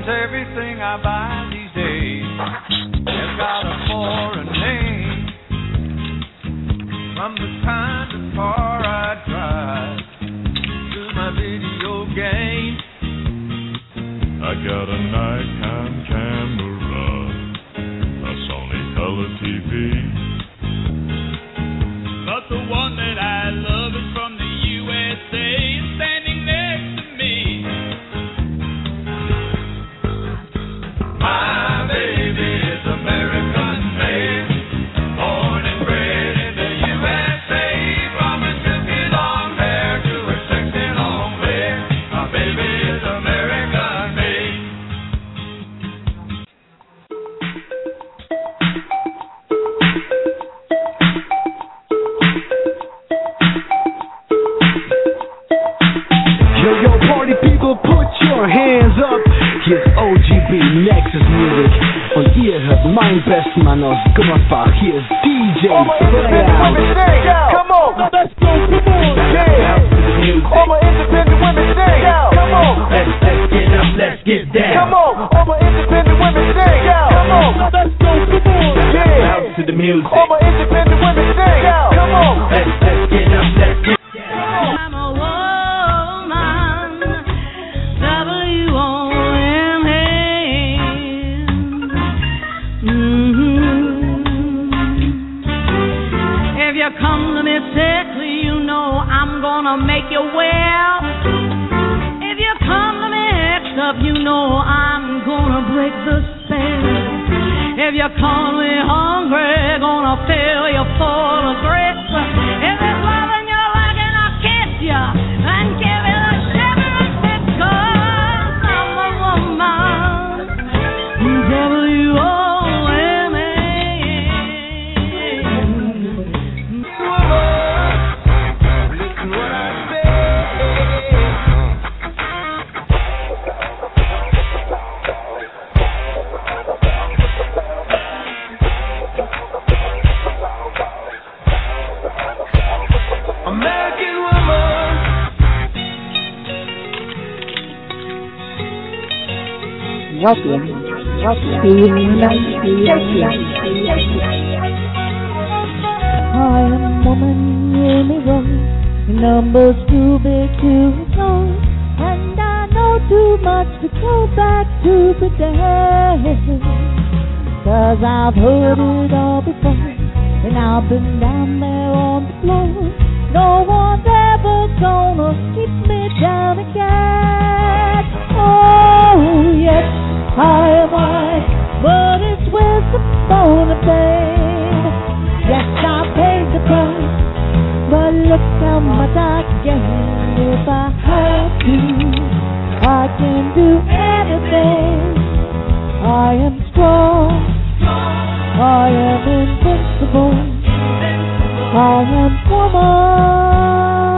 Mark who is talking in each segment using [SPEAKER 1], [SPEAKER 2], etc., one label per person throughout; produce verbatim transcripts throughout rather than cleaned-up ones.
[SPEAKER 1] seems everything I buy these days has got a foreign name. From the kind of car I drive to my video game, I got a Nikon camera, a Sony color T V, but the one that I love is from the U S A, standing next to me. My baby is American made, born and bred in the U S A, from her silky long hair to her sexy long hair. My baby is American made.
[SPEAKER 2] Yo, yo, party people, put your hands up. Here's O G B Nexus Music. Und ihr hört mein Bestmann aus Gummersbach. Hier ist D J Flair.
[SPEAKER 3] Come on, let's go, come on, yeah. All my independent women sing, come on.
[SPEAKER 4] Let's, let's get up, let's get down.
[SPEAKER 3] Come on, all my independent women sing, come on. Let's go, come on, yeah.
[SPEAKER 4] Bounce to the music.
[SPEAKER 3] All my independent women sing, come on.
[SPEAKER 4] Let's, let's get up, let's get down.
[SPEAKER 5] I'm a woman, W O M A. Mm-hmm. If you come to me sickly, you know I'm gonna make you well. If you come to me mixed up, you know I'm gonna break the spell. If you come to me hungry, gonna fill you full of grits. If it's loving you like and I'll kiss you and give you the shivers because I'm a woman. W O M A.
[SPEAKER 1] Listen what I say. American woman.
[SPEAKER 6] Welcome, welcome to the United States. I am woman, hear me roll. The number's too big to ignore, and I know too much to go back to the day. Cause I've heard it all before, and I've been down there on the floor. No one's ever gonna keep me down again. Oh, yes, I am right, but it's with the bone of pain. Yes, I paid the price, but look how much I gained. If I have to, I can do anything. I am strong, I am invincible. I am woman.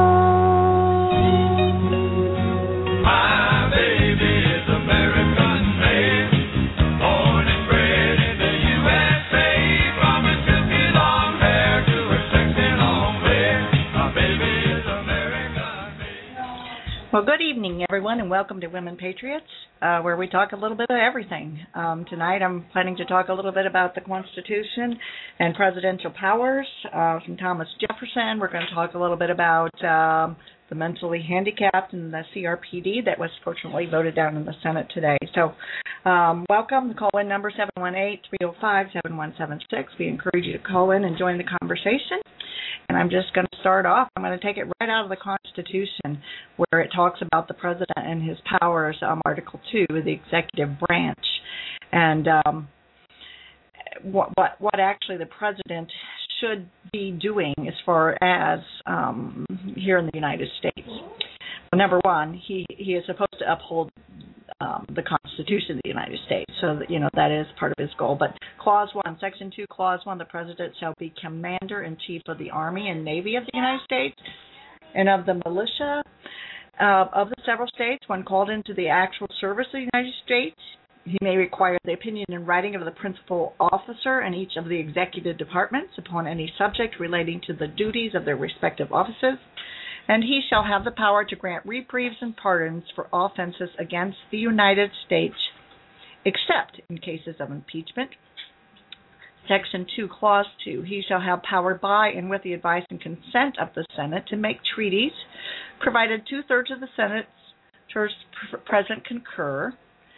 [SPEAKER 1] My baby is American made, born and bred in the U S A, from her silky long hair to her sexy long hair. My baby is American made.
[SPEAKER 7] Well, good evening, everyone, and welcome to Women Patriots, uh, where we talk a little bit about everything. Um, tonight I'm planning to talk a little bit about the Constitution and presidential powers uh, from Thomas Jefferson. We're going to talk a little bit about um, the mentally handicapped and the C R P D that was fortunately voted down in the Senate today. So um, welcome. The call-in number seven one eight, three oh five, seven one seven six. We encourage you to call in and join the conversation. And I'm just going to start off. I'm going to take it right out of the Constitution, where it talks about the president and his powers, um, Article two, the executive branch, and um, what, what what actually the president should be doing as far as um, here in the United States. Well, number one, he, he is supposed to uphold um, the Constitution of the United States, so that, you know, that is part of his goal. But Clause one, Section two, Clause one, the President shall be Commander-in-Chief of the Army and Navy of the United States and of the militia uh, of the several states when called into the actual service of the United States. He may require the opinion in writing of the principal officer in each of the executive departments upon any subject relating to the duties of their respective offices, and he shall have the power to grant reprieves and pardons for offenses against the United States except in cases of impeachment. Section two, Clause two, he shall have power by and with the advice and consent of the Senate to make treaties, provided two-thirds of the Senate's President concur.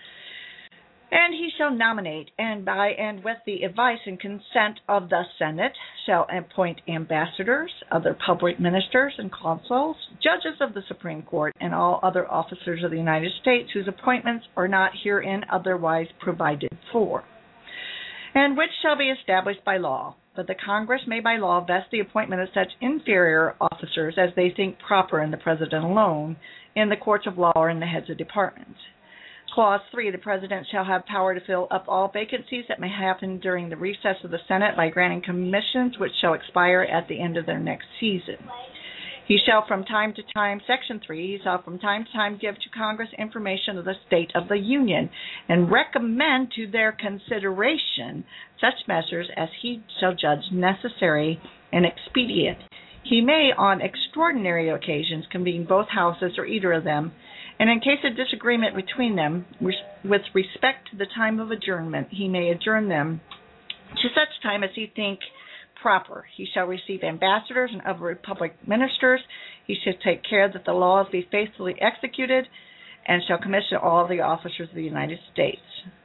[SPEAKER 7] And he shall nominate, and by and with the advice and consent of the Senate, shall appoint ambassadors, other public ministers and consuls, judges of the Supreme Court, and all other officers of the United States whose appointments are not herein otherwise provided for, and which shall be established by law. But the Congress may by law vest the appointment of such inferior officers as they think proper in the President alone, in the courts of law or in the heads of departments. Clause three, the President shall have power to fill up all vacancies that may happen during the recess of the Senate by granting commissions which shall expire at the end of their next season. He shall from time to time, Section three, he shall from time to time give to Congress information of the state of the Union and recommend to their consideration such measures as he shall judge necessary and expedient. He may, on extraordinary occasions, convene both houses or either of them, and in case of disagreement between them, with respect to the time of adjournment, he may adjourn them to such time as he think proper. He shall receive ambassadors and other public ministers. He shall take care that the laws be faithfully executed, and shall commission all the officers of the United States.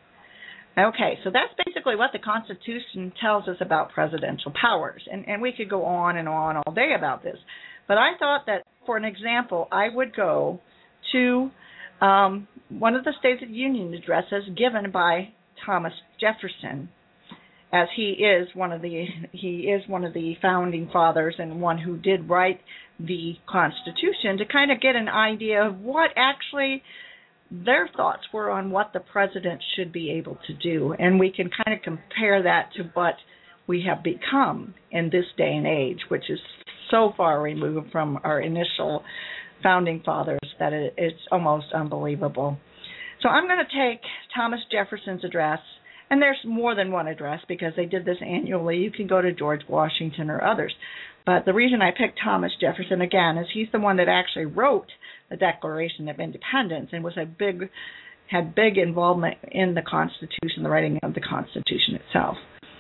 [SPEAKER 7] Okay, so that's basically what the Constitution tells us about presidential powers, and, and we could go on and on all day about this. But I thought that, for an example, I would go to um, one of the State of the Union addresses given by Thomas Jefferson, as he is one of the he is one of the founding fathers and one who did write the Constitution, to kind of get an idea of what actually their thoughts were on what the president should be able to do, and we can kind of compare that to what we have become in this day and age, which is so far removed from our initial founding fathers that it, it's almost unbelievable. So I'm going to take Thomas Jefferson's address, and there's more than one address because they did this annually. You can go to George Washington or others. But the reason I picked Thomas Jefferson, again, is he's the one that actually wrote the Declaration of Independence and was a big, had big involvement in the Constitution, the writing of the Constitution itself.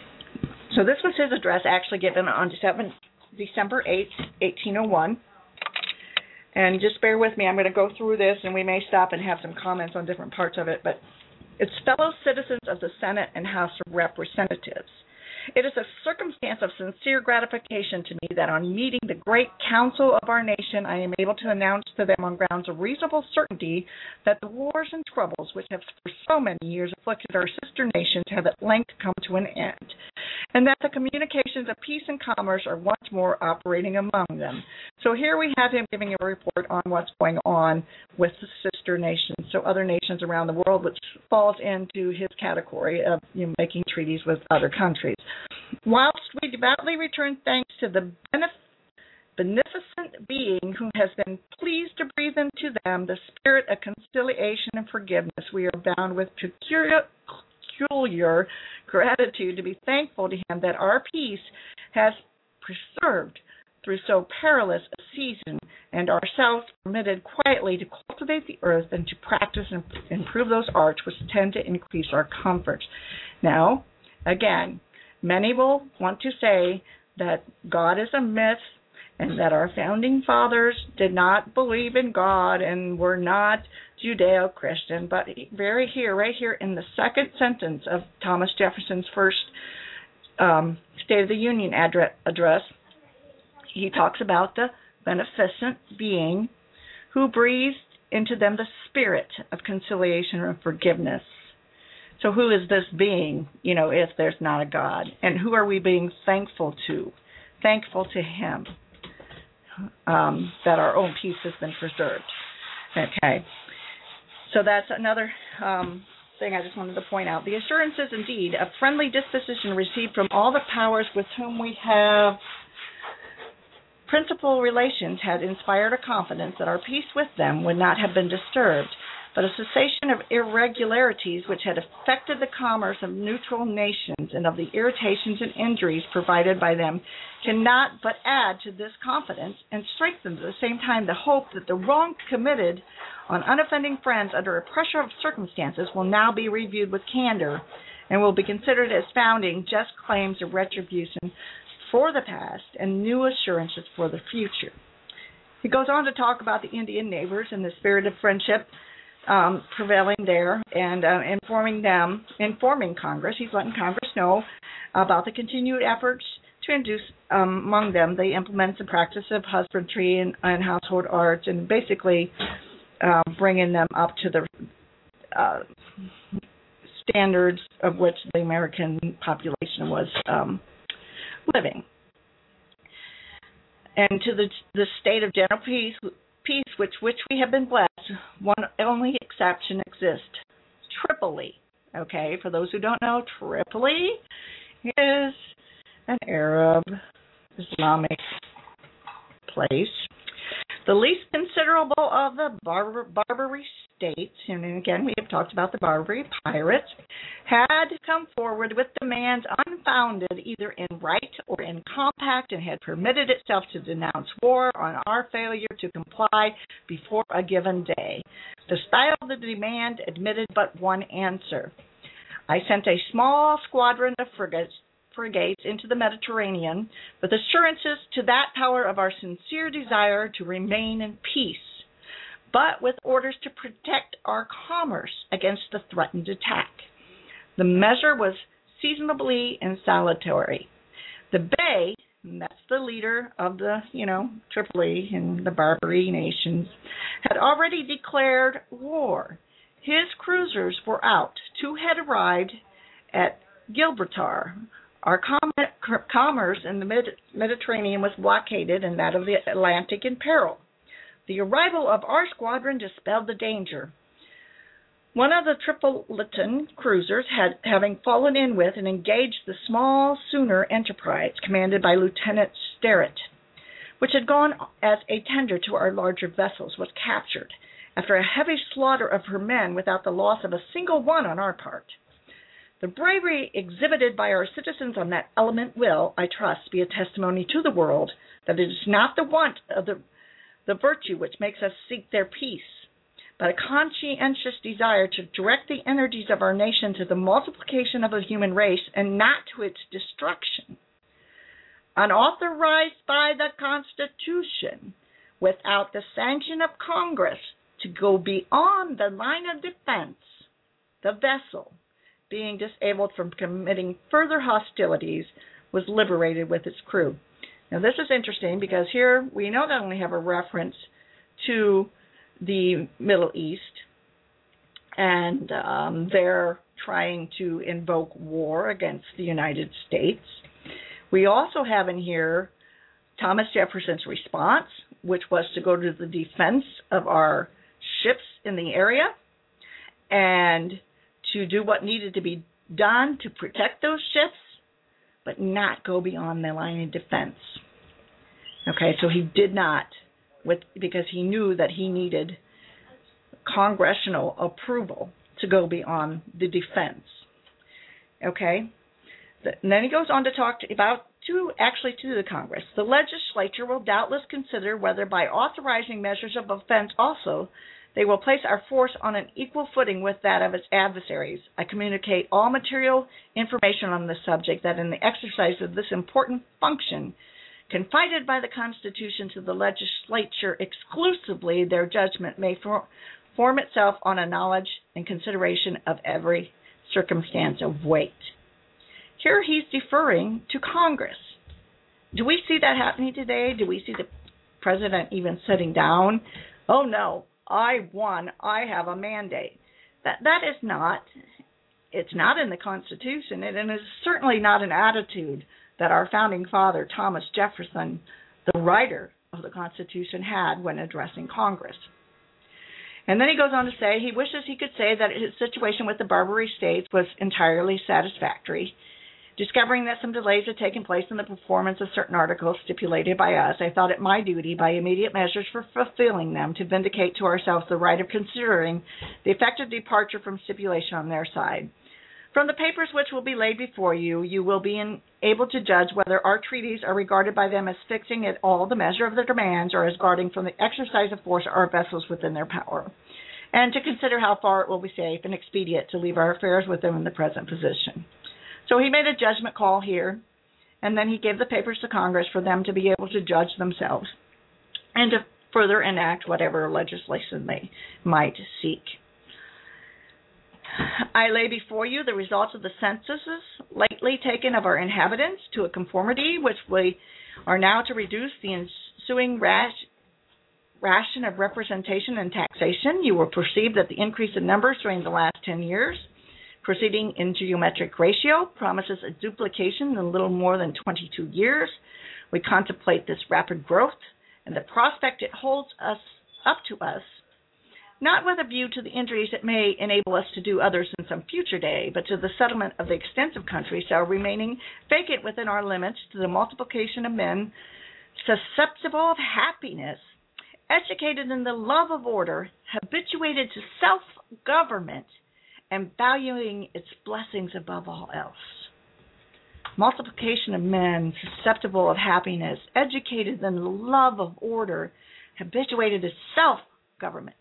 [SPEAKER 7] So this was his address, actually given on December eighth, eighteen oh one. And just bear with me, I'm going to go through this, and we may stop and have some comments on different parts of it. But it's fellow citizens of the Senate and House of Representatives. It is a circumstance of sincere gratification to me that on meeting the great council of our nation, I am able to announce to them on grounds of reasonable certainty that the wars and troubles which have for so many years afflicted our sister nations have at length come to an end, and that the communications of peace and commerce are once more operating among them. So here we have him giving a report on what's going on with the sister nations, so other nations around the world, which falls into his category of, you know, making treaties with other countries. Whilst we devoutly return thanks to the benef- beneficent being who has been pleased to breathe into them the spirit of conciliation and forgiveness, we are bound with peculiar, peculiar gratitude to be thankful to him that our peace has preserved through so perilous a season, and ourselves permitted quietly to cultivate the earth and to practice and improve those arts which tend to increase our comforts. Now, again, many will want to say that God is a myth and that our founding fathers did not believe in God and were not Judeo-Christian. But very here, right here in the second sentence of Thomas Jefferson's first um, State of the Union address, address, he talks about the beneficent being who breathed into them the spirit of conciliation and forgiveness. So who is this being, you know, if there's not a God? And who are we being thankful to? Thankful to him um, that our own peace has been preserved. Okay. So that's another um, thing I just wanted to point out. The assurances, indeed, of friendly disposition received from all the powers with whom we have principal relations had inspired a confidence that our peace with them would not have been disturbed. but a cessation of irregularities which had affected the commerce of neutral nations and of the irritations and injuries provided by them cannot but add to this confidence and strengthen at the same time the hope that the wrong committed on unoffending friends under a pressure of circumstances will now be reviewed with candor and will be considered as founding just claims of retribution for the past and new assurances for the future. He goes on to talk about the Indian neighbors and the spirit of friendship um, prevailing there, and uh, informing them, informing Congress. He's letting Congress know about the continued efforts to induce um, among them the implements and practice of husbandry and, and household arts, and basically uh, bringing them up to the uh, standards of which the American population was um, living. And to the the state of general peace, peace which which we have been blessed, one only exception exists: Tripoli. Okay, for those who don't know, Tripoli is an Arab Islamic place. The least considerable of the Bar- Barbary states, and again we have talked about the Barbary pirates, had come forward with demands unfounded either in right or in compact, and had permitted itself to denounce war on our failure to comply before a given day. The style of the demand admitted but one answer. I sent a small squadron of frigates frigates into the Mediterranean with assurances to that power of our sincere desire to remain in peace, but with orders to protect our commerce against the threatened attack. The measure was seasonably and salutary. The Bey, and that's the leader of the, you know, Tripoli and the Barbary nations, had already declared war. His cruisers were out. Two had arrived at Gibraltar. Our com- commerce in the Mid- Mediterranean was blockaded and that of the Atlantic in peril. The arrival of our squadron dispelled the danger. One of the Tripolitan cruisers, had, having fallen in with and engaged the small Sooner Enterprise, commanded by Lieutenant Sterrett, which had gone as a tender to our larger vessels, was captured after a heavy slaughter of her men without the loss of a single one on our part. The bravery exhibited by our citizens on that element will, I trust, be a testimony to the world that it is not the want of the, the virtue which makes us seek their peace, but a conscientious desire to direct the energies of our nation to the multiplication of the human race and not to its destruction. Unauthorized by the Constitution, without the sanction of Congress, to go beyond the line of defense, the vessel, being disabled from committing further hostilities, was liberated with its crew. Now this is interesting because here we not only have a reference to the Middle East, and um, they're trying to invoke war against the United States. We also have in here Thomas Jefferson's response, which was to go to the defense of our ships in the area and to do what needed to be done to protect those ships, but not go beyond the line of defense. Okay, so he did not, with because he knew that he needed congressional approval to go beyond the defense. Okay, and then he goes on to talk to, about to actually to the Congress. The legislature will doubtless consider whether by authorizing measures of offense also they will place our force on an equal footing with that of its adversaries. I communicate all material information on this subject that in the exercise of this important function, confided by the Constitution to the legislature exclusively, their judgment may for, form itself on a knowledge and consideration of every circumstance of weight. Here he's deferring to Congress. Do we see that happening today? Do we see the president even sitting down? Oh, no. I won. I have a mandate. That that is not. It's not in the Constitution, and it is certainly not an attitude that our founding father Thomas Jefferson, the writer of the Constitution, had when addressing Congress. And then he goes on to say he wishes he could say that his situation with the Barbary states was entirely satisfactory, Discovering that some delays had taken place in the performance of certain articles stipulated by us, I thought it my duty, by immediate measures for fulfilling them, to vindicate to ourselves the right of considering the effective departure from stipulation on their side. From the papers which will be laid before you, you will be in, able to judge whether our treaties are regarded by them as fixing at all the measure of their demands, or as guarding from the exercise of force our vessels within their power, and to consider how far it will be safe and expedient to leave our affairs with them in the present position. So he made a judgment call here, and then he gave the papers to Congress for them to be able to judge themselves and to further enact whatever legislation they might seek. I lay before you the results of the censuses lately taken of our inhabitants to a conformity which we are now to reduce the ensuing rash, ration of representation and taxation. You will perceive that the increase in numbers during the last ten years, proceeding in geometric ratio, promises a duplication in a little more than twenty-two years. We contemplate this rapid growth and the prospect it holds us up to us, not with a view to the injuries it may enable us to do others in some future day, but to the settlement of the extensive country, so remaining vacant within our limits, to the multiplication of men susceptible of happiness, educated in the love of order, habituated to self-government, and valuing its blessings above all else. Multiplication of men susceptible of happiness, educated in the love of order, habituated to self-government.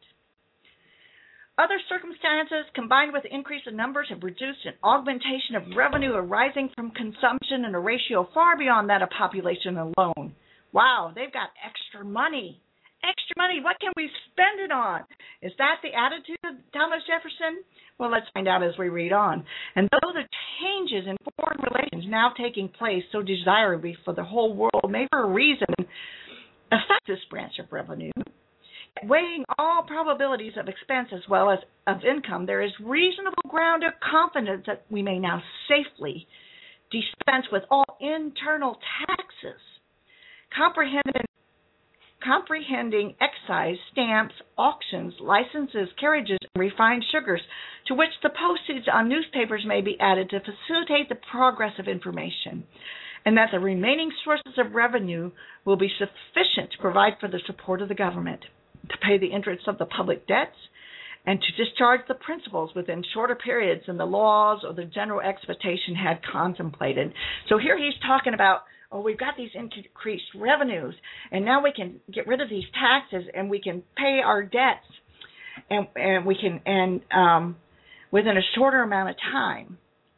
[SPEAKER 7] Other circumstances, combined with the increase in numbers, have produced an augmentation of revenue arising from consumption in a ratio far beyond that of population alone. Wow, they've got extra money. Extra money, what can we spend it on? Is that the attitude of Thomas Jefferson? Well, let's find out as we read on. And though the changes in foreign relations now taking place so desirably for the whole world may for a reason affect this branch of revenue, weighing all probabilities of expense as well as of income, there is reasonable ground of confidence that we may now safely dispense with all internal taxes, comprehending comprehending excise, stamps, auctions, licenses, carriages, and refined sugars, to which the postage on newspapers may be added to facilitate the progress of information, and that the remaining sources of revenue will be sufficient to provide for the support of the government, to pay the interest of the public debts, and to discharge the principals within shorter periods than the laws or the general expectation had contemplated. So here he's talking about, oh, we've got these increased revenues, and now we can get rid of these taxes, and we can pay our debts, and and we can and um, within a shorter amount of time.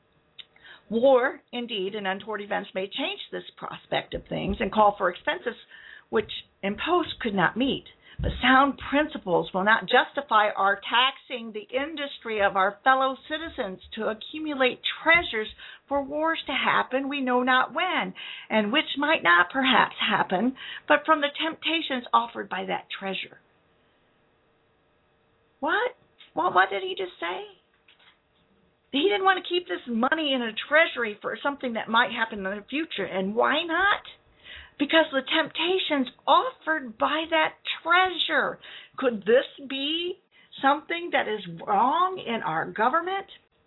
[SPEAKER 7] War, indeed, and untoward events may change this prospect of things and call for expenses which impost could not meet. But sound principles will not justify our taxing the industry of our fellow citizens to accumulate treasures for wars to happen we know not when, and which might not perhaps happen, but from the temptations offered by that treasure. What? Well, what did he just say? He didn't want to keep this money in a treasury for something that might happen in the future. And why not? Because the temptations offered by that treasure. Could this be something that is wrong in our government?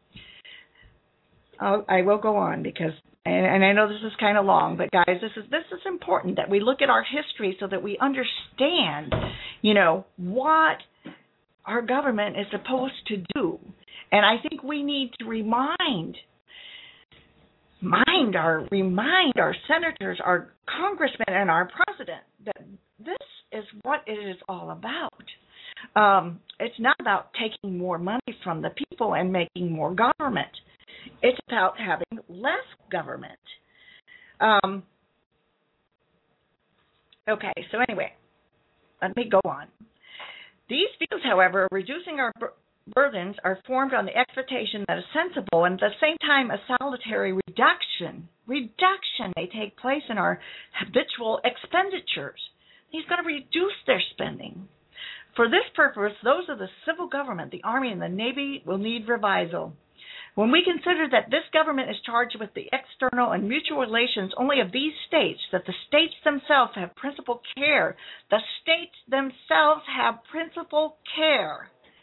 [SPEAKER 7] I'll, I will go on because, and, and I know this is kind of long, but guys, this is this is important that we look at our history so that we understand, you know, what our government is supposed to do. And I think we need to remind Mind our remind our senators, our congressmen, and our president that this is what it is all about. Um, it's not about taking more money from the people and making more government. It's about having less government. Um, okay, so anyway, let me go on. These views, however, of reducing our burdens are formed on the expectation that a sensible and at the same time a salutary reduction, reduction may take place in our habitual expenditures. He's going to reduce their spending. For this purpose, those of the civil government, the Army and the Navy, will need revisal. When we consider that this government is charged with the external and mutual relations only of these states, that the states themselves have principal care, the states themselves have principal care.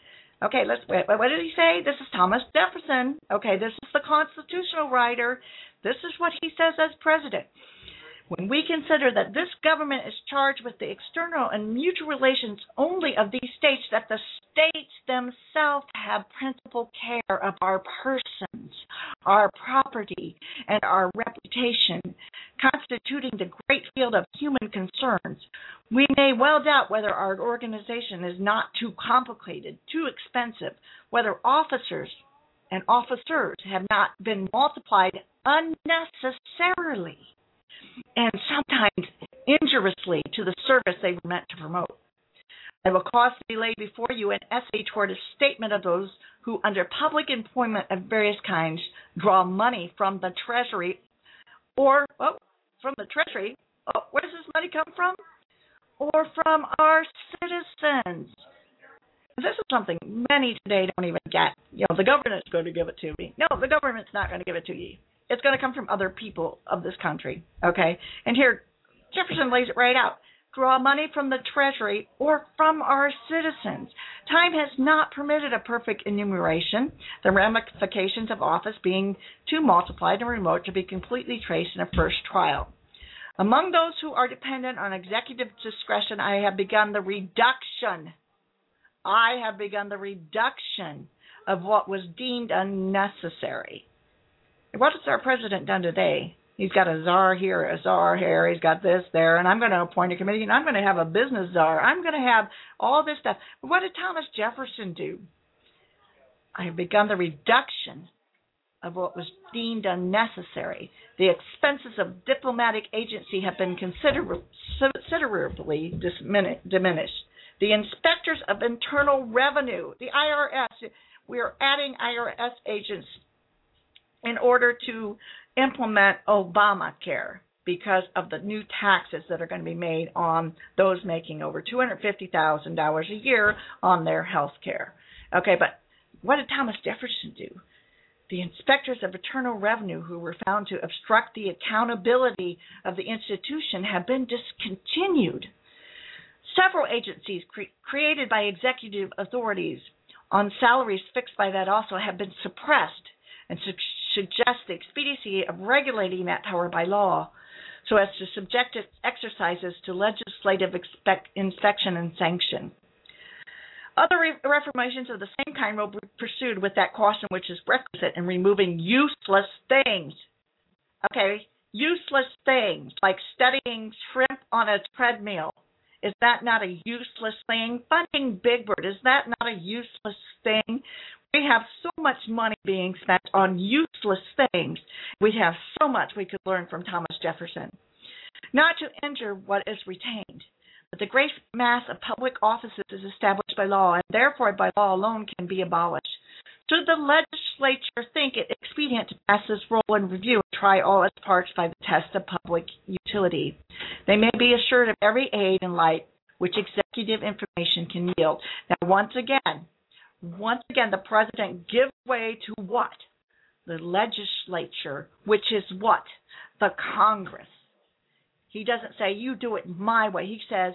[SPEAKER 7] Okay, let's. Wait, what did he say? This is Thomas Jefferson. Okay, this is the constitutional writer. This is what he says as president. When we consider that this government is charged with the external and mutual relations only of these states, that the states themselves have principal care of our persons, our property, and our reputation, constituting the great field of human concerns, we may well doubt whether our organization is not too complicated, too expensive, whether officers and officers have not been multiplied unnecessarily, and sometimes injuriously to the service they were meant to promote. I will cause to lay before you an essay toward a statement of those who, under public employment of various kinds, draw money from the Treasury, or, oh, from the Treasury, oh, where does this money come from? Or from our citizens. This is something many today don't even get. You know, the government's going to give it to me. No, the government's not going to give it to you. It's going to come from other people of this country, okay? And here, Jefferson lays it right out. Draw money from the Treasury or from our citizens. Time has not permitted a perfect enumeration, the ramifications of office being too multiplied and remote to be completely traced in a first trial. Among those who are dependent on executive discretion, I have begun the reduction. I have begun the reduction of what was deemed unnecessary. What has our president done today? He's got a czar here, a czar here, he's got this there, and I'm going to appoint a committee, and I'm going to have a business czar. I'm going to have all this stuff. But what did Thomas Jefferson do? I have begun the reduction of what was deemed unnecessary. The expenses of diplomatic agency have been consider- considerably diminished. The inspectors of internal revenue, the I R S, we are adding I R S agents in order to implement Obamacare because of the new taxes that are going to be made on those making over two hundred fifty thousand dollars a year on their health care. Okay, but what did Thomas Jefferson do? The inspectors of internal revenue who were found to obstruct the accountability of the institution have been discontinued. Several agencies cre- created by executive authorities on salaries fixed by that also have been suppressed, and su- suggest the expediency of regulating that power by law so as to subject its exercises to legislative expect- inspection and sanction. Other re- reformations of the same kind will be pursued with that caution which is requisite in removing useless things. Okay, useless things like studying shrimp on a treadmill. Is that not a useless thing? Funding Big Bird, is that not a useless thing? We have so much money being spent on useless things. We have so much we could learn from Thomas Jefferson. Not to injure what is retained, but the great mass of public offices is established by law, and therefore by law alone can be abolished. Should the legislature think it expedient to pass this roll and review and try all its parts by the test of public utility, they may be assured of every aid and light which executive information can yield. Now, once again, once again, the president gives way to what? The legislature, which is what? The Congress. He doesn't say, you do it my way. He says,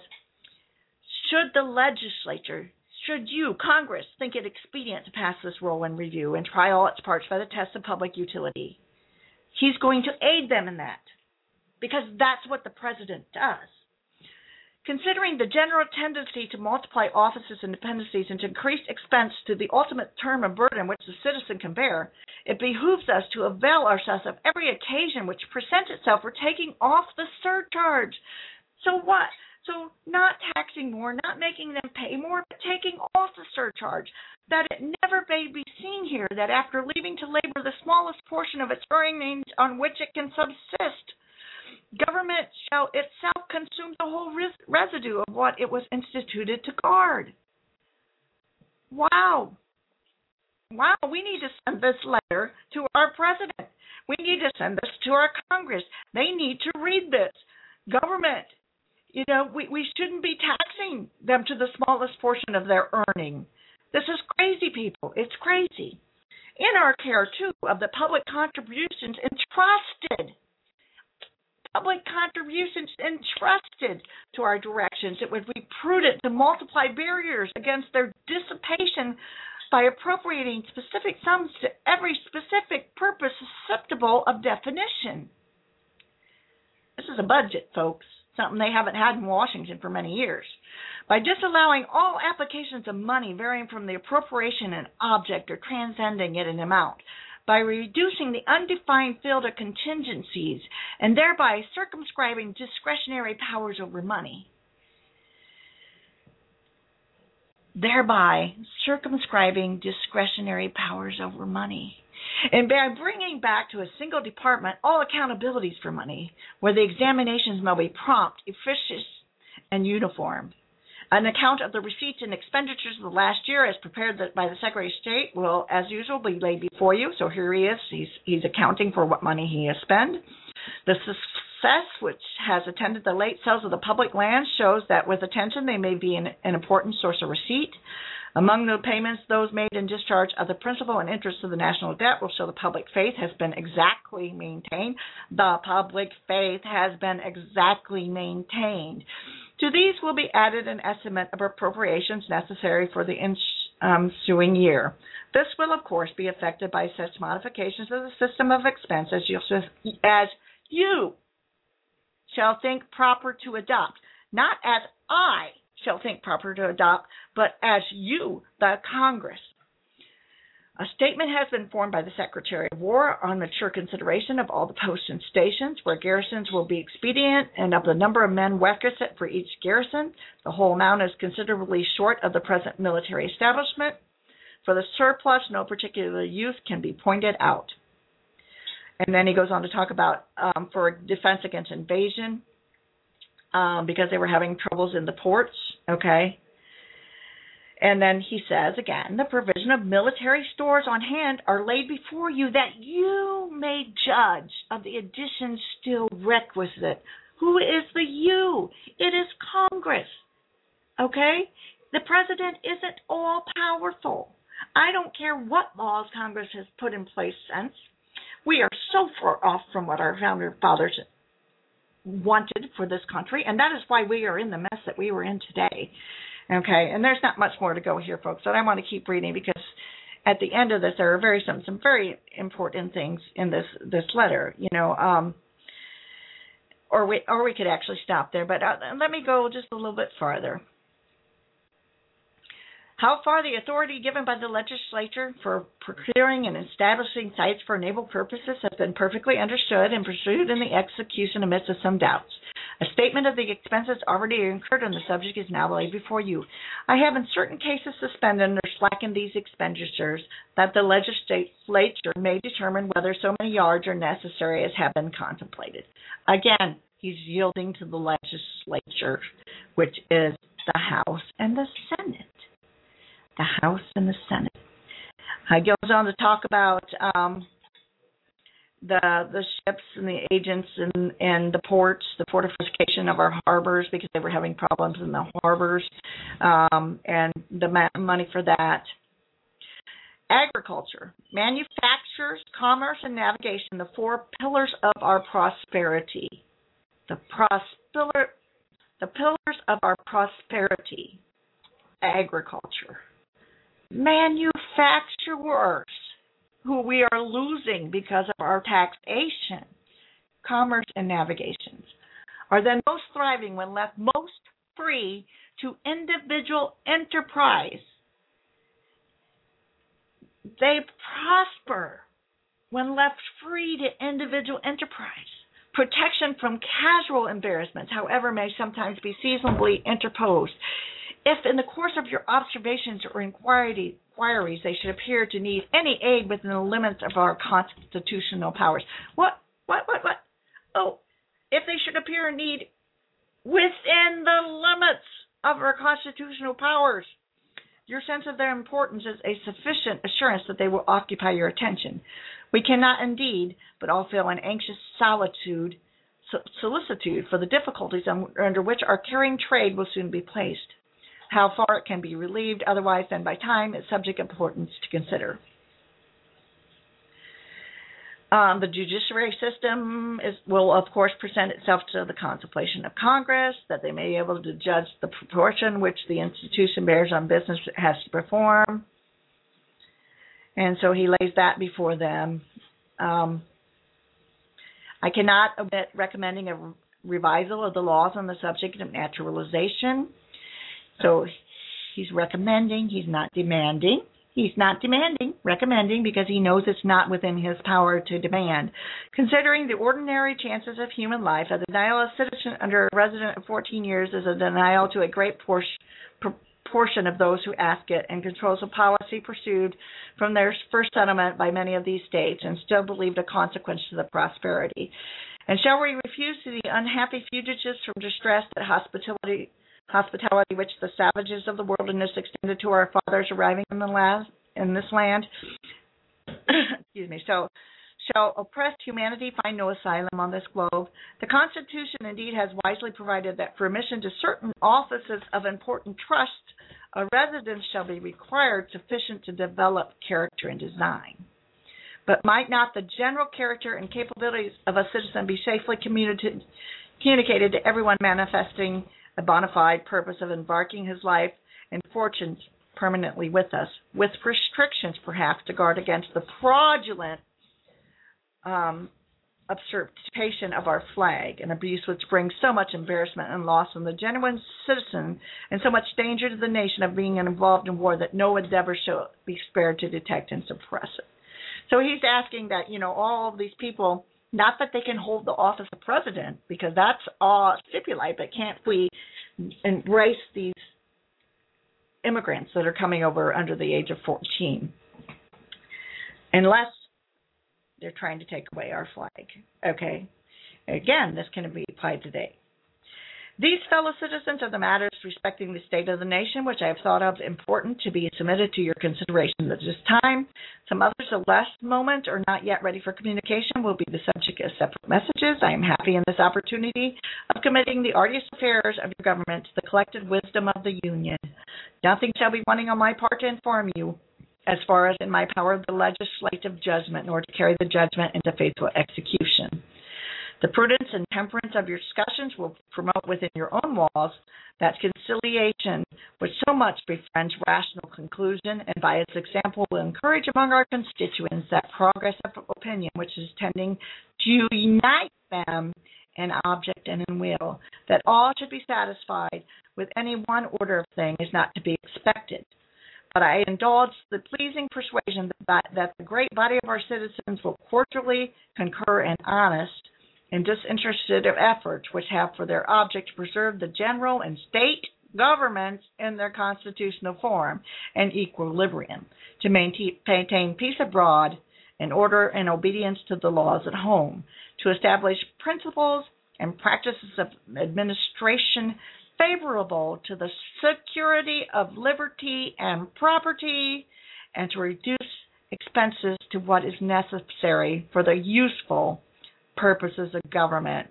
[SPEAKER 7] should the legislature, should you, Congress, think it expedient to pass this roll and review and try all its parts by the test of public utility, he's going to aid them in that, because that's what the president does. Considering the general tendency to multiply offices and dependencies and to increase expense to the ultimate term of burden which the citizen can bear, it behooves us to avail ourselves of every occasion which presents itself for taking off the surcharge. So what? So not taxing more, not making them pay more, but taking off the surcharge, that it never may be seen here that after leaving to labor the smallest portion of its earnings on which it can subsist, government shall itself consume the whole res- residue of what it was instituted to guard. Wow. Wow, we need to send this letter to our president. We need to send this to our Congress. They need to read this. Government, you know, we, we shouldn't be taxing them to the smallest portion of their earning. This is crazy, people. It's crazy. In our care, too, of the public contributions entrusted Public contributions entrusted to our directions, it would be prudent to multiply barriers against their dissipation by appropriating specific sums to every specific purpose susceptible of definition. This is a budget, folks, something they haven't had in Washington for many years. By disallowing all applications of money varying from the appropriation in object or transcending it in amount, by reducing the undefined field of contingencies, and thereby circumscribing discretionary powers over money. Thereby circumscribing discretionary powers over money. And by bringing back to a single department all accountabilities for money, where the examinations may be prompt, efficient, and uniform. An account of the receipts and expenditures of the last year as prepared by the Secretary of State will, as usual, be laid before you. So here he is. He's, he's accounting for what money he has spent. The success which has attended the late sales of the public lands shows that with attention they may be an, an important source of receipt. Among the payments, those made in discharge of the principal and interest of the national debt will show the public faith has been exactly maintained. The public faith has been exactly maintained. To these will be added an estimate of appropriations necessary for the ensuing year. This will, of course, be affected by such modifications of the system of expense as you, as you shall think proper to adopt, not as I shall think proper to adopt, but as you, the Congress. A statement has been formed by the Secretary of War on mature consideration of all the posts and stations where garrisons will be expedient and of the number of men requisite for each garrison. The whole amount is considerably short of the present military establishment. For the surplus, no particular use can be pointed out. And then he goes on to talk about um, for defense against invasion um, because they were having troubles in the ports, okay? And then he says, again, the provision of military stores on hand are laid before you that you may judge of the additions still requisite. Who is the you? It is Congress, okay? The president isn't all powerful. I don't care what laws Congress has put in place since. We are so far off from what our founder fathers wanted for this country, and that is why we are in the mess that we were in today. Okay, and there's not much more to go here, folks, but I want to keep reading because at the end of this, there are very some some very important things in this this letter, you know, um, or we or we could actually stop there, but uh, let me go just a little bit farther. How far the authority given by the legislature for procuring and establishing sites for naval purposes has been perfectly understood and pursued in the execution amidst of some doubts. A statement of the expenses already incurred on the subject is now laid before you. I have in certain cases suspended or slackened these expenditures that the legislature may determine whether so many yards are necessary as have been contemplated. Again, he's yielding to the legislature, which is the House and the Senate. The House and the Senate. He goes on to talk about um, the the ships and the agents and, and the ports, the fortification of our harbors because they were having problems in the harbors, um, and the ma- money for that. Agriculture, manufactures, commerce, and navigation, the four pillars of our prosperity. The prosper, the pillars of our prosperity. Agriculture. Manufacturers, who we are losing because of our taxation, commerce, and navigations, are then most thriving when left most free to individual enterprise. They prosper when left free to individual enterprise. Protection from casual embarrassments, however, may sometimes be seasonably interposed. If in the course of your observations or inquiry, inquiries they should appear to need any aid within the limits of our constitutional powers. What, what, what, what? Oh, if they should appear in need within the limits of our constitutional powers. Your sense of their importance is a sufficient assurance that they will occupy your attention. We cannot indeed, but all feel an anxious solitude, solicitude for the difficulties under which our carrying trade will soon be placed. How far it can be relieved otherwise than by time is subject importance to consider. Um, the judiciary system is, will, of course, present itself to the contemplation of Congress, that they may be able to judge the proportion which the institution bears on business it has to perform. And so he lays that before them. Um, I cannot omit recommending a revisal of the laws on the subject of naturalization. So he's recommending, he's not demanding. He's not demanding, recommending, because he knows it's not within his power to demand. Considering the ordinary chances of human life, a denial of citizenship under a resident of fourteen years is a denial to a great portion, proportion of those who ask it, and controls a policy pursued from their first settlement by many of these states and still believed a consequence to the prosperity. And shall we refuse to the unhappy fugitives from distress that hospitality hospitality which the savages of the wilderness extended to our fathers arriving in the land, in this land? Excuse me. So, shall oppressed humanity find no asylum on this globe? The Constitution indeed has wisely provided that for admission to certain offices of important trust, a residence shall be required sufficient to develop character and design. But might not the general character and capabilities of a citizen be safely communicated, communicated to everyone manifesting a bona fide purpose of embarking his life and fortunes permanently with us, with restrictions perhaps to guard against the fraudulent um, usurpation of our flag, an abuse which brings so much embarrassment and loss on the genuine citizen and so much danger to the nation of being involved in war that no endeavor shall be spared to detect and suppress it. So he's asking that, you know, all of these people, not that they can hold the office of president, because that's all stipulated, but can't we embrace these immigrants that are coming over under the age of fourteen, unless they're trying to take away our flag. Okay? Again, this can be applied today. These fellow citizens are the matters respecting the state of the nation, which I have thought of important to be submitted to your consideration at this time. Some others of less moment or not yet ready for communication will be the subject of separate messages. I am happy in this opportunity of committing the arduous affairs of your government to the collected wisdom of the Union. Nothing shall be wanting on my part to inform you, as far as in my power of the legislative judgment, nor to carry the judgment into faithful execution. The prudence and temperance of your discussions will promote within your own walls that conciliation which so much befriends rational conclusion, and by its example will encourage among our constituents that progress of opinion which is tending to unite them in object and in will. That all should be satisfied with any one order of things is not to be expected. But I indulge the pleasing persuasion that, that the great body of our citizens will cordially concur in honest and disinterested efforts which have for their object to preserve the general and state governments in their constitutional form and equilibrium, to maintain peace abroad and order and obedience to the laws at home, to establish principles and practices of administration favorable to the security of liberty and property, and to reduce expenses to what is necessary for the useful purposes of government.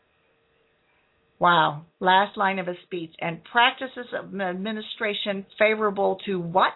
[SPEAKER 7] Wow. Last line of his speech. And practices of administration favorable to what?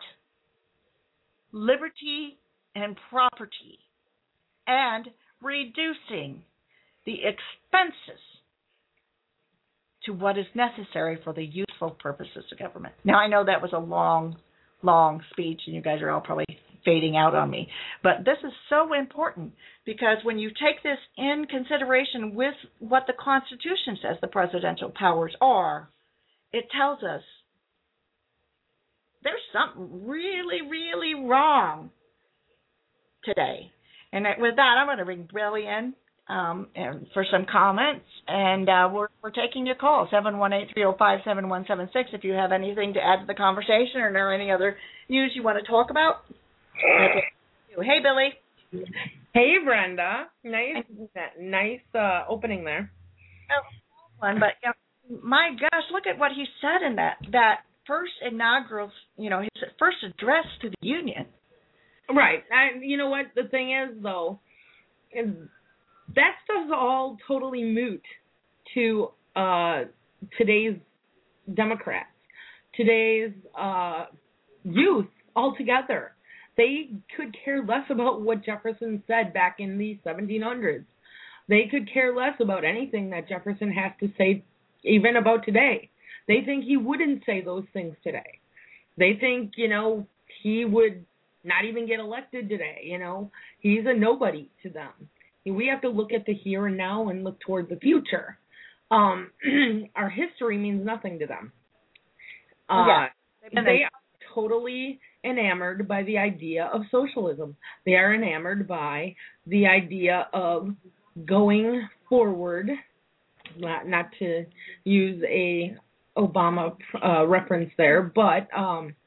[SPEAKER 7] Liberty and property. And reducing the expenses to what is necessary for the useful purposes of government. Now, I know that was a long, long speech, and you guys are all probably fading out on me. But this is so important, because when you take this in consideration with what the Constitution says the presidential powers are, it tells us there's something really, really wrong today. And with that, I'm going to bring Billy in um, and for some comments, and uh, we're, we're taking your call, seven one eight, three oh five, seven one seven six, if you have anything to add to the conversation or there any other news you want to talk about. Hey, Billy.
[SPEAKER 8] Hey, Brenda. Nice, nice uh, opening there.
[SPEAKER 7] Oh, fun, but you know, my gosh, look at what he said in that that first inaugural, you know, his first address to the union.
[SPEAKER 8] Right. I, you know what the thing is, though, is that stuff's all totally moot to uh, today's Democrats, today's uh, youth altogether. They could care less about what Jefferson said back in the seventeen hundreds. They could care less about anything that Jefferson has to say, even about today. They think he wouldn't say those things today. They think, you know, he would not even get elected today. You know, he's a nobody to them. We have to look at the here and now and look toward the future. Um, our history means nothing to them. Uh,
[SPEAKER 7] yeah.
[SPEAKER 8] They are totally enamored by the idea of socialism. They are enamored by the idea of going forward, not, not to use a Obama uh, reference there, but um,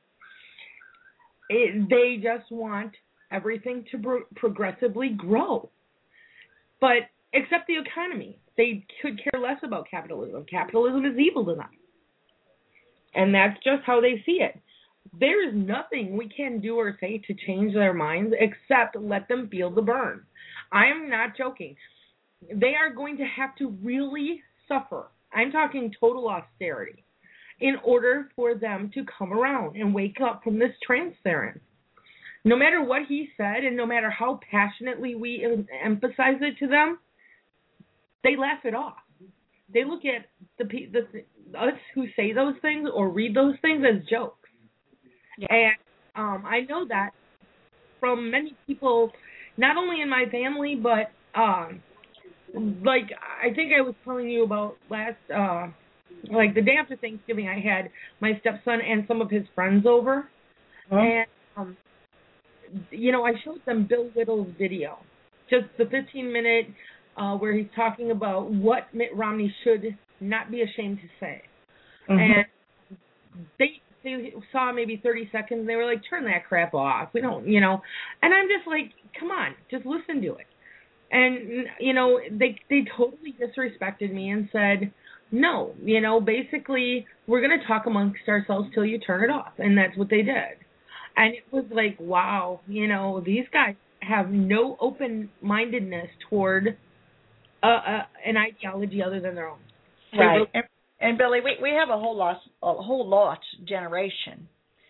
[SPEAKER 8] it, they just want everything to pro- progressively grow. But except the economy. They could care less about capitalism. Capitalism is evil to them. And that's just how they see it. There is nothing we can do or say to change their minds except let them feel the burn. I am not joking. They are going to have to really suffer. I'm talking total austerity in order for them to come around and wake up from this trance they're in. No matter what he said and no matter how passionately we emphasize it to them, they laugh it off. They look at the, the us who say those things or read those things as jokes. Yeah. And um, I know that from many people, not only in my family, but um, like I think I was telling you about last, uh, like the day after Thanksgiving, I had my stepson and some of his friends over. Mm-hmm. And um, you know, I showed them Bill Whittle's video, just the fifteen minute uh, where he's talking about what Mitt Romney should not be ashamed to say. Mm-hmm. And they they saw maybe thirty seconds, and they were like, turn that crap off. We don't, you know. And I'm just like, come on, just listen to it. And, you know, they they totally disrespected me and said, no, you know, basically, we're going to talk amongst ourselves till you turn it off. And that's what they did. And it was like, wow, you know, these guys have no open-mindedness toward uh, uh, an ideology other than their own.
[SPEAKER 7] Right. And, and Billy, we, we have a whole lot, a whole lot generation.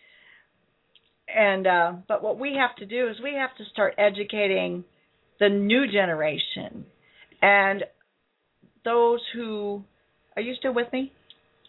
[SPEAKER 7] And uh, but what we have to do is we have to start educating the new generation and those who. Are you still with me,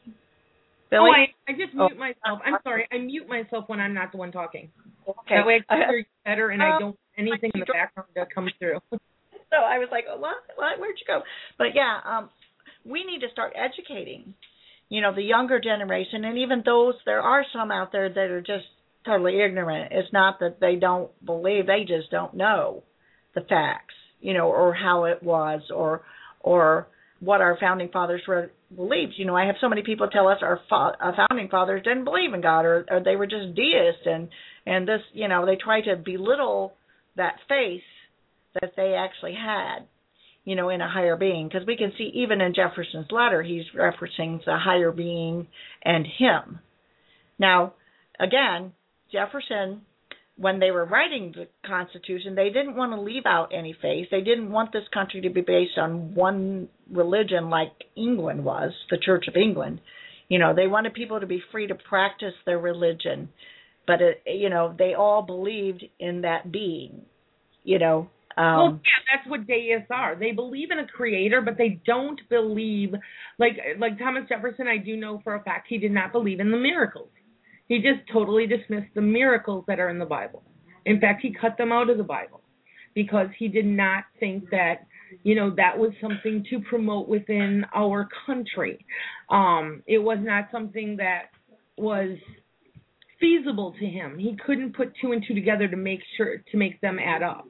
[SPEAKER 7] Billy?
[SPEAKER 8] Oh, I, I just mute oh. myself. I'm sorry. I mute myself when I'm not the one talking.
[SPEAKER 7] Okay.
[SPEAKER 8] That way I can hear you better and
[SPEAKER 7] um,
[SPEAKER 8] I don't anything in the background that comes through.
[SPEAKER 7] So I was like, what? What? Where'd you go? But yeah, um, we need to start educating, you know, the younger generation, and even those, there are some out there that are just totally ignorant. It's not that they don't believe, they just don't know the facts, you know, or how it was, or or what our founding fathers were, believed. You know, I have so many people tell us our, fa- our founding fathers didn't believe in God, or, or they were just deists, and and this, you know, they try to belittle that faith that they actually had, you know, in a higher being. Because we can see even in Jefferson's letter, he's referencing the higher being and him. Now, again, Jefferson, when they were writing the Constitution, they didn't want to leave out any faith. They didn't want this country to be based on one religion like England was, the Church of England. You know, they wanted people to be free to practice their religion. But, it, you know, they all believed in that being, you know. Um,
[SPEAKER 8] well, yeah, that's what deists are. They believe in a creator, but they don't believe, like like Thomas Jefferson, I do know for a fact he did not believe in the miracles. He just totally dismissed the miracles that are in the Bible. In fact, he cut them out of the Bible because he did not think that, you know, that was something to promote within our country. Um, it was not something that was feasible to him. He couldn't put two and two together to make sure to make them add up.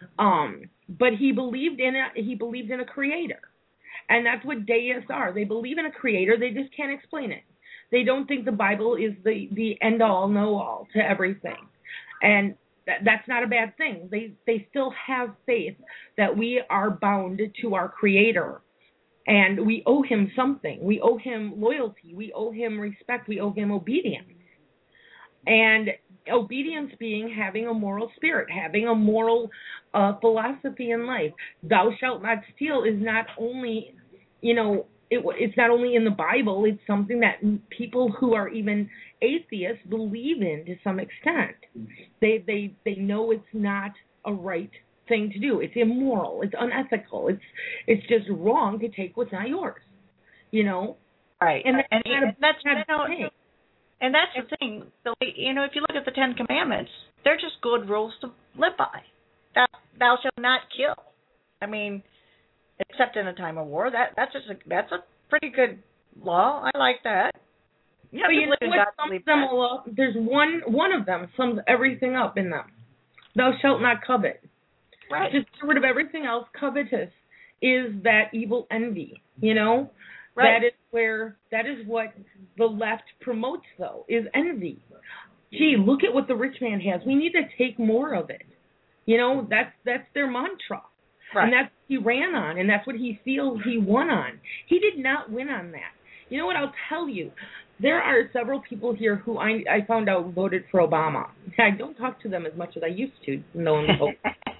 [SPEAKER 8] Um, but he believed in a, he believed in a creator, and that's what deists are. They believe in a creator. They just can't explain it. They don't think the Bible is the, the end-all, know-all to everything. And that, that's not a bad thing. They they still have faith that we are bound to our Creator. And we owe him something. We owe him loyalty. We owe him respect. We owe him obedience. And obedience being having a moral spirit, having a moral uh, philosophy in life. Thou shalt not steal is not only, you know, It, it's not only in the Bible, it's something that people who are even atheists believe in to some extent. They they they know it's not a right thing to do. It's immoral. It's unethical. It's it's just wrong to take what's not yours. You know?
[SPEAKER 7] Right.
[SPEAKER 8] And that's
[SPEAKER 7] and,
[SPEAKER 8] not a
[SPEAKER 7] that's
[SPEAKER 8] bad
[SPEAKER 7] you know,
[SPEAKER 8] thing.
[SPEAKER 7] And that's the thing. Billy, you know, if you look at the Ten Commandments, they're just good rules to live by. Thou, thou shalt not kill. I mean, except in a time of war. That that's just a, that's a pretty good law. I like that. You
[SPEAKER 8] but you know what sums them all up? There's one one of them sums everything up in them. Thou shalt not covet.
[SPEAKER 7] Right.
[SPEAKER 8] Just get rid of everything else. Covetous is that evil envy. You know.
[SPEAKER 7] Right.
[SPEAKER 8] That is where, that is what the left promotes, though, is envy. Gee, look at what the rich man has. We need to take more of it. You know, that's that's their mantra.
[SPEAKER 7] Right.
[SPEAKER 8] And that's what he ran on, and that's what he feels he won on. He did not win on that. You know what, I'll tell you. There are several people here who I, I found out voted for Obama. I don't talk to them as much as I used to, knowing the vote.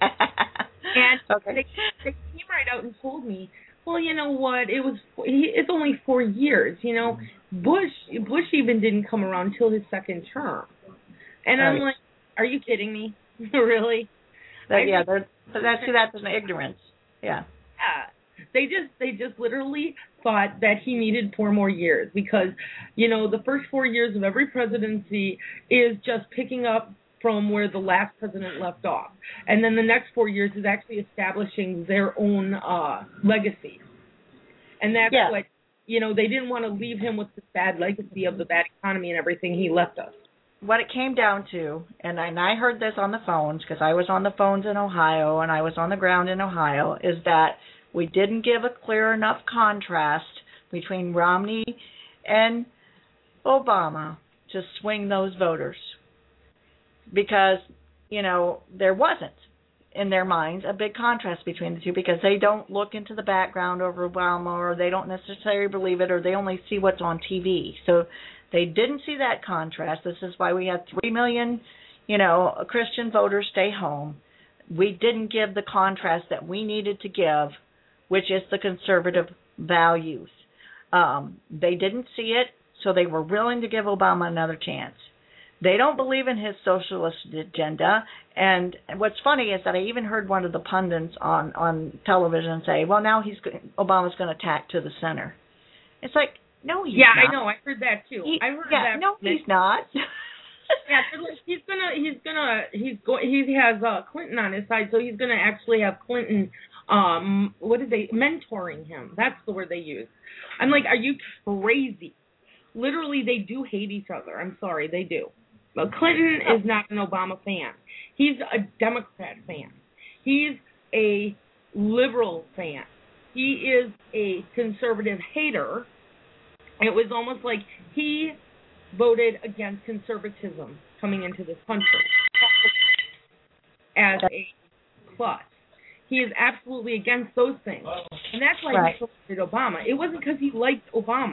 [SPEAKER 8] And
[SPEAKER 7] okay.
[SPEAKER 8] they, they came right out and told me, well, you know what? It was it's only four years. You know, Bush Bush even didn't come around till his second term, and I'm
[SPEAKER 7] right.
[SPEAKER 8] like, are you kidding me? Really?
[SPEAKER 7] That, yeah, but that's that's an ignorance. Yeah.
[SPEAKER 8] Yeah. They just they just literally thought that he needed four more years because, you know, the first four years of every presidency is just picking up from where the last president left off. And then the next four years is actually establishing their own uh, legacy. And that's
[SPEAKER 7] yeah.
[SPEAKER 8] what, you know, they didn't want to leave him with this bad legacy of the bad economy and everything he left us.
[SPEAKER 7] What it came down to, and I, and I heard this on the phones because I was on the phones in Ohio and I was on the ground in Ohio, is that we didn't give a clear enough contrast between Romney and Obama to swing those voters. Because, you know, there wasn't, in their minds, a big contrast between the two because they don't look into the background of Obama or they don't necessarily believe it or they only see what's on T V. So they didn't see that contrast. This is why we had three million, you know, Christian voters stay home. We didn't give the contrast that we needed to give, which is the conservative values. Um, they didn't see it, so they were willing to give Obama another chance. They don't believe in his socialist agenda. And what's funny is that I even heard one of the pundits on, on television say, well, now he's Obama's going to tack to the center. It's like, no, he's
[SPEAKER 8] yeah,
[SPEAKER 7] not.
[SPEAKER 8] Yeah, I know. I heard that, too.
[SPEAKER 7] He,
[SPEAKER 8] I heard
[SPEAKER 7] yeah,
[SPEAKER 8] that.
[SPEAKER 7] No, he's not.
[SPEAKER 8] yeah, he's going to, he's going to, he's go, he has uh, Clinton on his side, so he's going to actually have Clinton, um, what did they, mentoring him. That's the word they use. I'm like, are you crazy? Literally, they do hate each other. I'm sorry, they do. But Clinton is not an Obama fan. He's a Democrat fan. He's a liberal fan. He is a conservative hater. It was almost like he voted against conservatism coming into this country as a plus. He is absolutely against those things. And that's why
[SPEAKER 7] right.
[SPEAKER 8] he supported Obama. It wasn't because he liked Obama.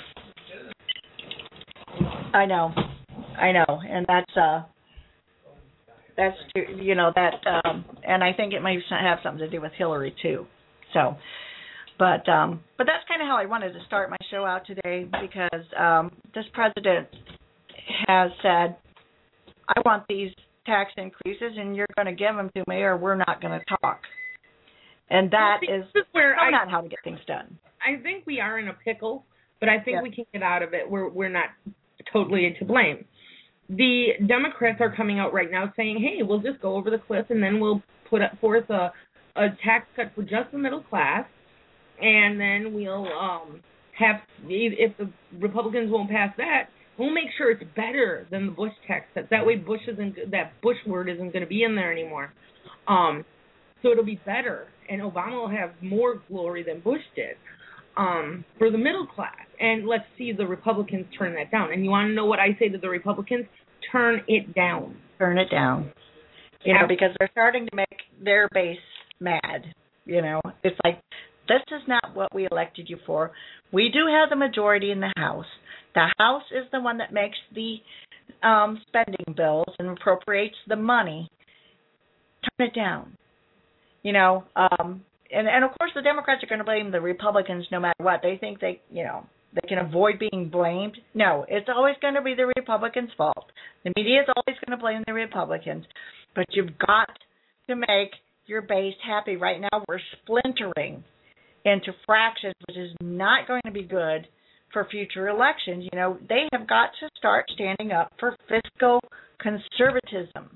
[SPEAKER 7] I know. I know, and that's uh, that's you know that, um, and I think it may have something to do with Hillary too. So, but um, but that's kind of how I wanted to start my show out today because um, this president has said, I want these tax increases, and you're going to give them to me, or we're not going to talk. And that
[SPEAKER 8] well,
[SPEAKER 7] is,
[SPEAKER 8] is where I,
[SPEAKER 7] not how to get things done.
[SPEAKER 8] I think we are in a pickle, but I think
[SPEAKER 7] yeah.
[SPEAKER 8] we can get out of it. We're we're not totally to blame. The Democrats are coming out right now saying, hey, we'll just go over the cliff and then we'll put forth a, a tax cut for just the middle class, and then we'll um, have, if the Republicans won't pass that, we'll make sure it's better than the Bush tax cuts. That way Bush isn't, that Bush word isn't going to be in there anymore. Um, so it'll be better, and Obama will have more glory than Bush did. Um, for the middle class, and let's see the Republicans turn that down. And you want to know what I say to the Republicans? Turn it down.
[SPEAKER 7] Turn it down. You know, because they're starting to make their base mad. You know, it's like, this is not what we elected you for. We do have the majority in the House. The House is the one that makes the um, spending bills and appropriates the money. Turn it down. You know, um, And, and of course, the Democrats are going to blame the Republicans no matter what. They think they, you know, they can avoid being blamed. No, it's always going to be the Republicans' fault. The media is always going to blame the Republicans. But you've got to make your base happy. Right now, we're splintering into fractions, which is not going to be good for future elections. You know, they have got to start standing up for fiscal conservatism.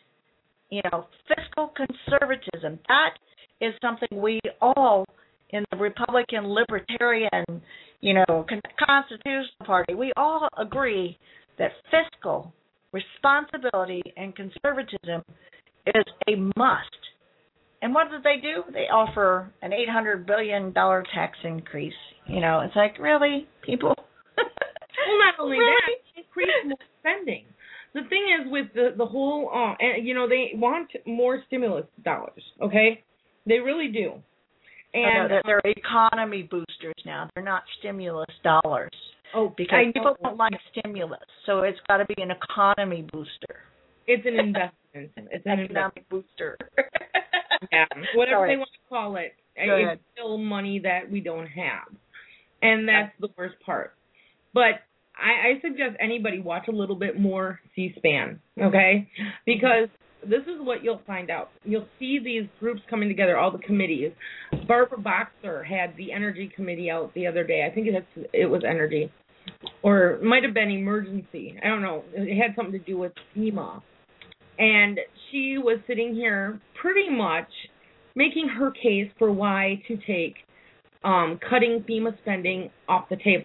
[SPEAKER 7] You know, fiscal conservatism. That is something we all in the Republican Libertarian, you know, con- Constitutional Party, we all agree that fiscal responsibility and conservatism is a must. And what did they do? They offer an eight hundred billion dollars tax increase. You know, it's like, really, people?
[SPEAKER 8] Well, not only
[SPEAKER 7] really?
[SPEAKER 8] that, increase more spending. The thing is with the, the whole, uh, you know, they want more stimulus dollars, okay? They really do. And
[SPEAKER 7] no, they're, they're economy boosters now. They're not stimulus dollars.
[SPEAKER 8] Oh,
[SPEAKER 7] because
[SPEAKER 8] I
[SPEAKER 7] people
[SPEAKER 8] know.
[SPEAKER 7] don't like stimulus, so it's got to be an economy booster.
[SPEAKER 8] It's an investment. It's an
[SPEAKER 7] economic
[SPEAKER 8] investment.
[SPEAKER 7] booster.
[SPEAKER 8] Yeah, whatever
[SPEAKER 7] Sorry.
[SPEAKER 8] they want to call it.
[SPEAKER 7] Go
[SPEAKER 8] It's
[SPEAKER 7] ahead.
[SPEAKER 8] still money that we don't have, and that's the worst part. But I, I suggest anybody watch a little bit more C-SPAN, okay? Because this is what you'll find out. You'll see these groups coming together, all the committees. Barbara Boxer had the Energy Committee out the other day. I think it, had, it was Energy. Or it might have been Emergency. I don't know. It had something to do with FEMA. And she was sitting here pretty much making her case for why to take um, cutting FEMA spending off the table.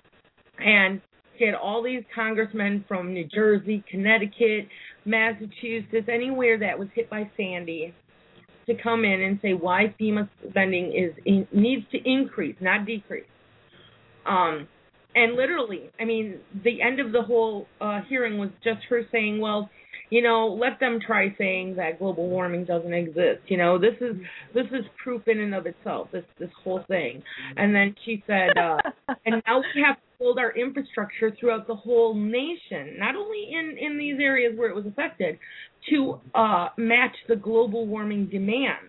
[SPEAKER 8] And she had all these congressmen from New Jersey, Connecticut, Massachusetts, anywhere that was hit by Sandy, to come in and say why FEMA spending is in, needs to increase, not decrease. Um, and literally, I mean, the end of the whole uh, hearing was just her saying, well, you know, let them try saying that global warming doesn't exist. You know, this is this is proof in and of itself, this this whole thing. And then she said, uh, and now we have to build our infrastructure throughout the whole nation, not only in, in these areas where it was affected, to uh, match the global warming demand.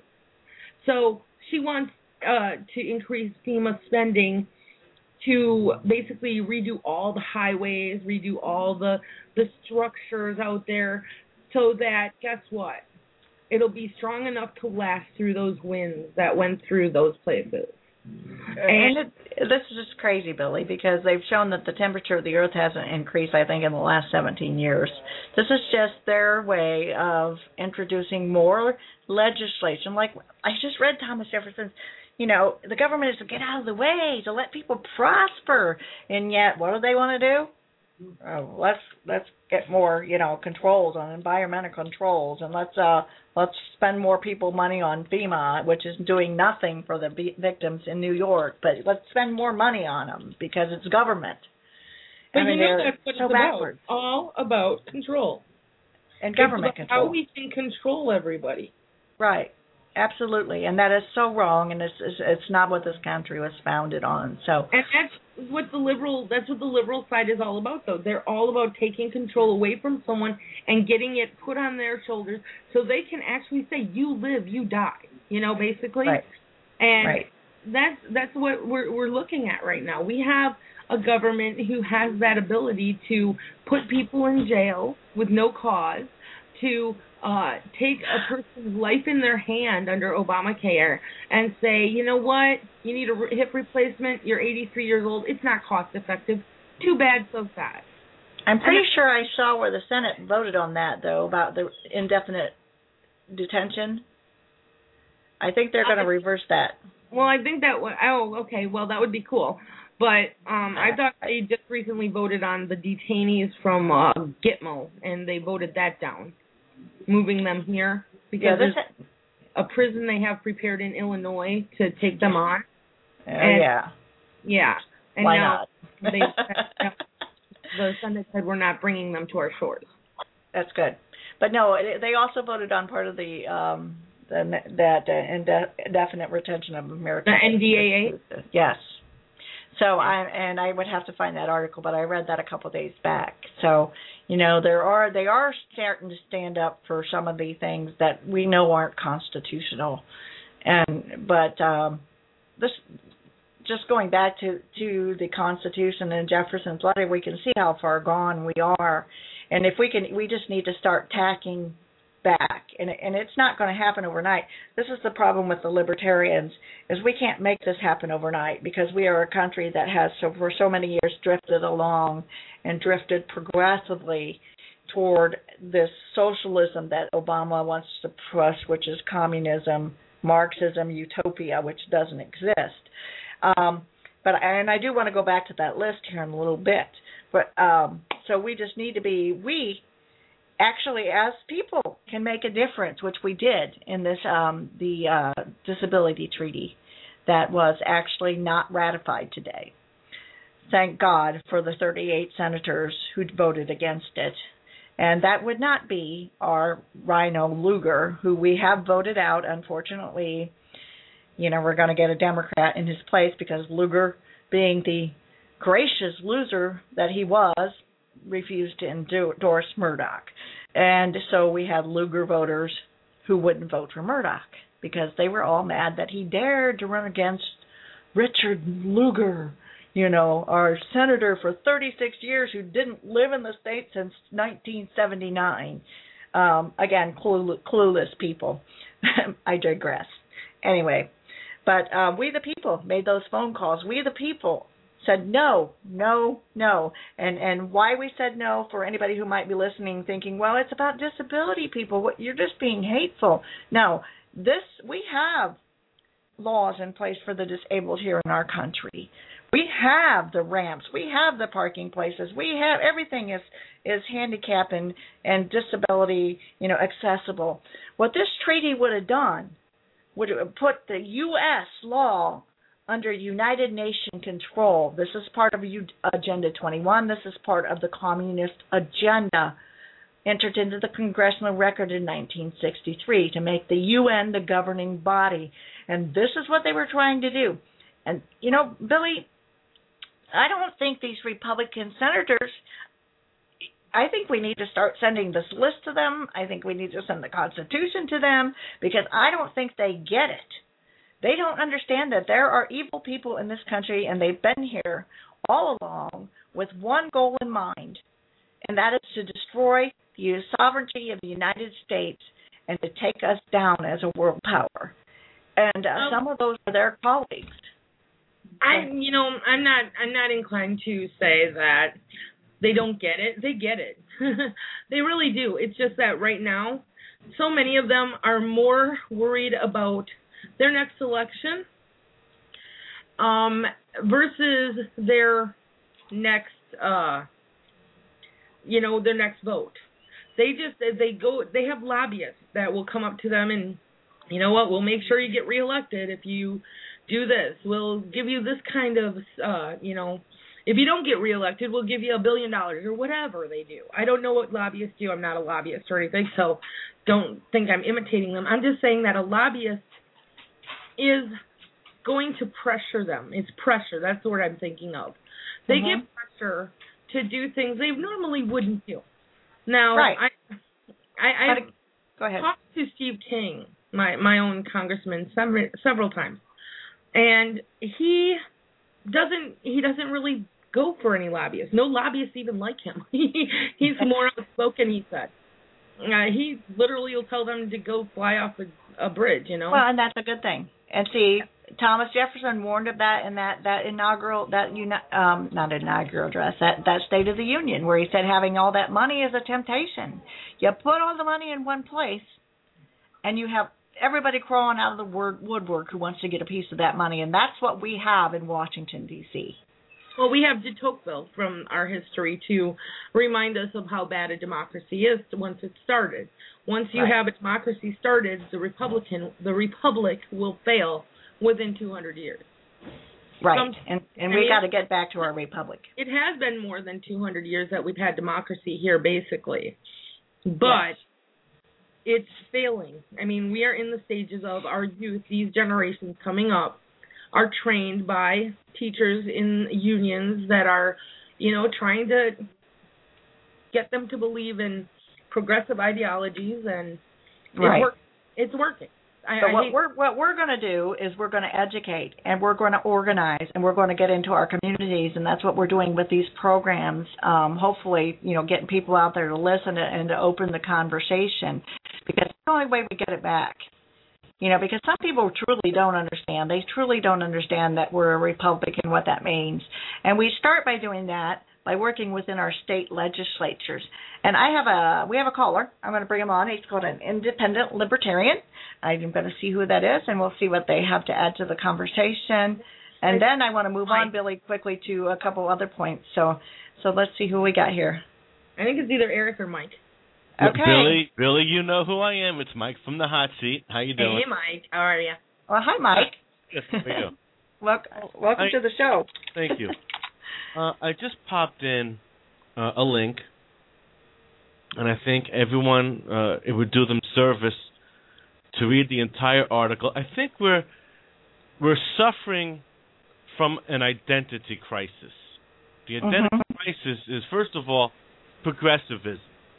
[SPEAKER 8] So she wants uh, to increase FEMA spending to basically redo all the highways, redo all the the structures out there, so that, guess what? It'll be strong enough to last through those winds that went through those places.
[SPEAKER 7] And it, this is just crazy, Billy, because they've shown that the temperature of the Earth hasn't increased, I think, in the last seventeen years. This is just their way of introducing more legislation. Like, I just read Thomas Jefferson's, you know, the government is to get out of the way, to let people prosper. And yet, what do they want to do? Uh, let's let's get more, you know, controls on environmental controls, and let's uh let's spend more people money on FEMA, which is doing nothing for the v- victims in New York. But let's spend more money on them because it's government.
[SPEAKER 8] But
[SPEAKER 7] I mean,
[SPEAKER 8] you know
[SPEAKER 7] they're
[SPEAKER 8] that's what
[SPEAKER 7] so
[SPEAKER 8] it's about.
[SPEAKER 7] backwards.
[SPEAKER 8] All about control
[SPEAKER 7] And government
[SPEAKER 8] it's about
[SPEAKER 7] control.
[SPEAKER 8] how we can control everybody.
[SPEAKER 7] Right. Absolutely, and that is so wrong, and it's, it's it's not what this country was founded on. So,
[SPEAKER 8] and that's what the liberal that's what the liberal side is all about, though. They're all about taking control away from someone and getting it put on their shoulders, so they can actually say, "You live, you die." You know, basically.
[SPEAKER 7] Right.
[SPEAKER 8] And
[SPEAKER 7] right.
[SPEAKER 8] that's that's what we're we're looking at right now. We have a government who has that ability to put people in jail with no cause, to Uh, take a person's life in their hand under Obamacare and say, you know what, you need a hip replacement, you're eighty-three years old, it's not cost effective. Too bad, so sad.
[SPEAKER 7] I'm pretty sure I saw where the Senate voted on that, though, about the indefinite detention. I think they're going to reverse that.
[SPEAKER 8] Well, I think that would, oh, okay, well, that would be cool. But um, I thought they just recently voted on the detainees from uh, Gitmo, and they voted that down, moving them here because
[SPEAKER 7] Yeah,
[SPEAKER 8] there's
[SPEAKER 7] this,
[SPEAKER 8] a prison they have prepared in Illinois to take them on.
[SPEAKER 7] oh,
[SPEAKER 8] And-
[SPEAKER 7] yeah.
[SPEAKER 8] Yeah. And
[SPEAKER 7] Why
[SPEAKER 8] now
[SPEAKER 7] not?
[SPEAKER 8] they said, the Senate said we're not bringing them to our shores.
[SPEAKER 7] That's good. But no, it, they also voted on part of the um, the that uh, inde- indefinite retention of American.
[SPEAKER 8] The N D A A?
[SPEAKER 7] Yes. So I and I would have to find that article, but I read that a couple of days back. So you know there are they are starting to stand up for some of the things that we know aren't constitutional, and but um, this just going back to to the Constitution and Jefferson's letter, we can see how far gone we are, and if we can, we just need to start tacking back, and and it's not going to happen overnight. This is the problem with the libertarians, is we can't make this happen overnight because we are a country that has so for so many years drifted along and drifted progressively toward this socialism that Obama wants to push, which is communism, Marxism, utopia, which doesn't exist. Um, but and I do want to go back to that list here in a little bit. But um, so we just need to be we. Actually, as people, can make a difference, which we did in this um, the uh, disability treaty that was actually not ratified today. Thank God for the thirty-eight senators who voted against it. And that would not be our Rhino Lugar, who we have voted out. Unfortunately, you know, we're going to get a Democrat in his place because Lugar, being the gracious loser that he was, refused to endorse Murdoch. And so we had Lugar voters who wouldn't vote for Murdoch because they were all mad that he dared to run against Richard Lugar, you know, our senator for thirty-six years who didn't live in the state since nineteen seventy-nine. Um, again, clue, clueless people. I digress. Anyway, but uh, we the people made those phone calls. We the people said no, no, no. And and why we said no, for anybody who might be listening thinking, well, it's about disability people. What, you're just being hateful. No, this we have laws in place for the disabled here in our country. We have the ramps. We have the parking places. We have everything is is handicap and, and disability, you know, accessible. What this treaty would have done would have put the U S law under United Nations control. This is part of Agenda twenty-one. This is part of the Communist Agenda, entered into the Congressional Record in nineteen sixty-three to make the U N the governing body. And this is what they were trying to do. And, you know, Billy, I don't think these Republican senators, I think we need to start sending this list to them. I think we need to send the Constitution to them because I don't think they get it. They don't understand that there are evil people in this country, and they've been here all along with one goal in mind, and that is to destroy the sovereignty of the United States and to take us down as a world power. And uh, um, some of those are their colleagues.
[SPEAKER 8] I, you know, I'm not, I'm not inclined to say that they don't get it. They get it. They really do. It's just that right now, so many of them are more worried about their next election um, versus their next, uh, you know, their next vote. They just, they go, they have lobbyists that will come up to them and, you know what, we'll make sure you get reelected if you do this. We'll give you this kind of, uh, you know, if you don't get reelected, we'll give you a billion dollars or whatever they do. I don't know what lobbyists do. I'm not a lobbyist or anything, so don't think I'm imitating them. I'm just saying that a lobbyist is going to pressure them. It's pressure. That's the word I'm thinking of. They mm-hmm. get pressure to do things they normally wouldn't do. Now,
[SPEAKER 7] right.
[SPEAKER 8] I, I, I
[SPEAKER 7] Go ahead.
[SPEAKER 8] talked to Steve King, my, my own congressman, several, several times, and he doesn't he doesn't really go for any lobbyists. No lobbyists even like him. He's more outspoken, he said. Uh, he literally will tell them to go fly off a, a bridge, you know.
[SPEAKER 7] Well, and that's a good thing. And see, Thomas Jefferson warned of that in that, that inaugural, that uni- um, not inaugural address, that, that State of the Union, where he said having all that money is a temptation. You put all the money in one place, and you have everybody crawling out of the word, woodwork who wants to get a piece of that money, and that's what we have in Washington, D C
[SPEAKER 8] Well, we have de Tocqueville from our history to remind us of how bad a democracy is once it's started. Once you
[SPEAKER 7] right.
[SPEAKER 8] have a democracy started, the Republican, the Republic will fail within two hundred years.
[SPEAKER 7] Right,
[SPEAKER 8] Some,
[SPEAKER 7] and, and
[SPEAKER 8] I
[SPEAKER 7] we
[SPEAKER 8] mean,
[SPEAKER 7] got to get back to our republic.
[SPEAKER 8] It has been more than two hundred years that we've had democracy here, basically. But
[SPEAKER 7] yes.
[SPEAKER 8] it's failing. I mean, we are in the stages of our youth, these generations coming up, are trained by teachers in unions that are, you know, trying to get them to believe in progressive ideologies, and
[SPEAKER 7] right.
[SPEAKER 8] it work, it's working. I,
[SPEAKER 7] but
[SPEAKER 8] I
[SPEAKER 7] what
[SPEAKER 8] hate-
[SPEAKER 7] we're what we're going to do is we're going to educate, and we're going to organize, and we're going to get into our communities, and that's what we're doing with these programs. Um, hopefully, you know, getting people out there to listen and to open the conversation. because it's the only way we get it back. You know, because some people truly don't understand. They truly don't understand that we're a republic and what that means. And we start by doing that by working within our state legislatures. And I have a, we have a caller. I'm going to bring him on. He's called an independent libertarian. I'm going to see who that is, and we'll see what they have to add to the conversation. And then I want to move on, Billy, quickly to a couple other points. So, so let's see who we got here.
[SPEAKER 8] I think it's either Eric or Mike.
[SPEAKER 7] Okay.
[SPEAKER 9] Billy, Billy, you know who I am. It's Mike from the hot seat. How you doing?
[SPEAKER 8] Hey, Mike. How are you?
[SPEAKER 7] Well, hi, Mike.
[SPEAKER 9] Yes, how are you?
[SPEAKER 7] welcome welcome
[SPEAKER 9] I,
[SPEAKER 7] to the show.
[SPEAKER 9] Thank you. Uh, I just popped in uh, a link, and I think everyone, uh, it would do them service to read the entire article. I think we're we're suffering from an identity crisis. The identity mm-hmm. crisis is, first of all, progressivism.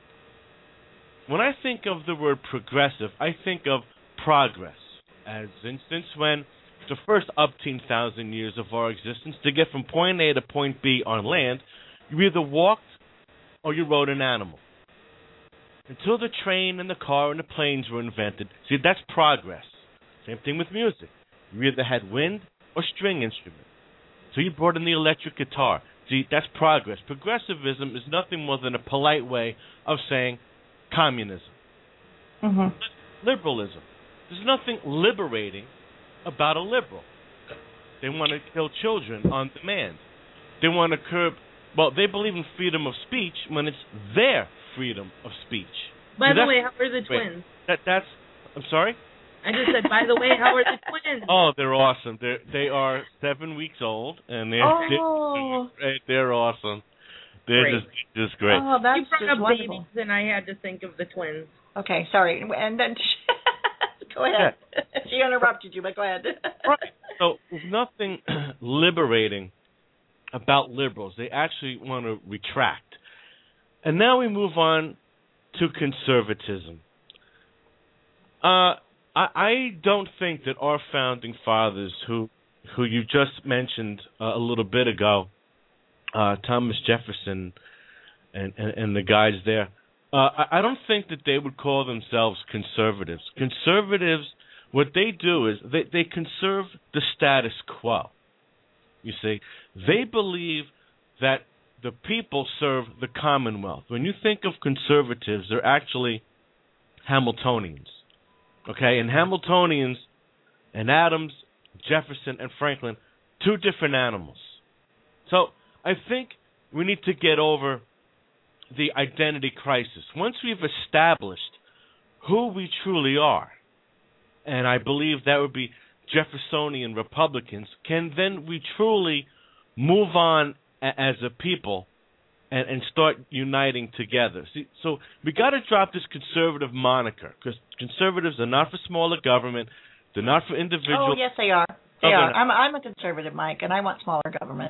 [SPEAKER 9] When I think of the word progressive, I think of progress. As instance, when the first upteen thousand years of our existence, to get from point A to point B on land, you either walked or you rode an animal. Until the train and the car and the planes were invented, see, that's progress. Same thing with music. You either had wind or string instrument. So you brought in the electric guitar. See, that's progress. Progressivism is nothing more than a polite way of saying communism.
[SPEAKER 7] Mm-hmm.
[SPEAKER 9] Liberalism. There's nothing liberating about a liberal. They want to kill children on demand. They want to curb, well, they believe in freedom of speech when it's their freedom of speech.
[SPEAKER 8] By
[SPEAKER 9] See,
[SPEAKER 8] the way, how are the twins?
[SPEAKER 9] That that's. I'm sorry.
[SPEAKER 8] I just said, by the way, how are the twins?
[SPEAKER 9] Oh, they're awesome. They they are seven weeks old, and they're
[SPEAKER 7] oh.
[SPEAKER 9] they're, they're awesome. They're
[SPEAKER 8] great.
[SPEAKER 9] just just great.
[SPEAKER 7] Oh, that's
[SPEAKER 8] you brought
[SPEAKER 7] just
[SPEAKER 8] up
[SPEAKER 7] wonderful.
[SPEAKER 8] babies, and I had to think of the twins.
[SPEAKER 7] Okay, sorry. And then go ahead. Yeah. She interrupted you, but go ahead.
[SPEAKER 9] Right. So nothing liberating about liberals. They actually want to retract. And now we move on to conservatism. Uh, I, I don't think that our founding fathers, who who you just mentioned uh, a little bit ago, uh, Thomas Jefferson and, and, and the guys there, uh, I, I don't think that they would call themselves conservatives. Conservatives, what they do is they, they conserve the status quo. You see, they believe that the people serve the Commonwealth. When you think of conservatives, they're actually Hamiltonians. Okay, and Hamiltonians and Adams, Jefferson, and Franklin, two different animals. So I think we need to get over the identity crisis. Once we've established who we truly are, and I believe that would be Jeffersonian Republicans, can then we truly move on a- as a people and, and start uniting together. See, so we got to drop this conservative moniker, because conservatives are not for smaller government. They're not for individual.
[SPEAKER 7] Oh, yes, they are. They are. I'm, I'm a conservative, Mike, and I want smaller government.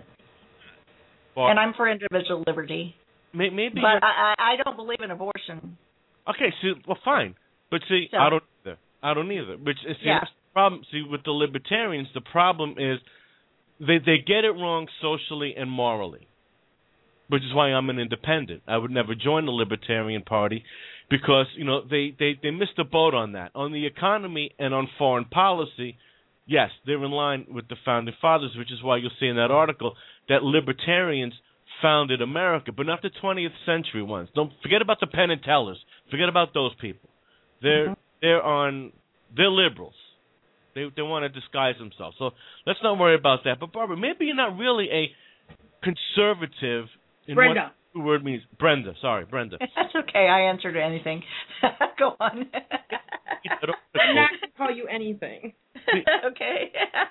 [SPEAKER 9] Well,
[SPEAKER 7] and I'm for individual liberty.
[SPEAKER 9] May, maybe.
[SPEAKER 7] But I, I don't believe in abortion.
[SPEAKER 9] Okay, see, well, fine. But see,
[SPEAKER 7] So,
[SPEAKER 9] I don't either. I don't either. Which see,
[SPEAKER 7] Yeah.
[SPEAKER 9] that's the problem. See, with the libertarians, the problem is they they get it wrong socially and morally. Which is why I'm an independent. I would never join the Libertarian Party because, you know, they, they, they missed the boat on that. On the economy and on foreign policy, yes, they're in line with the Founding Fathers, which is why you'll see in that article that libertarians founded America, but not the twentieth century ones. Don't forget about the Penn and Tellers. Forget about those people. They're mm-hmm. they're on they're liberals. They they want to disguise themselves. So let's not worry about that. But Barbara, maybe you're not really a conservative in
[SPEAKER 8] Brenda.
[SPEAKER 9] what the word means. Brenda, sorry, Brenda.
[SPEAKER 7] That's okay. I answered anything. Go on.
[SPEAKER 8] I'm not going to call you anything.
[SPEAKER 7] Okay.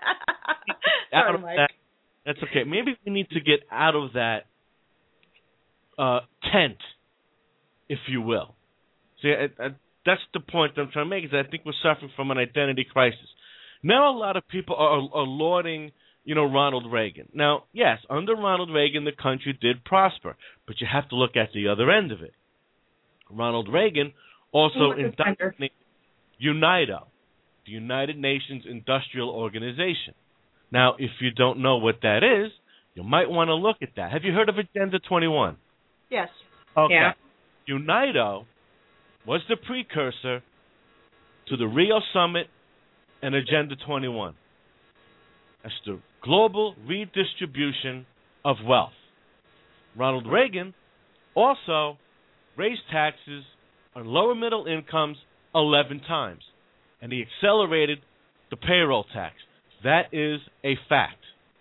[SPEAKER 9] Out
[SPEAKER 7] Sorry,
[SPEAKER 9] of
[SPEAKER 7] Mike.
[SPEAKER 9] that, that's okay. Maybe we need to get out of that uh, tent, if you will. See, I, I, that's the point that I'm trying to make, is that I think we're suffering from an identity crisis. Now a lot of people are, are lauding, you know, Ronald Reagan. Now, yes, under Ronald Reagan, the country did prosper, but you have to look at the other end of it. Ronald Reagan also indoctrinated UNIDO, the United Nations Industrial Organization. Now, if you don't know what that is, you might want to look at that. Have you heard of Agenda twenty-one?
[SPEAKER 7] Yes.
[SPEAKER 9] Okay.
[SPEAKER 8] Yeah.
[SPEAKER 9] UNIDO was the precursor to the Rio Summit and Agenda twenty-one. That's the global redistribution of wealth. Ronald Reagan also raised taxes on lower middle incomes eleven times, and he accelerated the payroll tax. That is a fact.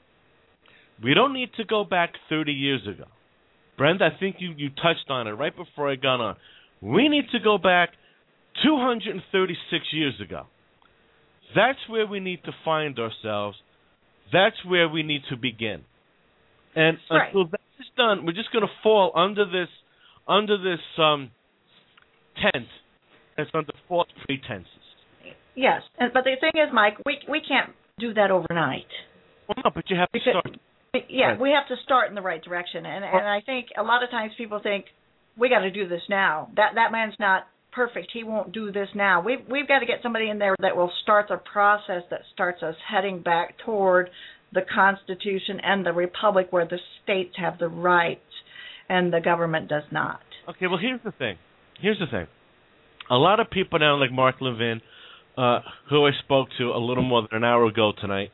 [SPEAKER 9] We don't need to go back thirty years ago. Brenda, I think you, you touched on it right before I got on. We need to go back two hundred thirty-six years ago. That's where we need to find ourselves. That's where we need to begin. And
[SPEAKER 7] right.
[SPEAKER 9] until that is done, we're just going to fall under this under this um, tent that's under false pretenses.
[SPEAKER 7] Yes, and, but the thing is, Mike, we we can't do that overnight.
[SPEAKER 9] Well, no, but you have to
[SPEAKER 7] Because,
[SPEAKER 9] start.
[SPEAKER 7] Yeah,
[SPEAKER 9] Right.
[SPEAKER 7] we have to start in the right direction, and and I think a lot of times people think we got to do this now. That that man's not perfect. He won't do this now. We've we've got to get somebody in there that will start the process that starts us heading back toward the Constitution and the Republic, where the states have the rights and the government does not.
[SPEAKER 9] Okay, well, here's the thing. Here's the thing. A lot of people now, like Mark Levin, uh, who I spoke to a little more than an hour ago tonight,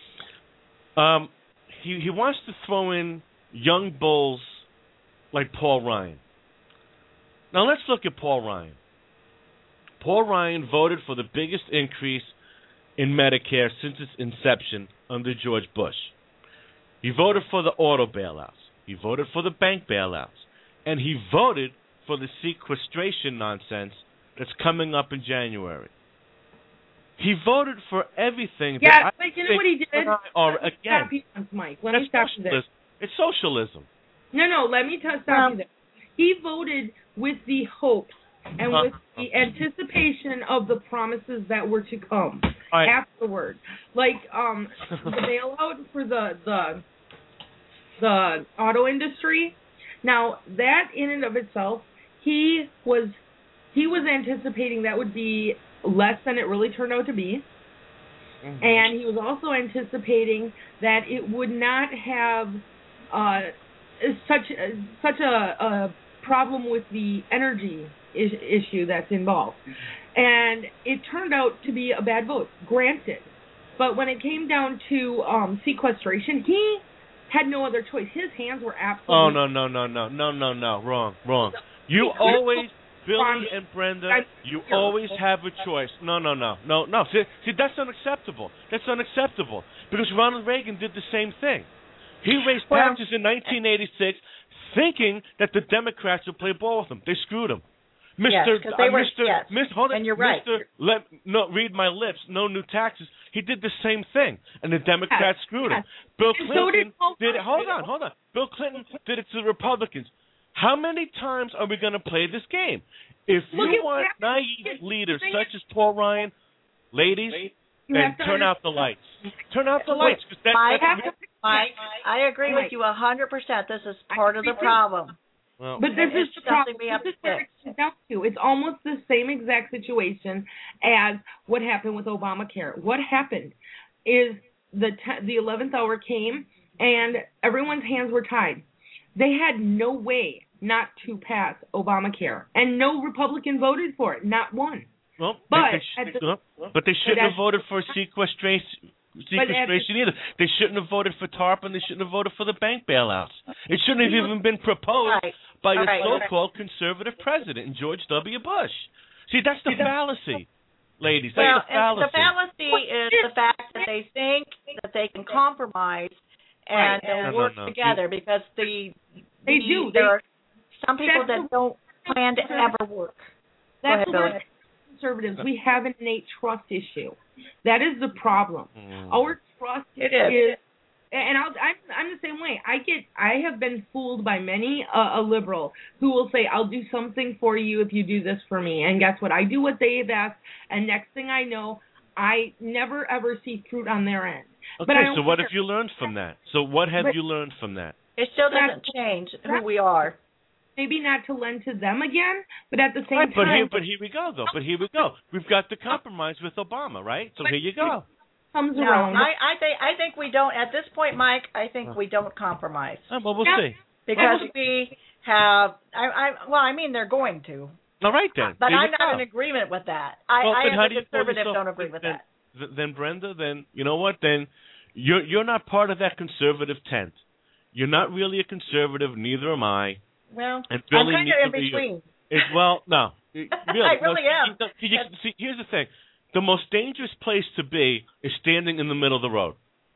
[SPEAKER 9] um, he he wants to throw in young bulls like Paul Ryan. Now let's look at Paul Ryan. Paul Ryan voted for the biggest increase in Medicare since its inception under George Bush. He voted for the auto bailouts. He voted for the bank bailouts. And he voted for the sequestration nonsense that's coming up in January. He voted for everything that
[SPEAKER 8] Yeah,
[SPEAKER 9] I
[SPEAKER 8] but you know
[SPEAKER 9] think
[SPEAKER 8] what he did?
[SPEAKER 9] are,
[SPEAKER 8] Let me
[SPEAKER 9] again,
[SPEAKER 8] stop you once, Mike. Let
[SPEAKER 9] that's
[SPEAKER 8] me stop you there.
[SPEAKER 9] socialism. It's socialism.
[SPEAKER 8] No, no, let me t- stop
[SPEAKER 7] Um,
[SPEAKER 8] you there. He voted with the hopes and with the anticipation of the promises that were to come
[SPEAKER 9] Right.
[SPEAKER 8] afterward. Like um, the bailout for the, the the auto industry. Now, that in and of itself, he was he was anticipating that would be less than it really turned out to be. Mm-hmm. And he was also anticipating that it would not have uh, such such a, a problem with the energy is, issue that's involved. And it turned out to be a bad vote, granted. But when it came down to um, sequestration, he had no other choice. His hands were absolutely...
[SPEAKER 9] Oh, no, no, no, no, no, no, no, wrong, wrong. You always, Billy and Brenda, you always have a choice. No, no, no, no, no. See, see, that's unacceptable. That's unacceptable. Because Ronald Reagan did the same thing. He raised
[SPEAKER 7] Well,
[SPEAKER 9] taxes in nineteen eighty-six thinking that the Democrats would play ball with him. They screwed him. Mister
[SPEAKER 7] Yes, 'cause they
[SPEAKER 9] uh,
[SPEAKER 7] were-
[SPEAKER 9] Mister
[SPEAKER 7] yes,
[SPEAKER 9] Mister hold it,
[SPEAKER 7] and you're right.
[SPEAKER 9] Mister Let no read my lips. No new taxes. He did the same thing, and the Democrats
[SPEAKER 8] Yes,
[SPEAKER 9] screwed him.
[SPEAKER 8] yes.
[SPEAKER 9] Bill
[SPEAKER 8] And so
[SPEAKER 9] Clinton
[SPEAKER 8] did Paul
[SPEAKER 9] did it. Hold
[SPEAKER 8] Ryan.
[SPEAKER 9] on, hold on. Bill Clinton did it to the Republicans. How many times are we going to play this game? If
[SPEAKER 8] Look
[SPEAKER 9] you
[SPEAKER 8] at
[SPEAKER 9] want
[SPEAKER 8] what happened.
[SPEAKER 9] naive leaders
[SPEAKER 8] The thing
[SPEAKER 9] such as Paul Ryan, ladies,
[SPEAKER 8] You
[SPEAKER 9] then
[SPEAKER 8] have to
[SPEAKER 9] turn out the lights. Turn out the
[SPEAKER 7] Wait,
[SPEAKER 9] lights. 'Cause that,
[SPEAKER 7] Mike,
[SPEAKER 9] that's,
[SPEAKER 7] Mike, I agree
[SPEAKER 8] Mike.
[SPEAKER 7] with you a hundred percent. This is part of the
[SPEAKER 8] agree too.
[SPEAKER 7] problem.
[SPEAKER 9] well,
[SPEAKER 8] But this
[SPEAKER 7] It's
[SPEAKER 8] is the
[SPEAKER 7] something
[SPEAKER 8] problem.
[SPEAKER 7] we have
[SPEAKER 8] This
[SPEAKER 7] to
[SPEAKER 8] is where
[SPEAKER 7] fix.
[SPEAKER 8] it comes down to. It's almost the same exact situation as what happened with Obamacare. What happened is the te- the eleventh hour came and everyone's hands were tied. They had no way not to pass Obamacare, and no Republican voted for it, not one.
[SPEAKER 9] well,
[SPEAKER 8] But
[SPEAKER 9] they,
[SPEAKER 8] at
[SPEAKER 9] they,
[SPEAKER 8] the-
[SPEAKER 9] well, but they shouldn't
[SPEAKER 8] but
[SPEAKER 9] have
[SPEAKER 8] at-
[SPEAKER 9] voted for sequestration. Sequestration either. They shouldn't have voted for TARP, and they shouldn't have voted for the bank bailouts. It shouldn't have even been proposed
[SPEAKER 7] Right.
[SPEAKER 9] by a
[SPEAKER 7] All right.
[SPEAKER 9] so-called conservative president, George W. Bush. See, that's the fallacy, ladies. That's
[SPEAKER 7] Well,
[SPEAKER 9] the
[SPEAKER 7] and
[SPEAKER 9] fallacy.
[SPEAKER 7] the fallacy is the fact that they think that they can compromise and
[SPEAKER 8] Right.
[SPEAKER 7] they'll
[SPEAKER 9] No, no,
[SPEAKER 7] work
[SPEAKER 9] no.
[SPEAKER 7] together because the,
[SPEAKER 8] They
[SPEAKER 7] the-
[SPEAKER 8] do.
[SPEAKER 7] There
[SPEAKER 8] They-
[SPEAKER 7] are some people
[SPEAKER 8] That's
[SPEAKER 7] that don't plan to ever work.
[SPEAKER 8] That's
[SPEAKER 7] Go
[SPEAKER 8] the
[SPEAKER 7] ahead,
[SPEAKER 8] word conservatives. We have an innate trust issue. That is the problem.
[SPEAKER 9] Mm.
[SPEAKER 8] Our trust
[SPEAKER 7] It is.
[SPEAKER 8] and I'll, I'm I'm the same way. I get I have been fooled by many uh, a liberal who will say, "I'll do something for you if you do this for me." And guess what? I do what they've asked, and next thing I know, I never ever see fruit on their end.
[SPEAKER 9] Okay,
[SPEAKER 8] but I don't
[SPEAKER 9] so what
[SPEAKER 8] care.
[SPEAKER 9] have you learned from that? So what have
[SPEAKER 8] But-
[SPEAKER 9] you learned from that?
[SPEAKER 7] It still doesn't
[SPEAKER 8] That's-
[SPEAKER 7] change who we are.
[SPEAKER 8] Maybe not to lend to them again, but at the same
[SPEAKER 9] Right, but
[SPEAKER 8] time,
[SPEAKER 9] here, but here we go, though. But here we go. We've got the compromise with Obama, right? So
[SPEAKER 8] But-
[SPEAKER 9] here you go.
[SPEAKER 8] comes
[SPEAKER 7] No,
[SPEAKER 8] around.
[SPEAKER 7] I, I think I think we don't at this point, Mike. I think we don't compromise
[SPEAKER 9] Oh, well, we'll
[SPEAKER 8] Yeah.
[SPEAKER 9] see.
[SPEAKER 7] because we have. I, I well, I mean they're going to.
[SPEAKER 9] All right then.
[SPEAKER 7] But
[SPEAKER 9] There
[SPEAKER 7] I'm
[SPEAKER 9] you
[SPEAKER 7] not
[SPEAKER 9] go.
[SPEAKER 7] in agreement with that. I,
[SPEAKER 9] Well,
[SPEAKER 7] I
[SPEAKER 9] then
[SPEAKER 7] as
[SPEAKER 9] how
[SPEAKER 7] a
[SPEAKER 9] do you call
[SPEAKER 7] conservative
[SPEAKER 9] yourself-
[SPEAKER 7] don't agree with
[SPEAKER 9] then,
[SPEAKER 7] that.
[SPEAKER 9] th- Then Brenda, then you know what? Then you're you're not part of that conservative tent. You're not really a conservative. Neither am I.
[SPEAKER 7] Well,
[SPEAKER 9] And
[SPEAKER 7] I'm
[SPEAKER 9] Billy
[SPEAKER 7] kind
[SPEAKER 9] needs
[SPEAKER 7] of in
[SPEAKER 9] to be-
[SPEAKER 7] between.
[SPEAKER 9] It's, well, no. Really,
[SPEAKER 7] I
[SPEAKER 9] no,
[SPEAKER 7] really
[SPEAKER 9] see,
[SPEAKER 7] am.
[SPEAKER 9] no, see, you- see, here's the thing: the most dangerous place to be is standing in the middle of the road.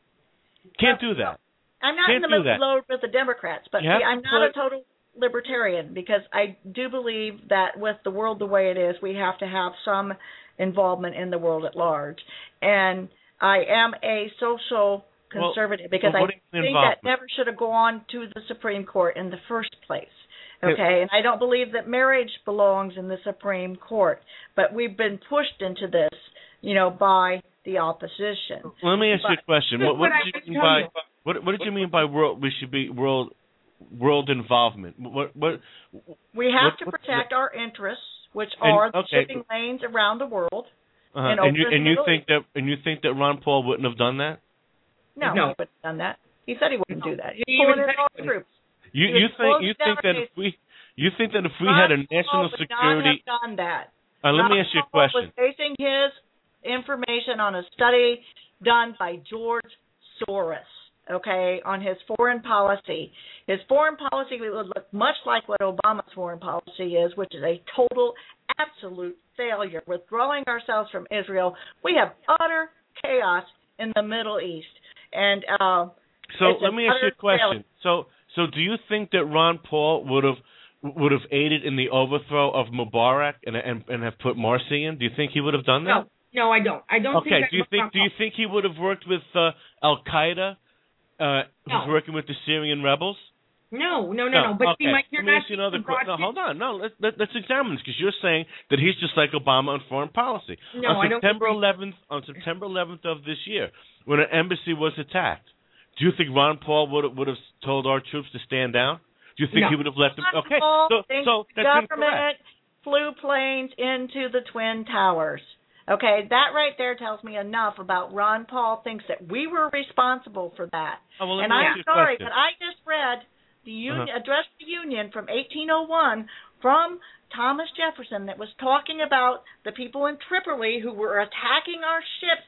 [SPEAKER 9] Can't do that.
[SPEAKER 7] I'm not
[SPEAKER 9] Can't
[SPEAKER 7] in the
[SPEAKER 9] do
[SPEAKER 7] middle of
[SPEAKER 9] that.
[SPEAKER 7] the road with the Democrats, but
[SPEAKER 9] You
[SPEAKER 7] see,
[SPEAKER 9] have to
[SPEAKER 7] I'm not a
[SPEAKER 9] put-
[SPEAKER 7] total libertarian because I do believe that with the world the way it is, we have to have some involvement in the world at large. And I am a social
[SPEAKER 9] Well,
[SPEAKER 7] conservative because
[SPEAKER 9] well,
[SPEAKER 7] I
[SPEAKER 9] what is
[SPEAKER 7] think
[SPEAKER 9] involvement?
[SPEAKER 7] that never should have gone to the Supreme Court in the first place. Okay, and I don't believe that marriage belongs in the Supreme Court, but we've been pushed into this, you know, by the opposition.
[SPEAKER 9] Let me ask you a
[SPEAKER 7] But-
[SPEAKER 9] question.
[SPEAKER 8] That's
[SPEAKER 9] What, what
[SPEAKER 8] what I
[SPEAKER 9] did
[SPEAKER 8] was
[SPEAKER 9] you mean
[SPEAKER 8] telling
[SPEAKER 9] by
[SPEAKER 8] you.
[SPEAKER 9] what, what did you mean by world? We should be world world involvement. What what?
[SPEAKER 7] We have
[SPEAKER 9] What-
[SPEAKER 7] to
[SPEAKER 9] what's
[SPEAKER 7] protect our interests, which
[SPEAKER 9] And-
[SPEAKER 7] are the
[SPEAKER 9] okay.
[SPEAKER 7] shipping lanes around the world.
[SPEAKER 9] Uh-huh.
[SPEAKER 7] And
[SPEAKER 9] And you
[SPEAKER 7] open
[SPEAKER 9] and
[SPEAKER 7] the
[SPEAKER 9] you
[SPEAKER 7] Middle
[SPEAKER 9] think that and you think that Ron Paul wouldn't have done that?
[SPEAKER 7] No,
[SPEAKER 8] No.
[SPEAKER 7] he wouldn't have done that. He said he wouldn't do that.
[SPEAKER 8] He
[SPEAKER 7] He's pulling
[SPEAKER 8] even
[SPEAKER 7] in
[SPEAKER 8] said he
[SPEAKER 7] all
[SPEAKER 8] wouldn't.
[SPEAKER 7] troops.
[SPEAKER 9] You
[SPEAKER 7] He
[SPEAKER 9] you
[SPEAKER 7] was
[SPEAKER 9] think
[SPEAKER 7] closed
[SPEAKER 9] you
[SPEAKER 7] down
[SPEAKER 9] think that
[SPEAKER 7] his-
[SPEAKER 9] if we you think that if we
[SPEAKER 7] Ron
[SPEAKER 9] had a
[SPEAKER 7] Paul
[SPEAKER 9] national
[SPEAKER 7] would not
[SPEAKER 9] security,
[SPEAKER 7] have done that.
[SPEAKER 9] uh, let me
[SPEAKER 7] Ron
[SPEAKER 9] ask you a
[SPEAKER 7] Paul
[SPEAKER 9] question.
[SPEAKER 7] was basing his information on a study done by George Soros, okay, on his foreign policy. His foreign policy would look much like what Obama's foreign policy is, which is a total, absolute failure. Withdrawing ourselves from Israel, we have utter chaos in the Middle East. And uh,
[SPEAKER 9] So
[SPEAKER 7] it's
[SPEAKER 9] let
[SPEAKER 7] an
[SPEAKER 9] me ask you a
[SPEAKER 7] utter
[SPEAKER 9] question.
[SPEAKER 7] failure.
[SPEAKER 9] So so do you think that Ron Paul would have would have aided in the overthrow of Mubarak and and, and have put Morsi in? Do you think he would have done that?
[SPEAKER 8] No, no, I don't. I don't
[SPEAKER 9] Okay.
[SPEAKER 8] think.
[SPEAKER 9] Do you
[SPEAKER 8] that
[SPEAKER 9] think do you think he would have worked with uh, Al Qaeda, uh, who's
[SPEAKER 8] No.
[SPEAKER 9] working with the Syrian rebels?
[SPEAKER 8] No, no, no, no. But
[SPEAKER 9] okay.
[SPEAKER 8] see, Mike, you're
[SPEAKER 9] Let me
[SPEAKER 8] not
[SPEAKER 9] ask you another
[SPEAKER 8] seeing
[SPEAKER 9] question. No,
[SPEAKER 8] broad-
[SPEAKER 9] hold on. No, let, let, let's examine this because you're saying that he's just like Obama on foreign policy.
[SPEAKER 8] No,
[SPEAKER 9] on
[SPEAKER 8] I don't
[SPEAKER 9] September
[SPEAKER 8] agree.
[SPEAKER 9] eleventh, on September eleventh of this year, when an embassy was attacked, do you think Ron Paul would have, would have told our troops to stand down? Do you think
[SPEAKER 8] No.
[SPEAKER 9] he would have left them?
[SPEAKER 7] Ron
[SPEAKER 9] Okay,
[SPEAKER 7] Paul
[SPEAKER 9] so
[SPEAKER 7] thinks
[SPEAKER 9] so
[SPEAKER 7] the
[SPEAKER 9] that's
[SPEAKER 7] government
[SPEAKER 9] incorrect.
[SPEAKER 7] flew planes into the Twin Towers. Okay, that right there tells me enough about Ron Paul thinks that we were responsible for that.
[SPEAKER 9] Oh, well, let
[SPEAKER 7] and
[SPEAKER 9] me
[SPEAKER 7] I'm
[SPEAKER 9] ask you a
[SPEAKER 7] sorry,
[SPEAKER 9] question.
[SPEAKER 7] but I just read the union,
[SPEAKER 9] Uh-huh.
[SPEAKER 7] address to the Union from eighteen oh one from Thomas Jefferson that was talking about the people in Tripoli who were attacking our ships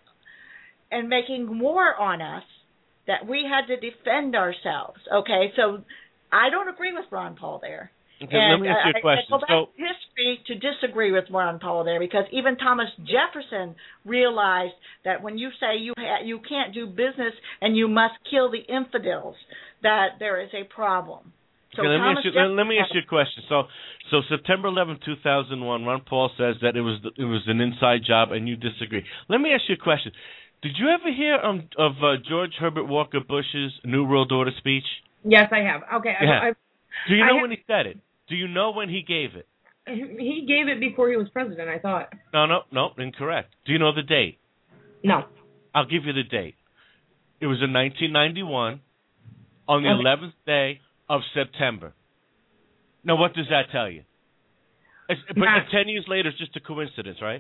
[SPEAKER 7] and making war on us, that we had to defend ourselves. Okay, so I don't agree with Ron Paul there.
[SPEAKER 9] Okay,
[SPEAKER 7] and
[SPEAKER 9] let me ask you
[SPEAKER 7] I,
[SPEAKER 9] a question.
[SPEAKER 7] I go back
[SPEAKER 9] So,
[SPEAKER 7] to history to disagree with Ron Paul there because even Thomas Jefferson realized that when you say you ha- you can't do business and you must kill the infidels, that there is a problem. So
[SPEAKER 9] okay, let me
[SPEAKER 7] Thomas
[SPEAKER 9] ask you.
[SPEAKER 7] Jefferson
[SPEAKER 9] Let me ask
[SPEAKER 7] had
[SPEAKER 9] you a question. So, so September eleventh, two thousand one, Ron Paul says that it was it was an inside job, and you disagree. Let me ask you a question. Did you ever hear um, of uh, George Herbert Walker Bush's New World Order speech?
[SPEAKER 8] Yes, I have. Okay. I-
[SPEAKER 9] Yeah.
[SPEAKER 8] I,
[SPEAKER 9] Do you
[SPEAKER 8] I
[SPEAKER 9] know
[SPEAKER 8] have-
[SPEAKER 9] when he said it? Do you know when he gave it?
[SPEAKER 8] he gave it before he was president, I thought.
[SPEAKER 9] No, no, no, incorrect. Do you know the date?
[SPEAKER 8] No.
[SPEAKER 9] I'll give you the date. It was in nineteen ninety-one, on the
[SPEAKER 8] Okay.
[SPEAKER 9] eleventh day of September. Now, what does that tell you? It's, but
[SPEAKER 8] Nah.
[SPEAKER 9] ten years later, it's just a coincidence, right?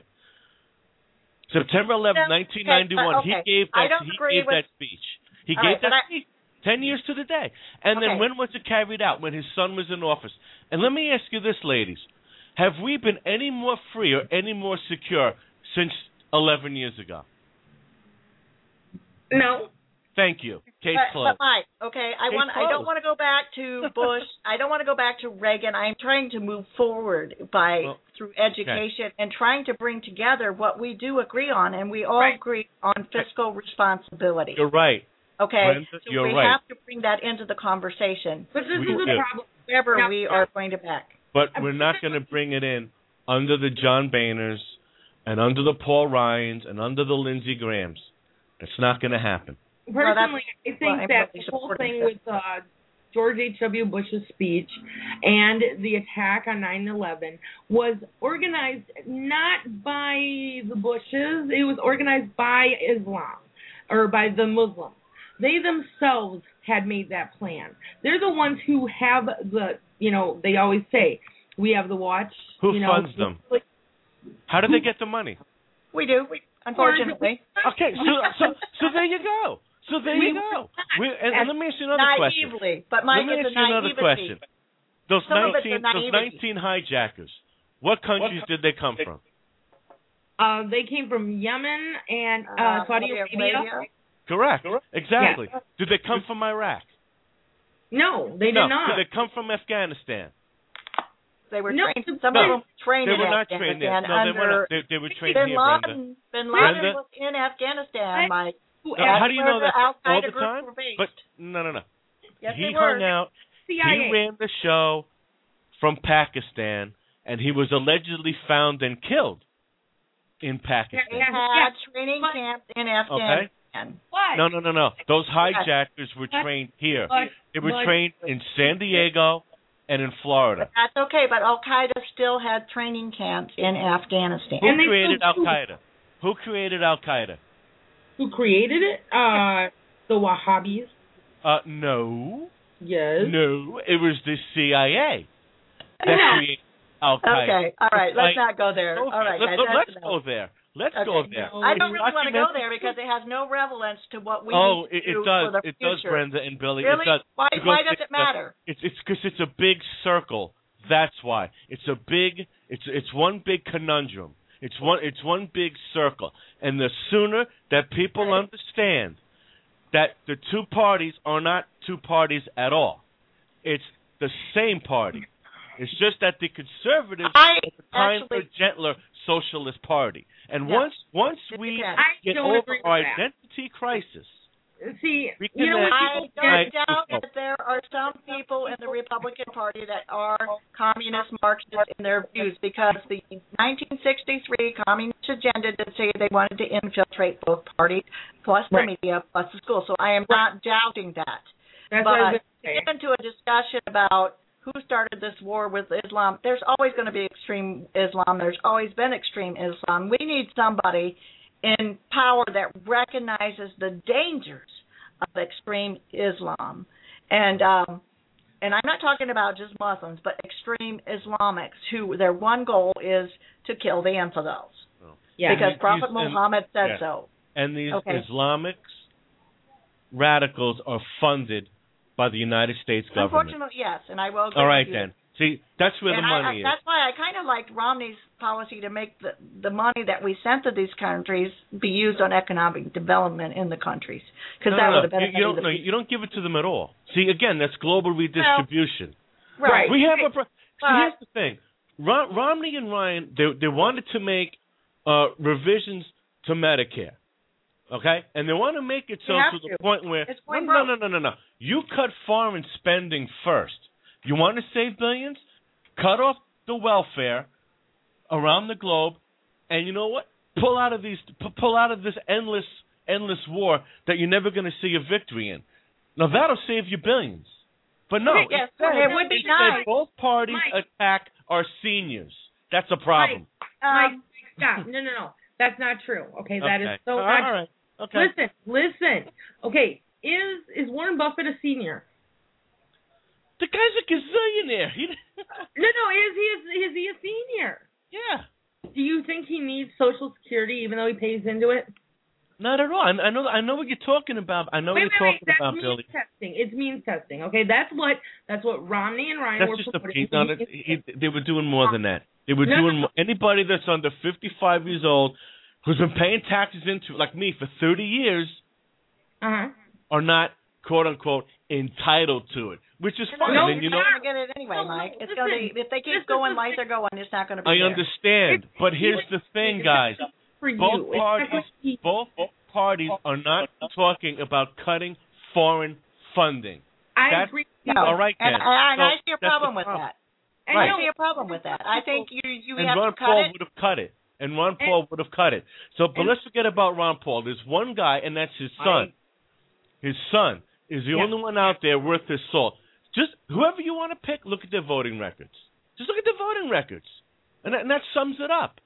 [SPEAKER 9] September eleventh,
[SPEAKER 7] Yeah,
[SPEAKER 9] nineteen ninety-one.
[SPEAKER 7] okay, but, okay.
[SPEAKER 9] He gave
[SPEAKER 7] I
[SPEAKER 9] that.
[SPEAKER 7] don't
[SPEAKER 9] He
[SPEAKER 7] agree
[SPEAKER 9] gave
[SPEAKER 7] with-
[SPEAKER 9] that speech. He
[SPEAKER 7] All
[SPEAKER 9] gave
[SPEAKER 7] right,
[SPEAKER 9] that
[SPEAKER 7] but I-
[SPEAKER 9] speech. Ten years to the day. And then
[SPEAKER 7] Okay.
[SPEAKER 9] when was it carried out? When his son was in office. And let me ask you this, ladies: have we been any more free or any more secure since eleven years ago?
[SPEAKER 8] No.
[SPEAKER 9] Thank you. Case
[SPEAKER 7] But,
[SPEAKER 9] closed.
[SPEAKER 7] but Mike, okay, I
[SPEAKER 9] Case
[SPEAKER 7] want I don't
[SPEAKER 9] closed.
[SPEAKER 7] want to go back to Bush. I don't want to go back to Reagan. I'm trying to move forward by
[SPEAKER 9] Well,
[SPEAKER 7] through education and trying to bring together what we do agree on, and we all
[SPEAKER 8] Right.
[SPEAKER 7] agree on fiscal responsibility.
[SPEAKER 9] You're right.
[SPEAKER 7] Okay,
[SPEAKER 9] Brenda,
[SPEAKER 7] so
[SPEAKER 9] you're
[SPEAKER 7] we
[SPEAKER 9] right.
[SPEAKER 7] have to bring that into the conversation.
[SPEAKER 8] But this
[SPEAKER 9] We
[SPEAKER 8] is the
[SPEAKER 9] do.
[SPEAKER 8] problem.
[SPEAKER 7] Wherever
[SPEAKER 8] Now-
[SPEAKER 7] we are going to back.
[SPEAKER 9] But we're not going to bring it in under the John Boehners and under the Paul Ryans and under the Lindsey Grahams. It's not going to happen.
[SPEAKER 7] Well, that's-
[SPEAKER 8] Personally, I think
[SPEAKER 7] well, I'm
[SPEAKER 8] that
[SPEAKER 7] really
[SPEAKER 8] the whole
[SPEAKER 7] supporting
[SPEAKER 8] thing
[SPEAKER 7] that.
[SPEAKER 8] with uh, George H W. Bush's speech and the attack on nine eleven was organized not by the Bushes. It was organized by Islam or by the Muslims. They themselves had made that plan. They're the ones who have the, you know, they always say, we have the watch.
[SPEAKER 9] Who
[SPEAKER 8] you know,
[SPEAKER 9] funds them? How do they get the money?
[SPEAKER 7] We do, unfortunately.
[SPEAKER 9] Okay, so so so there you go. So there you
[SPEAKER 8] We-
[SPEAKER 9] go. We, and, and let me ask you another question.
[SPEAKER 7] Naively, but Mike,
[SPEAKER 9] Let me
[SPEAKER 7] it's
[SPEAKER 9] ask
[SPEAKER 7] a
[SPEAKER 9] you another
[SPEAKER 7] naivety.
[SPEAKER 9] question. Those
[SPEAKER 7] Some of it's a
[SPEAKER 9] nineteen, those
[SPEAKER 7] naivety.
[SPEAKER 9] nineteen hijackers. What countries did they come from?
[SPEAKER 8] Uh, they came from Yemen and uh,
[SPEAKER 7] Uh,
[SPEAKER 8] Saudi
[SPEAKER 7] Saudi
[SPEAKER 8] Arabia.
[SPEAKER 7] Arabia.
[SPEAKER 9] Correct. Exactly. Did they come from Iraq?
[SPEAKER 8] No, they did
[SPEAKER 9] no.
[SPEAKER 8] not.
[SPEAKER 9] Did they come from Afghanistan?
[SPEAKER 7] They were
[SPEAKER 8] No,
[SPEAKER 7] trained. Some
[SPEAKER 9] no.
[SPEAKER 7] of them trained
[SPEAKER 9] They
[SPEAKER 7] in
[SPEAKER 9] were not trained there.
[SPEAKER 7] Afghanistan
[SPEAKER 9] No, they were
[SPEAKER 7] under
[SPEAKER 9] not. They, they were trained
[SPEAKER 7] Bin
[SPEAKER 9] here, Brenda.
[SPEAKER 7] Laden. Bin Laden
[SPEAKER 9] Brenda?
[SPEAKER 7] was in Afghanistan, Mike.
[SPEAKER 8] Who
[SPEAKER 9] No,
[SPEAKER 8] asked
[SPEAKER 9] how do you
[SPEAKER 7] where
[SPEAKER 9] know
[SPEAKER 7] the
[SPEAKER 9] that all
[SPEAKER 7] Al-Qaeda
[SPEAKER 9] the
[SPEAKER 7] groups
[SPEAKER 9] time?
[SPEAKER 7] were based.
[SPEAKER 9] But no, no, no.
[SPEAKER 7] Yes,
[SPEAKER 9] he
[SPEAKER 7] they were.
[SPEAKER 9] hung out.
[SPEAKER 8] C I A?
[SPEAKER 9] He ran the show from Pakistan, and he was allegedly found and killed in Pakistan.
[SPEAKER 7] They
[SPEAKER 8] Yeah,
[SPEAKER 7] had
[SPEAKER 8] yeah.
[SPEAKER 7] training
[SPEAKER 8] But-
[SPEAKER 7] camps in Afghanistan.
[SPEAKER 8] What?
[SPEAKER 9] No, no, no, no. Those hijackers were
[SPEAKER 8] But-
[SPEAKER 9] trained here.
[SPEAKER 8] but-
[SPEAKER 9] They were
[SPEAKER 8] but-
[SPEAKER 9] trained in San Diego and in Florida.
[SPEAKER 7] That's okay, but Al Qaeda still had training camps in Afghanistan.
[SPEAKER 9] Who
[SPEAKER 8] And they
[SPEAKER 9] created
[SPEAKER 8] still
[SPEAKER 9] Al
[SPEAKER 8] do.
[SPEAKER 9] Qaeda? Who created Al Qaeda?
[SPEAKER 8] Who created it? Uh, the Wahhabis.
[SPEAKER 9] Uh, no,
[SPEAKER 8] Yes.
[SPEAKER 9] no. It was the C I A that
[SPEAKER 7] Yeah.
[SPEAKER 9] created Al Qaeda.
[SPEAKER 7] Okay, all right, let's not go there.
[SPEAKER 9] Okay,
[SPEAKER 7] All right,
[SPEAKER 9] let,
[SPEAKER 7] guys,
[SPEAKER 9] let,
[SPEAKER 7] that's
[SPEAKER 9] let's
[SPEAKER 7] enough.
[SPEAKER 9] go there. Let's
[SPEAKER 7] Okay.
[SPEAKER 9] go there.
[SPEAKER 8] No.
[SPEAKER 7] I don't really want to go
[SPEAKER 9] Document-
[SPEAKER 7] there because it has no relevance to what we
[SPEAKER 9] Oh,
[SPEAKER 7] need to
[SPEAKER 9] it,
[SPEAKER 7] do
[SPEAKER 9] it does.
[SPEAKER 7] for the
[SPEAKER 9] It does,
[SPEAKER 7] future.
[SPEAKER 9] Brenda and Billy.
[SPEAKER 7] Really?
[SPEAKER 9] It does.
[SPEAKER 7] Why?
[SPEAKER 9] Because
[SPEAKER 7] Why does
[SPEAKER 9] it's
[SPEAKER 7] it matter?
[SPEAKER 9] A, it's it's because it's a big circle. That's why. It's a big. It's it's one big conundrum. It's one. It's one big circle. And the sooner that people
[SPEAKER 7] Right.
[SPEAKER 9] understand that the two parties are not two parties at all, it's the same party. It's just that the conservatives
[SPEAKER 7] I
[SPEAKER 9] are the kinder,
[SPEAKER 7] actually-
[SPEAKER 9] gentler socialist party. And
[SPEAKER 7] Yeah.
[SPEAKER 9] once once
[SPEAKER 7] It
[SPEAKER 9] we
[SPEAKER 7] depends.
[SPEAKER 8] I
[SPEAKER 9] get
[SPEAKER 8] don't
[SPEAKER 9] over
[SPEAKER 8] agree with
[SPEAKER 9] our
[SPEAKER 8] that.
[SPEAKER 9] identity crisis,
[SPEAKER 8] See,
[SPEAKER 9] We
[SPEAKER 8] you know
[SPEAKER 9] can,
[SPEAKER 8] what?
[SPEAKER 9] uh,
[SPEAKER 7] I
[SPEAKER 8] people
[SPEAKER 7] don't
[SPEAKER 9] Right.
[SPEAKER 7] doubt that there are some people in the Republican Party that are communist Marxists in their views because the nineteen sixty-three communist agenda did say they wanted to infiltrate both parties, plus the
[SPEAKER 8] Right.
[SPEAKER 7] media, plus the school. So I am not doubting that.
[SPEAKER 8] That's what I was
[SPEAKER 7] But
[SPEAKER 8] gonna
[SPEAKER 7] to
[SPEAKER 8] say.
[SPEAKER 7] get into a discussion about who started this war with Islam, there's always going to be extreme Islam. There's always been extreme Islam. We need somebody in power that recognizes the dangers of extreme Islam. And um, and I'm not talking about just Muslims, but extreme Islamics who their one goal is to kill the infidels.
[SPEAKER 8] Yeah.
[SPEAKER 7] Because
[SPEAKER 9] These-
[SPEAKER 7] Prophet
[SPEAKER 9] and-
[SPEAKER 7] Muhammad said
[SPEAKER 9] yeah.
[SPEAKER 7] so.
[SPEAKER 9] and these
[SPEAKER 7] Okay.
[SPEAKER 9] Islamics radicals are funded by the United States government.
[SPEAKER 7] Unfortunately, yes, and I will agree
[SPEAKER 9] All right
[SPEAKER 7] with you.
[SPEAKER 9] then. See, that's where
[SPEAKER 7] And
[SPEAKER 9] the
[SPEAKER 7] I-
[SPEAKER 9] money
[SPEAKER 7] I,
[SPEAKER 9] is.
[SPEAKER 7] That's why I kind of liked Romney's policy to make the the money that we sent to these countries be used on economic development in the countries, because
[SPEAKER 9] No,
[SPEAKER 7] that
[SPEAKER 9] no,
[SPEAKER 7] would have
[SPEAKER 9] no. You,
[SPEAKER 7] benefited
[SPEAKER 9] you don't.
[SPEAKER 7] the
[SPEAKER 9] No,
[SPEAKER 7] people.
[SPEAKER 9] you don't give it to them at all. See, again, that's global redistribution.
[SPEAKER 7] Right.
[SPEAKER 9] We have a. Pro- See,
[SPEAKER 7] But-
[SPEAKER 9] here's the thing. Rom- Romney and Ryan, they they wanted to make uh, revisions to Medicare, okay, and they want to make it so
[SPEAKER 7] They have
[SPEAKER 9] to the
[SPEAKER 7] to.
[SPEAKER 9] point where
[SPEAKER 7] It's
[SPEAKER 9] no,
[SPEAKER 7] going
[SPEAKER 9] no,
[SPEAKER 7] broke.
[SPEAKER 9] no, no, no, no. You cut foreign spending first. You want to save billions? Cut off the welfare around the globe, and you know what? Pull out of these, pu- pull out of this endless, endless war that you're never going to see a victory in. Now that'll save you billions. But no,
[SPEAKER 7] Okay, yes,
[SPEAKER 9] instead,
[SPEAKER 7] it would be
[SPEAKER 9] instead
[SPEAKER 7] nice.
[SPEAKER 9] both parties
[SPEAKER 8] Mike.
[SPEAKER 9] attack our seniors. That's a problem.
[SPEAKER 8] Mike,
[SPEAKER 7] Um,
[SPEAKER 8] stop. No, no, no. That's not true. Okay, that is
[SPEAKER 9] Okay.
[SPEAKER 8] so
[SPEAKER 9] all
[SPEAKER 8] not
[SPEAKER 9] right, all right. Okay.
[SPEAKER 8] Listen, listen. Okay, is is Warren Buffett a senior?
[SPEAKER 9] The guy's a gazillionaire. He,
[SPEAKER 8] No, no. Is he is, is he a senior?
[SPEAKER 9] yeah.
[SPEAKER 8] Do you think he needs Social Security even though he pays into it?
[SPEAKER 9] Not at all. I, I know. I know what you're talking about. I know
[SPEAKER 8] wait,
[SPEAKER 9] what
[SPEAKER 8] wait,
[SPEAKER 9] you're
[SPEAKER 8] wait.
[SPEAKER 9] talking
[SPEAKER 8] That's
[SPEAKER 9] about,
[SPEAKER 8] means
[SPEAKER 9] Billy.
[SPEAKER 8] testing. It's means testing. Okay, that's what that's what Romney and Ryan
[SPEAKER 9] That's
[SPEAKER 8] were
[SPEAKER 9] just a
[SPEAKER 8] promoting.
[SPEAKER 9] piece. No, that, he, they were doing more than that. They were
[SPEAKER 8] No,
[SPEAKER 9] doing
[SPEAKER 8] no.
[SPEAKER 9] more. Anybody that's under fifty-five years old who's been paying taxes into it, like me, for thirty years,
[SPEAKER 8] Uh huh.
[SPEAKER 9] are not quote unquote entitled to it, which is fine.
[SPEAKER 8] No,
[SPEAKER 9] and you know,
[SPEAKER 7] not going to get it anyway,
[SPEAKER 8] No, no,
[SPEAKER 7] Mike. It's
[SPEAKER 8] listen.
[SPEAKER 7] going to be if they keep
[SPEAKER 8] Listen,
[SPEAKER 7] going
[SPEAKER 8] listen.
[SPEAKER 7] like they're going, it's not going to be
[SPEAKER 9] I
[SPEAKER 7] there.
[SPEAKER 9] understand.
[SPEAKER 8] It's-
[SPEAKER 9] But here's the thing, guys.
[SPEAKER 8] For you,
[SPEAKER 9] Both
[SPEAKER 8] It's
[SPEAKER 9] parties,
[SPEAKER 8] not he-
[SPEAKER 9] both parties are not talking about cutting foreign funding.
[SPEAKER 8] I
[SPEAKER 9] That's-
[SPEAKER 8] agree. with you.
[SPEAKER 7] No.
[SPEAKER 9] All right,
[SPEAKER 7] and,
[SPEAKER 9] then.
[SPEAKER 7] I, and
[SPEAKER 9] So
[SPEAKER 7] I see a
[SPEAKER 9] that's
[SPEAKER 7] problem
[SPEAKER 9] the
[SPEAKER 7] with
[SPEAKER 9] problem.
[SPEAKER 7] that.
[SPEAKER 8] And
[SPEAKER 7] I
[SPEAKER 8] no,
[SPEAKER 7] see a problem with that. I think you you
[SPEAKER 9] And
[SPEAKER 7] have
[SPEAKER 9] Ron
[SPEAKER 7] to cut
[SPEAKER 9] Paul
[SPEAKER 7] it.
[SPEAKER 9] would have cut it. And Ron Paul would have cut it. So, but
[SPEAKER 8] and-
[SPEAKER 9] let's forget about Ron Paul. There's one guy, and that's his son. His son is the
[SPEAKER 8] Yeah.
[SPEAKER 9] only one out there worth his salt. Just whoever you want to pick, look at their voting records. Just look at their voting records, and that, and that sums it up.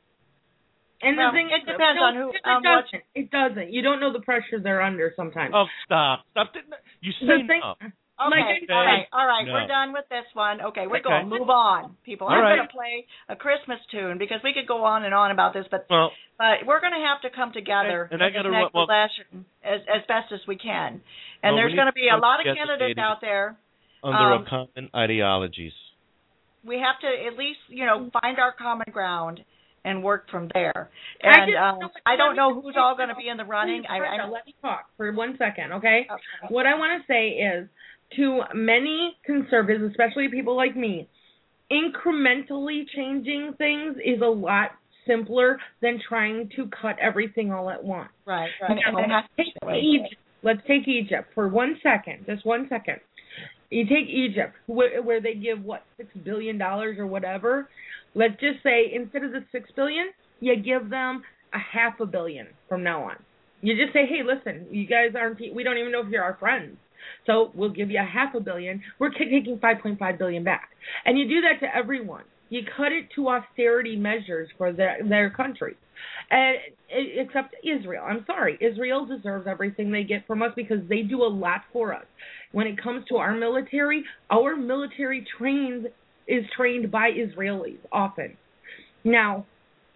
[SPEAKER 8] And
[SPEAKER 7] Well,
[SPEAKER 8] the thing
[SPEAKER 7] it
[SPEAKER 8] is,
[SPEAKER 7] depends
[SPEAKER 8] no,
[SPEAKER 7] on who-
[SPEAKER 8] It
[SPEAKER 7] on what-
[SPEAKER 8] doesn't. It doesn't. You don't know the pressure they're under sometimes.
[SPEAKER 9] Oh, stop! Stop! You
[SPEAKER 8] The
[SPEAKER 9] say
[SPEAKER 8] thing-
[SPEAKER 9] no.
[SPEAKER 7] Okay,
[SPEAKER 8] Like I
[SPEAKER 7] all right,
[SPEAKER 8] said-
[SPEAKER 7] all right.
[SPEAKER 9] No.
[SPEAKER 7] We're done with this one. Okay, we're
[SPEAKER 9] Okay.
[SPEAKER 7] going to move on, people.
[SPEAKER 9] All
[SPEAKER 7] I'm
[SPEAKER 9] right.
[SPEAKER 7] going to play a Christmas tune because we could go on and on about this, but
[SPEAKER 9] Well,
[SPEAKER 7] but we're going to have to come together
[SPEAKER 9] And I
[SPEAKER 7] in this
[SPEAKER 9] gotta
[SPEAKER 7] next
[SPEAKER 9] well-
[SPEAKER 7] election as as best as we can.
[SPEAKER 9] Well,
[SPEAKER 7] And
[SPEAKER 9] we
[SPEAKER 7] there's
[SPEAKER 9] need
[SPEAKER 7] going to
[SPEAKER 9] to
[SPEAKER 7] be a
[SPEAKER 9] come
[SPEAKER 7] lot of
[SPEAKER 9] together,
[SPEAKER 7] candidates
[SPEAKER 9] ladies.
[SPEAKER 7] out there.
[SPEAKER 9] under
[SPEAKER 7] Um,
[SPEAKER 9] our common ideologies.
[SPEAKER 7] we have to at least, you know, find our common ground and work from there. And I, just, um, I don't know who's all going to be in the running. I, I
[SPEAKER 8] Let me talk for one second, okay?
[SPEAKER 7] okay.
[SPEAKER 8] What I want to say is, to many conservatives, especially people like me, incrementally changing things is a lot simpler than trying to cut everything all at once.
[SPEAKER 7] Right, right.
[SPEAKER 8] Now, take Egypt. Let's take Egypt for one second, just one second. You take Egypt, where, where they give, what, six billion dollars or whatever. Let's just say instead of the six billion dollars, you give them a half a billion from now on. You just say, hey, listen, you guys aren't, we don't even know if you're our friends. So we'll give you a half a billion. We're taking five point five billion dollars back. And you do that to everyone. You cut it to austerity measures for their, their country. And, except Israel. I'm sorry. Israel deserves everything they get from us because they do a lot for us. When it comes to our military, our military trains is trained by Israelis often. Now,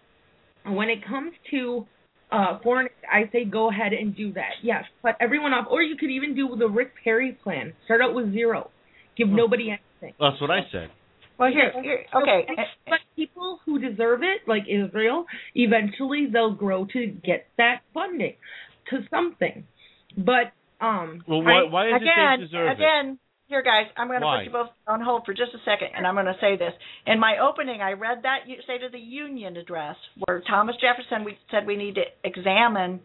[SPEAKER 8] when it comes to uh, foreign, I say go ahead and do that. Yes, cut everyone off. Or you could even do the Rick Perry plan. Start out with zero. Give nobody anything.
[SPEAKER 9] That's what I said.
[SPEAKER 7] Well, here, here okay.
[SPEAKER 8] But people who deserve it, like Israel, eventually they'll grow to get that funding to something. But um,
[SPEAKER 9] well, why,
[SPEAKER 7] I,
[SPEAKER 9] why is
[SPEAKER 7] again,
[SPEAKER 9] it they deserve
[SPEAKER 7] again,
[SPEAKER 9] it?
[SPEAKER 7] Here, guys, I'm going to
[SPEAKER 9] Why?
[SPEAKER 7] put you both on hold for just a second, and I'm going to say this. In my opening, I read that State of the Union address where Thomas Jefferson we said we need to examine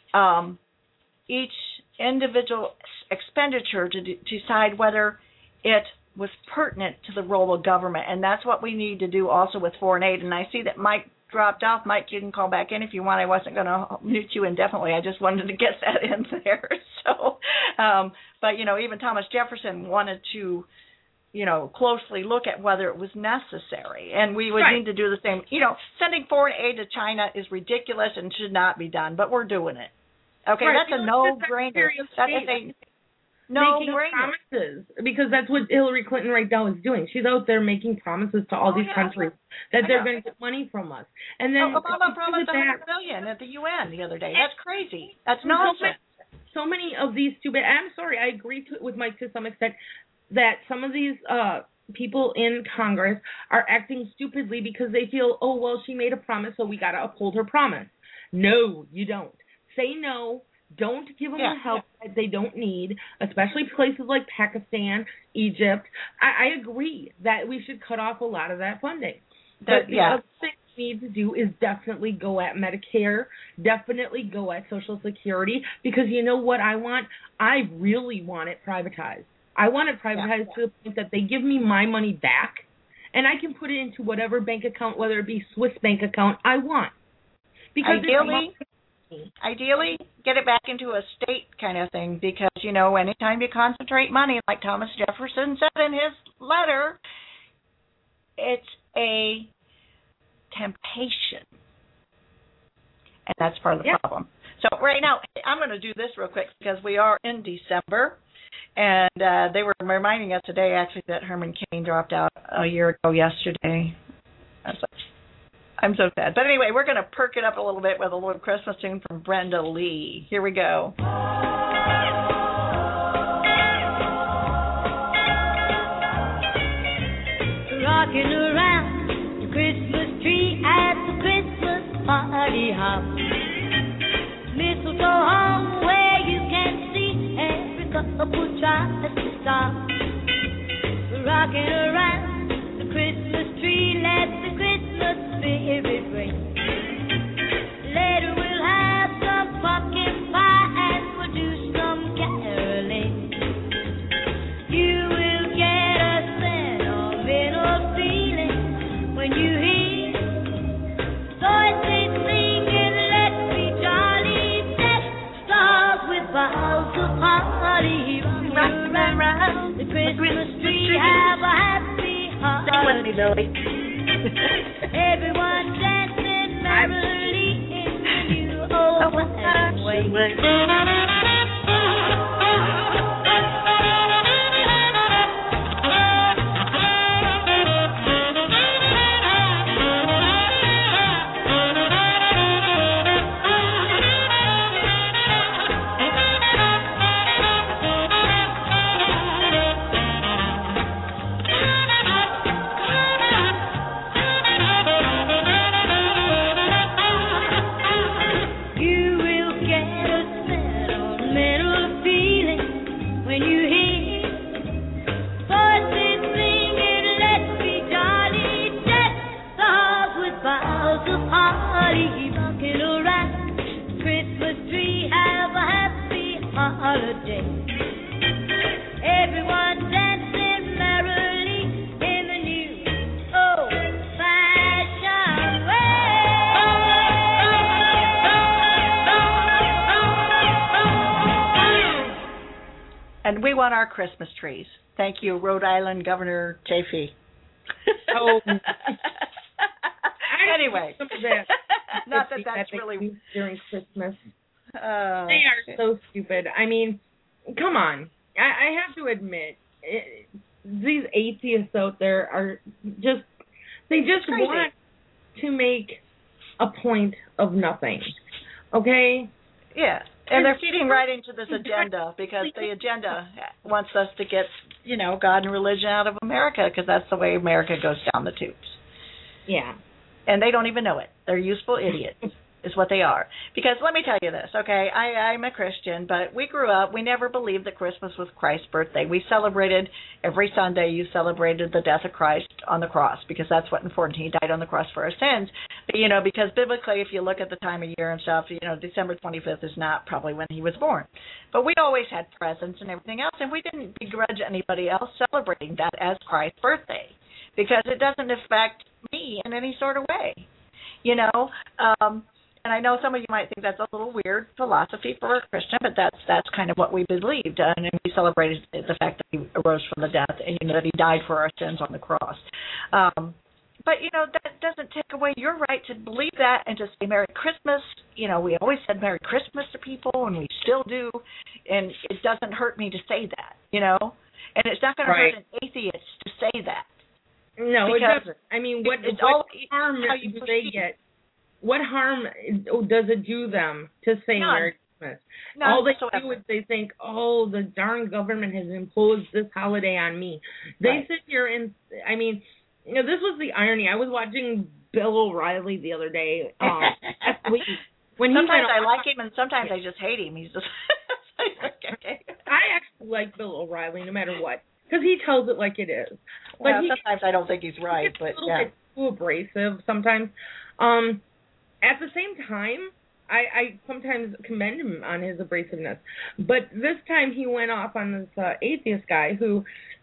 [SPEAKER 7] um, each individual expenditure to d- decide whether it was pertinent to the role of government, and that's what we need to do also with foreign aid. And I see that Mike dropped off. Mike, you can call back in if you want. I wasn't going to mute you indefinitely. I just wanted to get that in there. So, um, but, you know, even Thomas Jefferson wanted to, you know, closely look at whether it was necessary. And we would
[SPEAKER 8] right.
[SPEAKER 7] need to do the same. You know, sending foreign aid to China is ridiculous and should not be done, but we're doing it. Okay,
[SPEAKER 8] right.
[SPEAKER 7] that's a no-brainer. That is a no
[SPEAKER 8] making
[SPEAKER 7] brainer.
[SPEAKER 8] promises, because that's what Hillary Clinton right now is doing. She's out there making promises to all
[SPEAKER 7] oh,
[SPEAKER 8] these
[SPEAKER 7] yeah.
[SPEAKER 8] countries that
[SPEAKER 7] I
[SPEAKER 8] they're
[SPEAKER 7] know.
[SPEAKER 8] going to get money from us. And then
[SPEAKER 7] oh, Obama promised
[SPEAKER 8] one
[SPEAKER 7] one hundred billion dollars at the U N the other day. That's crazy. That's nonsense.
[SPEAKER 8] So many, so many of these stupid. I'm sorry, I agree to, with Mike to some extent that some of these uh, people in Congress are acting stupidly because they feel, oh well, she made a promise, so we got to uphold her promise. No, you don't. Say no. Don't give them
[SPEAKER 7] yeah.
[SPEAKER 8] the help that they don't need, especially places like Pakistan, Egypt. I, I agree that we should cut off a lot of that funding.
[SPEAKER 7] That,
[SPEAKER 8] but the
[SPEAKER 7] yeah.
[SPEAKER 8] other thing we need to do is definitely go at Medicare, definitely go at Social Security, because you know what I want? I really want it privatized. I want it privatized yeah. to the point that they give me my money back, and I can put it into whatever bank account, whether it be Swiss bank account, I want. Because
[SPEAKER 7] Ideally... Ideally, get it back into a state kind of thing because, you know, anytime you concentrate money, like Thomas Jefferson said in his letter, it's a temptation. And that's part of the
[SPEAKER 8] yeah.
[SPEAKER 7] problem. So right now, I'm going to do this real quick because we are in December. And uh, they were reminding us today, actually, that Herman Cain dropped out a year ago yesterday. That's like, I'm so sad. But anyway, we're going to perk it up a little bit with a little Christmas tune from Brenda Lee. Here we go.
[SPEAKER 5] Rocking around the Christmas tree at the Christmas party hop. Mistletoe hung where you can see every couple tries to stop. Rocking around the Christmas tree, let the Christmas spirit ring. Later we'll have some pumpkin pie and we'll do some caroling. You will get a sentimental feeling when you hear voices singing, let's be jolly. Let's start with boughs of holly. Run around the Christmas tree, have a happy holiday.
[SPEAKER 7] Sing with me, Billy.
[SPEAKER 5] Everyone dancing merrily in the new old way. we have a happy holiday. Everyone dancing merrily in the new old-fashioned way.
[SPEAKER 7] And we want our Christmas trees. Thank you, Rhode Island Governor Chafee.
[SPEAKER 8] Oh.
[SPEAKER 7] Anyway,
[SPEAKER 8] Some of that
[SPEAKER 7] not that
[SPEAKER 8] that
[SPEAKER 7] that's
[SPEAKER 8] they
[SPEAKER 7] really.
[SPEAKER 8] use during Christmas.
[SPEAKER 7] Uh,
[SPEAKER 8] They are so stupid. I mean, come on. I, I have to admit, it, these atheists out there are just, they just
[SPEAKER 7] Crazy.
[SPEAKER 8] want to make a point of nothing. Okay?
[SPEAKER 7] Yeah, and they're feeding right into this agenda because the agenda wants us to get, you know, God and religion out of America because that's the way America goes down the tubes.
[SPEAKER 8] Yeah.
[SPEAKER 7] And they don't even know it. They're useful idiots is what they are. Because let me tell you this, okay? I, I'm a Christian, but we grew up, we never believed that Christmas was Christ's birthday. We celebrated, every Sunday you celebrated the death of Christ on the cross because that's what important. He died on the cross for our sins. But, you know, because biblically, if you look at the time of year and stuff, you know, December twenty-fifth is not probably when he was born. But we always had presents and everything else, and we didn't begrudge anybody else celebrating that as Christ's birthday because it doesn't affect me in any sort of way, you know. Um, and I know some of you might think that's a little weird philosophy for a Christian, but that's that's kind of what we believed, uh, and we celebrated the fact that he arose from the death, and you know that he died for our sins on the cross. Um, but you know that doesn't take away your right to believe that and to say Merry Christmas. You know, we always said Merry Christmas to people, and we still do, and it doesn't hurt me to say that, you know, and it's not going
[SPEAKER 8] Right.
[SPEAKER 7] to hurt an atheist to say that.
[SPEAKER 8] No, it
[SPEAKER 7] Because
[SPEAKER 8] doesn't. I mean, what,
[SPEAKER 7] it's
[SPEAKER 8] what
[SPEAKER 7] all
[SPEAKER 8] harm
[SPEAKER 7] how you
[SPEAKER 8] do they
[SPEAKER 7] perceive.
[SPEAKER 8] get? What harm does it do them to say
[SPEAKER 7] None.
[SPEAKER 8] Merry Christmas?
[SPEAKER 7] None
[SPEAKER 8] All they
[SPEAKER 7] whatsoever.
[SPEAKER 8] do is they think, oh, the darn government has imposed this holiday on me. They
[SPEAKER 7] Right.
[SPEAKER 8] sit here and, I mean, you know, this was the irony. I was watching Bill O'Reilly the other day. Um, last week when he
[SPEAKER 7] sometimes
[SPEAKER 8] went
[SPEAKER 7] I
[SPEAKER 8] on-
[SPEAKER 7] like him, and sometimes I just hate him. He's just okay.
[SPEAKER 8] I actually like Bill O'Reilly no matter what because he tells it like it is. But
[SPEAKER 7] Well,
[SPEAKER 8] he
[SPEAKER 7] sometimes I don't think he's right,
[SPEAKER 8] gets
[SPEAKER 7] but
[SPEAKER 8] a little
[SPEAKER 7] yeah.
[SPEAKER 8] bit too abrasive sometimes. Um, at the same time, I, I sometimes commend him on his abrasiveness. But this time he went off on this uh, atheist guy who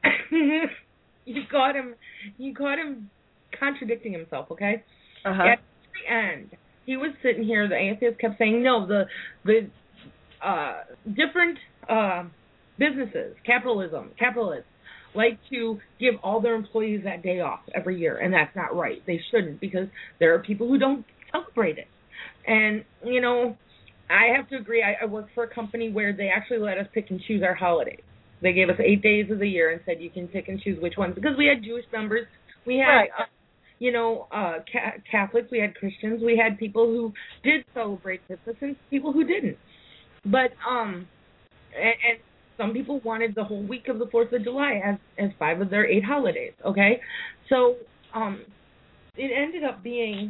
[SPEAKER 8] you caught him you caught him contradicting himself, okay?
[SPEAKER 7] Uh-huh.
[SPEAKER 8] At the end, he was sitting here, the atheist kept saying, no, the the uh, different uh, businesses, capitalism, capitalists, like to give all their employees that day off every year, and that's not right. They shouldn't because there are people who don't celebrate it. And, you know, I have to agree. I, I work for a company where they actually let us pick and choose our holidays. They gave us eight days of the year and said you can pick and choose which ones because we had Jewish members, we had,
[SPEAKER 7] Right.
[SPEAKER 8] uh, you know, uh, ca- Catholics, we had Christians, we had people who did celebrate Christmas and people who didn't. But um, and, and some people wanted the whole week of the Fourth of July as as five of their eight holidays. Okay, so um, it ended up being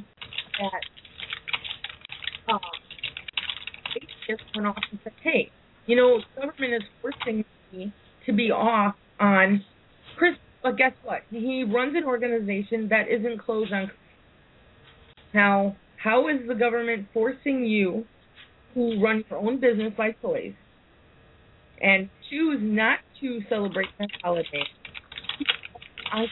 [SPEAKER 8] that um, they just went off and said, "Hey, you know, the government is forcing me to be off on Christmas." But guess what? He runs an organization that isn't closed on Christmas. Now, how is the government forcing you who run your own business by choice and choose not to celebrate that holiday? I,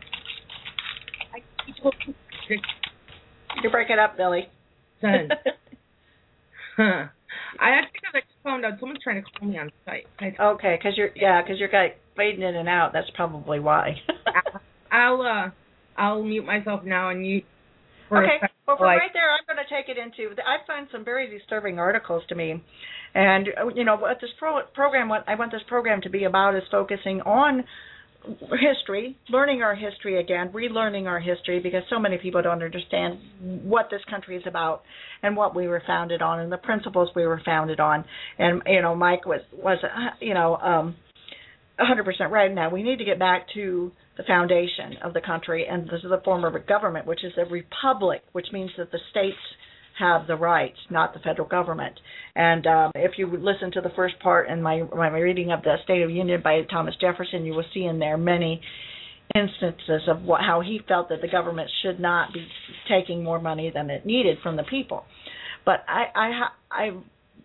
[SPEAKER 8] I totally
[SPEAKER 7] You're breaking up, Billy.
[SPEAKER 8] understand. Huh. I actually I just found out someone's trying to call me on Skype. I,
[SPEAKER 7] Okay, because you're yeah, because you're like fading in and out. That's probably why.
[SPEAKER 8] I'll uh, I'll mute myself now and you. For
[SPEAKER 7] Okay,
[SPEAKER 8] a second,
[SPEAKER 7] well, from
[SPEAKER 8] like,
[SPEAKER 7] right there, I'm going to take it into. I find some very disturbing articles to me, and uh, you know what this pro- program, what I want this program to be about is focusing on history, learning our history again, relearning our history, because so many people don't understand what this country is about and what we were founded on and the principles we were founded on. And you know, Mike was was uh, you know um, one hundred percent right. Now we need to get back to the foundation of the country, and this is a form of a government, which is a republic, which means that the states have the rights, not the federal government. And um, if you listen to the first part in my my reading of the State of the Union by Thomas Jefferson, you will see in there many instances of what, how he felt that the government should not be taking more money than it needed from the people. But I I, I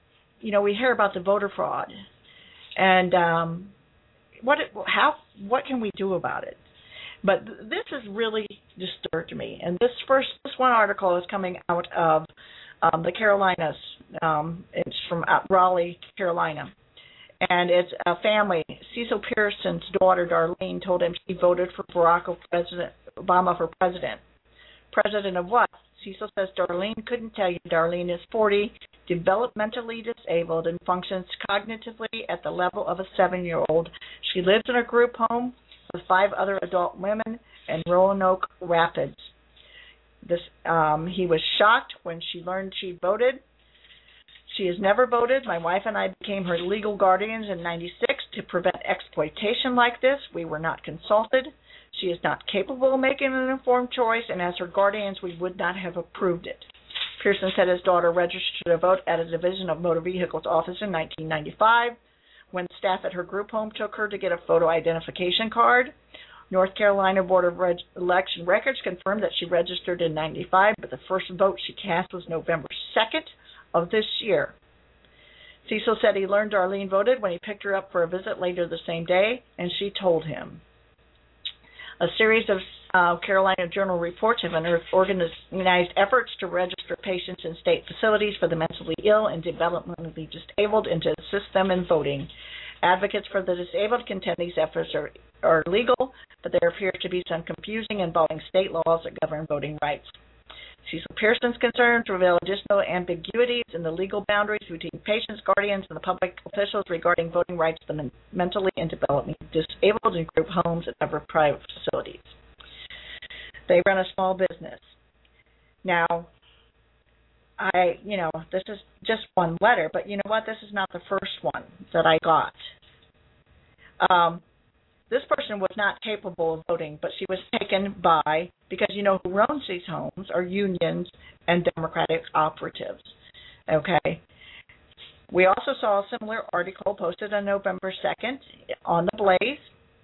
[SPEAKER 7] you know, we hear about the voter fraud, and um, what it, how what can we do about it? But th- this has really disturbed me. And this first this one article is coming out of um, the Carolinas. Um, it's from out Raleigh, Carolina, and it's a family. Cecil Pearson's daughter Darlene told him she voted for Barack President Obama for president. President of what? Cecil says Darlene couldn't tell you. Darlene is forty, developmentally disabled, and functions cognitively at the level of a seven-year-old. She lives in a group home with five other adult women in Roanoke Rapids. This um, he was shocked when she learned she voted. She has never voted. My wife and I became her legal guardians in ninety-six to prevent exploitation like this. We were not consulted. She is not capable of making an informed choice, and as her guardians, we would not have approved it. Pearson said his daughter registered to vote at a Division of Motor Vehicles office in nineteen ninety-five when staff at her group home took her to get a photo identification card. North Carolina Board of Reg- Election Records confirmed that she registered in ninety-five, but the first vote she cast was November second of this year. Cecil said he learned Darlene voted when he picked her up for a visit later the same day, and she told him. A series of uh, Carolina Journal reports have unearthed organized efforts to register patients in state facilities for the mentally ill and developmentally disabled and to assist them in voting. Advocates for the disabled contend these efforts are, are legal, but there appears to be some confusing involving state laws that govern voting rights. Cecil Pearson's concerns reveal additional ambiguities in the legal boundaries between patients, guardians, and the public officials regarding voting rights to the mentally and developmentally disabled in group homes and other private facilities. They run a small business. Now, I, you know, this is just one letter, but you know what? This is not the first one that I got. Um, This person was not capable of voting, but she was taken by, because you know who owns these homes are unions and Democratic operatives. Okay. We also saw a similar article posted on November second on the Blaze.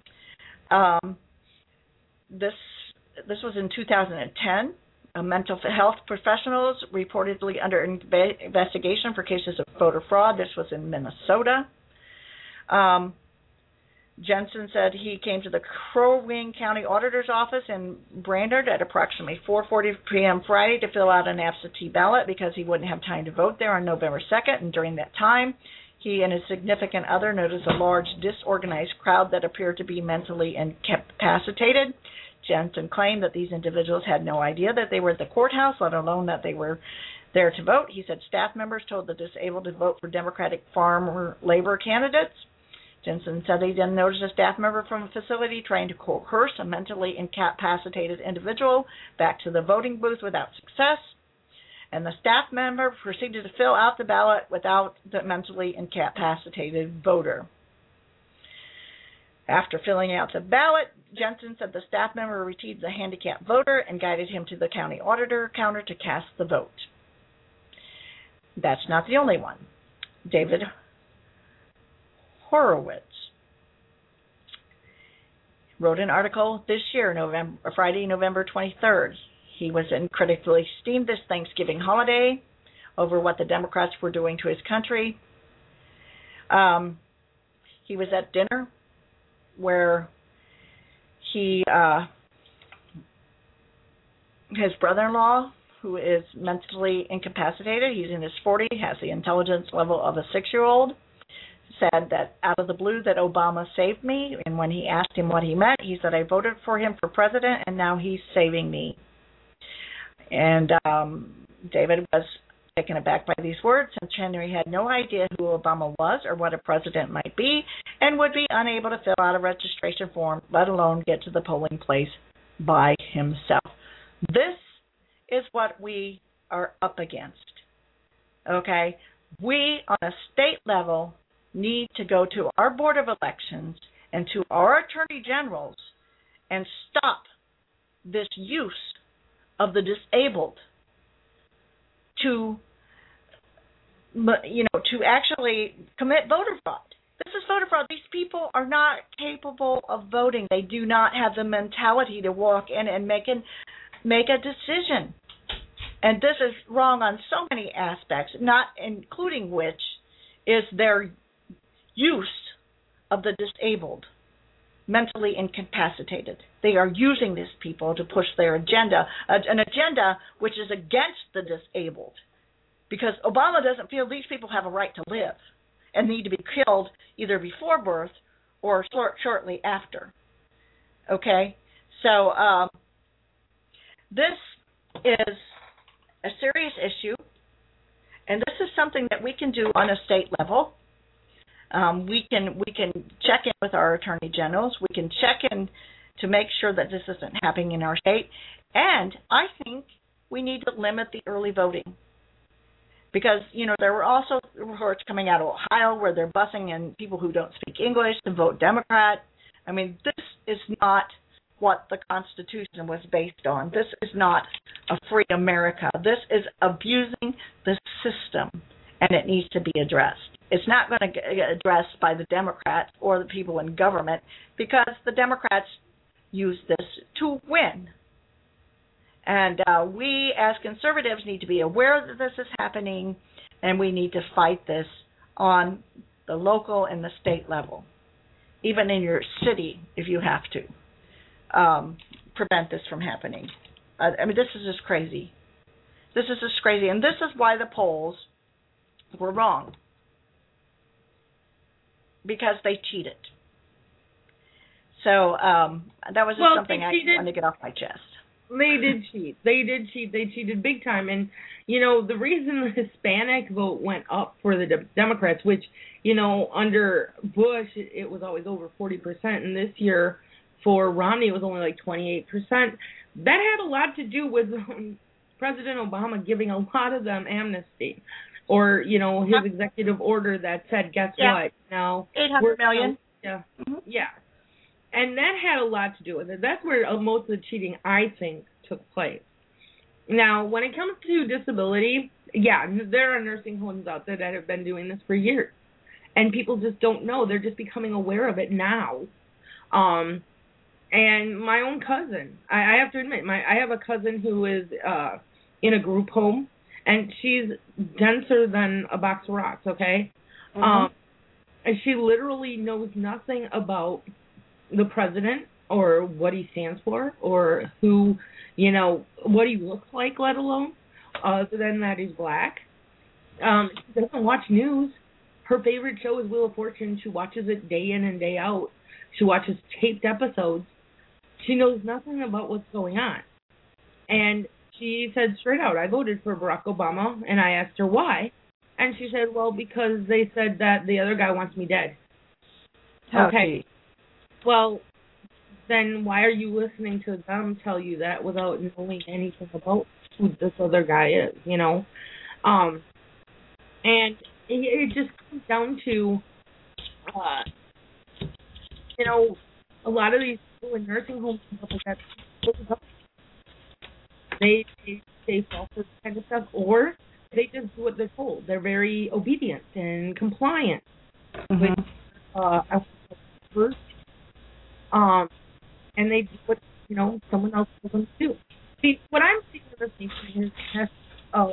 [SPEAKER 7] Um, this this was in two thousand ten. Uh, mental health professionals reportedly under inve- investigation for cases of voter fraud. This was in Minnesota. Um, Jensen said he came to the Crow Wing County Auditor's Office in Brainerd at approximately four forty p.m. Friday to fill out an absentee ballot because he wouldn't have time to vote there on November second. And during that time, he and his significant other noticed a large, disorganized crowd that appeared to be mentally incapacitated. Jensen claimed that these individuals had no idea that they were at the courthouse, let alone that they were there to vote. He said staff members told the disabled to vote for Democratic farm labor candidates. Jensen said he then noticed a staff member from a facility trying to coerce a mentally incapacitated individual back to the voting booth without success, and the staff member proceeded to fill out the ballot without the mentally incapacitated voter. After filling out the ballot, Jensen said the staff member retrieved the handicapped voter and guided him to the county auditor counter to cast the vote. That's not the only one. David Horowitz wrote an article this year, November, Friday, November twenty-third. He was in critically esteemed this Thanksgiving holiday over what the Democrats were doing to his country. Um, he was at dinner where he, uh, his brother-in-law, who is mentally incapacitated, he's in his forties, has the intelligence level of a six-year-old, said that out of the blue that Obama saved me, and when he asked him what he meant, he said, I voted for him for president, and now he's saving me. And um, David was taken aback by these words, since Henry had no idea who Obama was or what a president might be, and would be unable to fill out a registration form, let alone get to the polling place by himself. This is what we are up against. Okay? We, on a state level, need to go to our Board of Elections and to our Attorney Generals and stop this use of the disabled to, you know, to actually commit voter fraud. This is voter fraud. These people are not capable of voting. They do not have the mentality to walk in and make an, make a decision. And this is wrong on so many aspects, not including which is their use of the disabled, mentally incapacitated. They are using these people to push their agenda, an agenda which is against the disabled, because Obama doesn't feel these people have a right to live and need to be killed either before birth or short, shortly after. Okay? So um, this is a serious issue, and this is something that we can do on a state level. Um, we can we can check in with our attorney generals. We can check in to make sure that this isn't happening in our state. And I think we need to limit the early voting. Because, you know, there were also reports coming out of Ohio where they're busing in people who don't speak English to vote Democrat. I mean, this is not what the Constitution was based on. This is not a free America. This is abusing the system, and it needs to be addressed. It's not going to get addressed by the Democrats or the people in government, because the Democrats use this to win. And uh, we, as conservatives, need to be aware that this is happening, and we need to fight this on the local and the state level, even in your city if you have to, um, prevent this from happening. Uh, I mean, this is just crazy. This is just crazy, and this is why the polls were wrong, because they cheated. So um, that was just
[SPEAKER 8] well,
[SPEAKER 7] something I wanted to get off my chest.
[SPEAKER 8] They did cheat. They did cheat. They cheated big time. And, you know, the reason the Hispanic vote went up for the de- Democrats, which, you know, under Bush, it, it was always over forty percent. And this year for Romney, it was only like twenty-eight percent. That had a lot to do with um, President Obama giving a lot of them amnesty. Or, you know, his executive order that said, guess
[SPEAKER 7] yeah.
[SPEAKER 8] what? Now,
[SPEAKER 7] eight hundred million.
[SPEAKER 8] Yeah.
[SPEAKER 7] Mm-hmm.
[SPEAKER 8] Yeah. And that had a lot to do with it. That's where most of the cheating, I think, took place. Now, when it comes to disability, yeah, there are nursing homes out there that have been doing this for years. And people just don't know. They're just becoming aware of it now. Um, and my own cousin, I, I have to admit, my I have a cousin who is uh, in a group home, and she's denser than a box of rocks, okay?
[SPEAKER 7] Mm-hmm.
[SPEAKER 8] Um, and she literally knows nothing about the president or what he stands for or who, you know, what he looks like, let alone, other than that he's black. Um, she doesn't watch news. Her favorite show is Wheel of Fortune. She watches it day in and day out. She watches taped episodes. She knows nothing about what's going on. And she said straight out, I voted for Barack Obama, and I asked her why. And she said, well, because they said that the other guy wants me dead.
[SPEAKER 7] Okay.
[SPEAKER 8] okay. Well, then why are you listening to them tell you that without knowing anything about who this other guy is, you know? Um, and it, it just comes down to, uh, you know, a lot of these people in nursing homes and stuff like that, they, they, they fall for this kind of stuff, or they just do what they're told. They're very obedient and compliant.
[SPEAKER 7] Mm-hmm.
[SPEAKER 8] With, uh, I first, Um, and they do what, you know, someone else tells them to do. See, what I'm seeing in this nation is that, uh,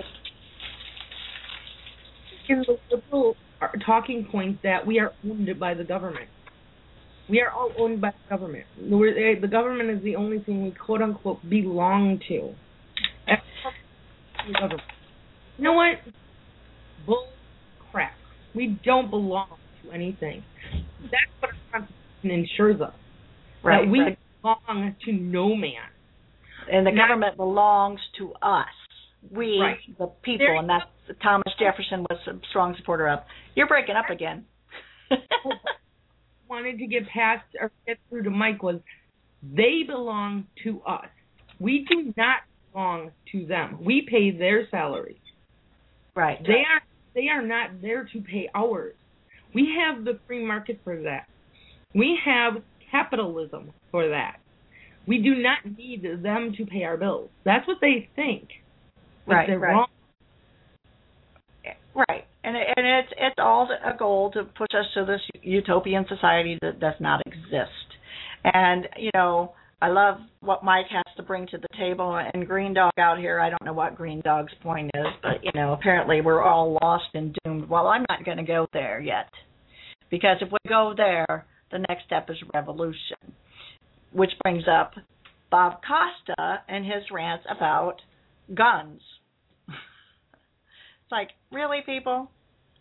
[SPEAKER 8] in the liberal talking point that we are owned by the government. We are all owned by the government. We're, the government is the only thing we quote-unquote belong to. The government. You know what? Bull crap. We don't belong to anything. That's what our Constitution ensures us.
[SPEAKER 7] Right,
[SPEAKER 8] that we
[SPEAKER 7] right.
[SPEAKER 8] belong to no man.
[SPEAKER 7] And the
[SPEAKER 8] Not,
[SPEAKER 7] government belongs to us. We,
[SPEAKER 8] right.
[SPEAKER 7] the people,
[SPEAKER 8] There
[SPEAKER 7] and that's Thomas Jefferson was a strong supporter of. You're breaking up again.
[SPEAKER 8] Wanted to get past or get through to Mike was they belong to us. We do not belong to them. We pay their salaries.
[SPEAKER 7] Right.
[SPEAKER 8] They are they are not there to pay ours. We have the free market for that. We have capitalism for that. We do not need them to pay our bills. That's what they think. But
[SPEAKER 7] right,
[SPEAKER 8] they're
[SPEAKER 7] right.
[SPEAKER 8] wrong.
[SPEAKER 7] Right. And it, and it's it's all a goal to push us to this utopian society that does not exist. And, you know, I love what Mike has to bring to the table. And Green Dog out here, I don't know what Green Dog's point is, but, you know, apparently we're all lost and doomed. Well, I'm not going to go there yet. Because if we go there, the next step is revolution. Which brings up Bob Costa and his rants about guns. It's like, really, people?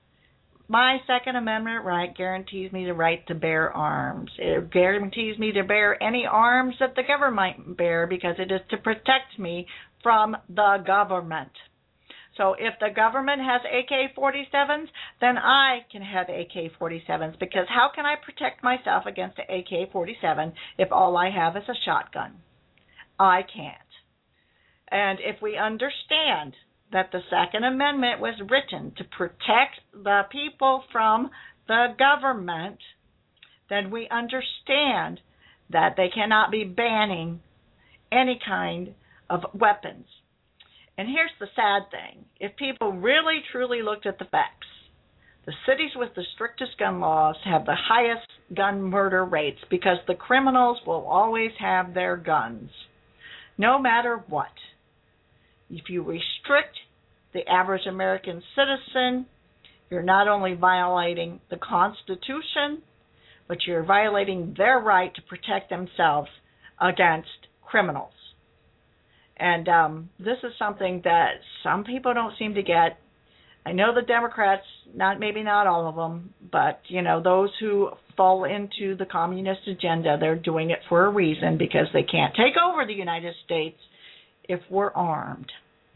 [SPEAKER 7] My Second Amendment right guarantees me the right to bear arms. It guarantees me to bear any arms that the government might bear because it is to protect me from the government. So if the government has A K forty-sevens, then I can have A K forty-sevens because how can I protect myself against an A K forty-seven if all I have is a shotgun? I can't. And if we understand that the Second Amendment was written to protect the people from the government, then we understand that they cannot be banning any kind of weapons. And here's the sad thing. If people really truly looked at the facts, the cities with the strictest gun laws have the highest gun murder rates because the criminals will always have their guns, no matter what. If you restrict the average American citizen, you're not only violating the Constitution, but you're violating their right to protect themselves against criminals. And um, this is something that some people don't seem to get. I know the Democrats, not maybe not all of them, but you know those who fall into the communist agenda, they're doing it for a reason because they can't take over the United States if we're armed.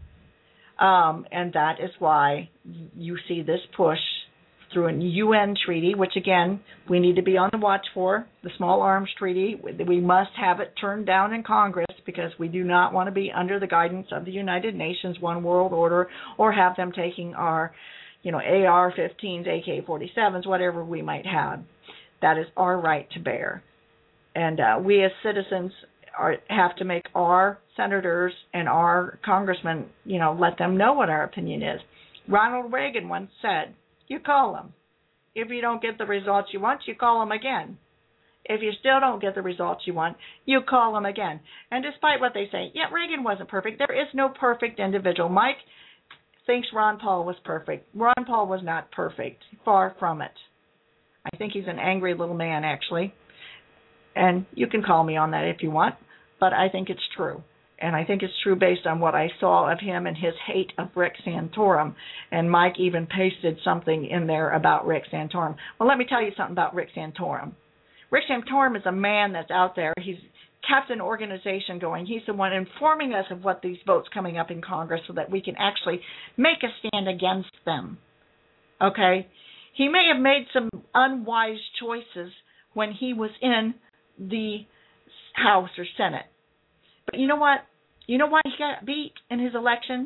[SPEAKER 7] Um, and that is why you see this push through a U N treaty, which, again, we need to be on the watch for, the Small Arms Treaty. We must have it turned down in Congress because we do not want to be under the guidance of the United Nations, One World Order, or have them taking our, you know, A R fifteens, A K forty-sevens, whatever we might have. That is our right to bear. And uh, we as citizens are, have to make our senators and our congressmen, you know, let them know what our opinion is. Ronald Reagan once said, you call them. If you don't get the results you want, you call them again. If you still don't get the results you want, you call them again. And despite what they say, yeah, Reagan wasn't perfect. There is no perfect individual. Mike thinks Ron Paul was perfect. Ron Paul was not perfect. Far from it. I think he's an angry little man, actually. And you can call me on that if you want, but I think it's true. And I think it's true based on what I saw of him and his hate of Rick Santorum. And Mike even pasted something in there about Rick Santorum. Well, let me tell you something about Rick Santorum. Rick Santorum is a man that's out there. He's kept an organization going. He's the one informing us of what these votes coming up in Congress so that we can actually make a stand against them. Okay? He may have made some unwise choices when he was in the House or Senate. But you know what? You know why he got beat in his election?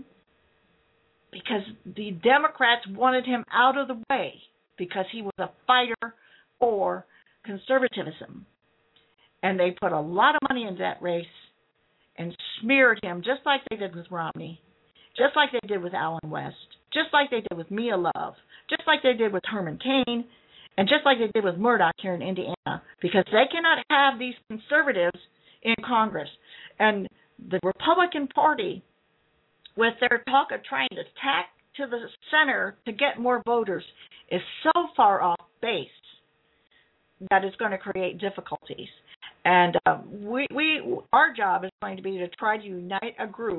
[SPEAKER 7] Because the Democrats wanted him out of the way because he was a fighter for conservatism. And they put a lot of money into that race and smeared him just like they did with Romney, just like they did with Allen West, just like they did with Mia Love, just like they did with Herman Cain, and just like they did with Murdoch here in Indiana, because they cannot have these conservatives in Congress. And the Republican Party, with their talk of trying to tack to the center to get more voters, is so far off base that it's going to create difficulties. And uh, we, we, our job is going to be to try to unite a group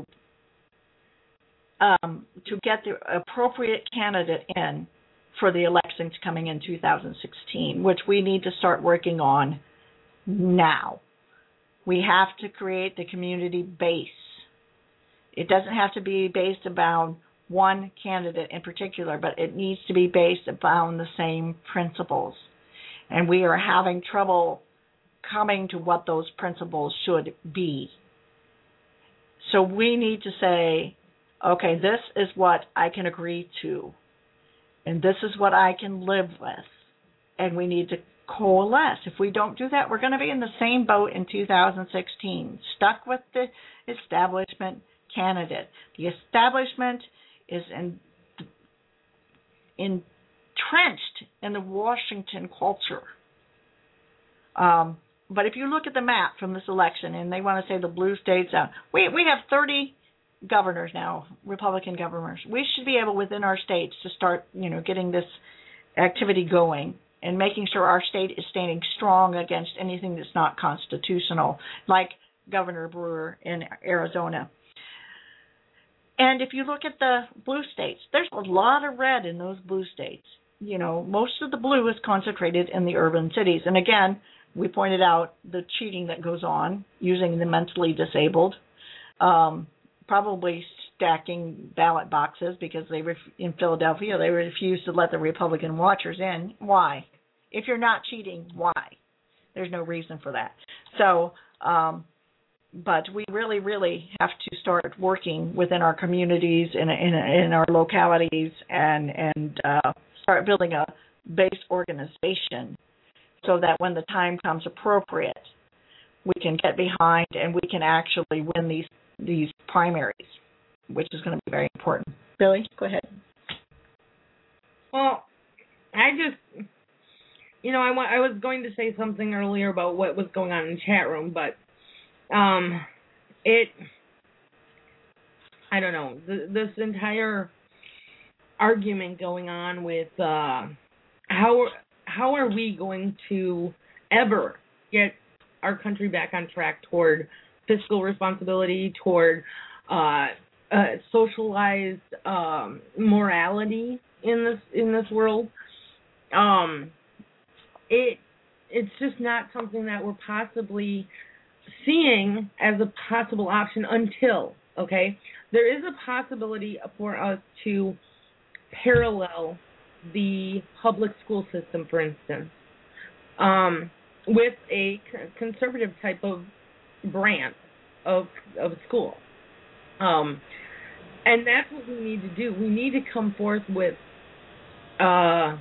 [SPEAKER 7] um, to get the appropriate candidate in for the elections coming in two thousand sixteen, which we need to start working on now. We have to create the community base. It doesn't have to be based about one candidate in particular, but it needs to be based upon the same principles. And we are having trouble coming to what those principles should be. So we need to say, okay, this is what I can agree to, and this is what I can live with, and we need to coalesce. If we don't do that, we're going to be in the same boat in two thousand sixteen, stuck with the establishment candidate. The establishment is in, entrenched in the Washington culture. Um, but if you look at the map from this election, and they want to say the blue states, uh, we we have thirty governors now, Republican governors. We should be able within our states to start, you know, getting this activity going and making sure our state is standing strong against anything that's not constitutional, like Governor Brewer in Arizona. And if you look at the blue states, there's a lot of red in those blue states. You know, most of the blue is concentrated in the urban cities. And again, we pointed out the cheating that goes on using the mentally disabled, um, probably stacking ballot boxes because they ref- in Philadelphia they refuse to let the Republican watchers in. Why? If you're not cheating, why? There's no reason for that. So, um, but we really, really have to start working within our communities and in, in, in our localities and and uh, start building a base organization so that when the time comes appropriate, we can get behind and we can actually win these these primaries, which is going to be very important. Billy, go ahead.
[SPEAKER 8] Well, I just, you know, I, wa- I was going to say something earlier about what was going on in the chat room, but um, it, I don't know, th- this entire argument going on with uh, how how are we going to ever get our country back on track toward fiscal responsibility, toward uh, uh, socialized um, morality in this in this world. Um, it it's just not something that we're possibly seeing as a possible option until, okay, there is a possibility for us to parallel the public school system, for instance, um, with a conservative type of brand of of school. Um, and that's what we need to do. We need to come forth with, uh,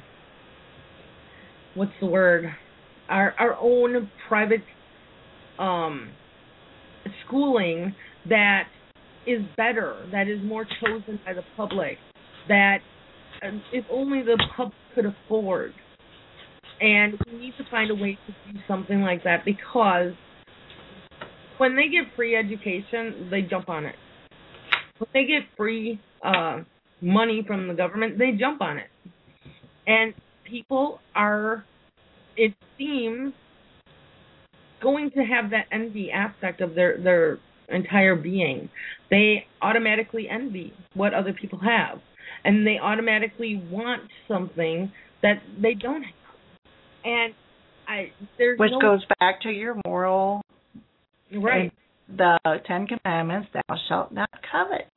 [SPEAKER 8] what's the word, our our own private um, schooling that is better, that is more chosen by the public, that uh, if only the public could afford. And we need to find a way to do something like that, because when they get free education, they jump on it. When they get free uh, money from the government, they jump on it. And people are, it seems, going to have that envy aspect of their, their entire being. They automatically envy what other people have. And they automatically want something that they don't have. And I, there's
[SPEAKER 7] Which
[SPEAKER 8] no,
[SPEAKER 7] goes back to your moral,
[SPEAKER 8] right?
[SPEAKER 7] The Ten Commandments: "Thou shalt not covet."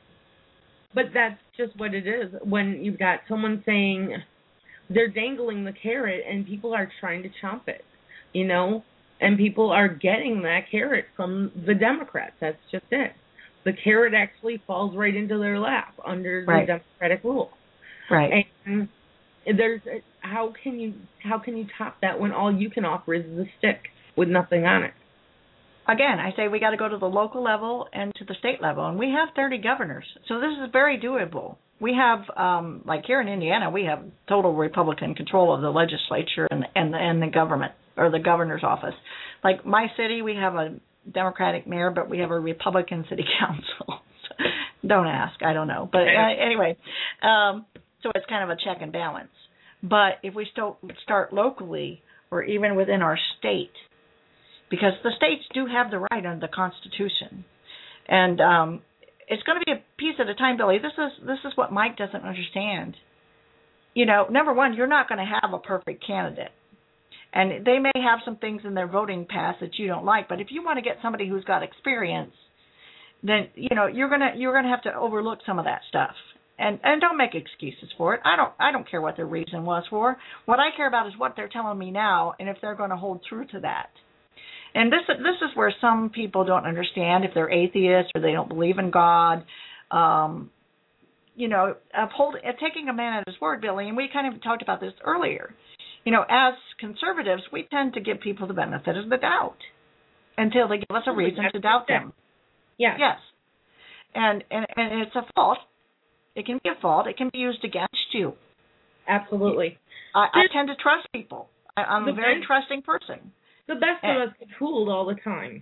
[SPEAKER 8] But that's just what it is. When you've got someone saying they're dangling the carrot, and people are trying to chomp it, you know, and people are getting that carrot from the Democrats. That's just it. The carrot actually falls right into their lap under
[SPEAKER 7] Right.
[SPEAKER 8] the Democratic rule.
[SPEAKER 7] Right.
[SPEAKER 8] And there's how can you how can you top that when all you can offer is the stick with nothing on it?
[SPEAKER 7] Again, I say we got to go to the local level and to the state level, and we have thirty governors, so this is very doable. We have, um, like here in Indiana, we have total Republican control of the legislature and and the, and the government or the governor's office. Like my city, we have a Democratic mayor, but we have a Republican city council. Don't ask, I don't know, but uh, anyway, um, so it's kind of a check and balance. But if we still start locally or even within our state, because the states do have the right under the Constitution, and um, it's going to be a piece at a time, Billy. This is this is what Mike doesn't understand. You know, number one, you're not going to have a perfect candidate, and they may have some things in their voting pass that you don't like. But if you want to get somebody who's got experience, then you know you're gonna you're gonna have to overlook some of that stuff. And and don't make excuses for it. I don't I don't care what their reason was for. What I care about is what they're telling me now, and if they're going to hold true to that. And this this is where some people don't understand, if they're atheists or they don't believe in God. Um, you know, uphold, uh, taking a man at his word, Billy, and we kind of talked about this earlier. You know, as conservatives, we tend to give people the benefit of the doubt until they give us a reason to doubt them.
[SPEAKER 8] Yeah.
[SPEAKER 7] Yes. And, and and it's a fault. It can be a fault. It can be used against you.
[SPEAKER 8] Absolutely.
[SPEAKER 7] I, I tend to trust people. I, I'm a very trusting person.
[SPEAKER 8] The best
[SPEAKER 7] And-
[SPEAKER 8] of us get fooled all the time.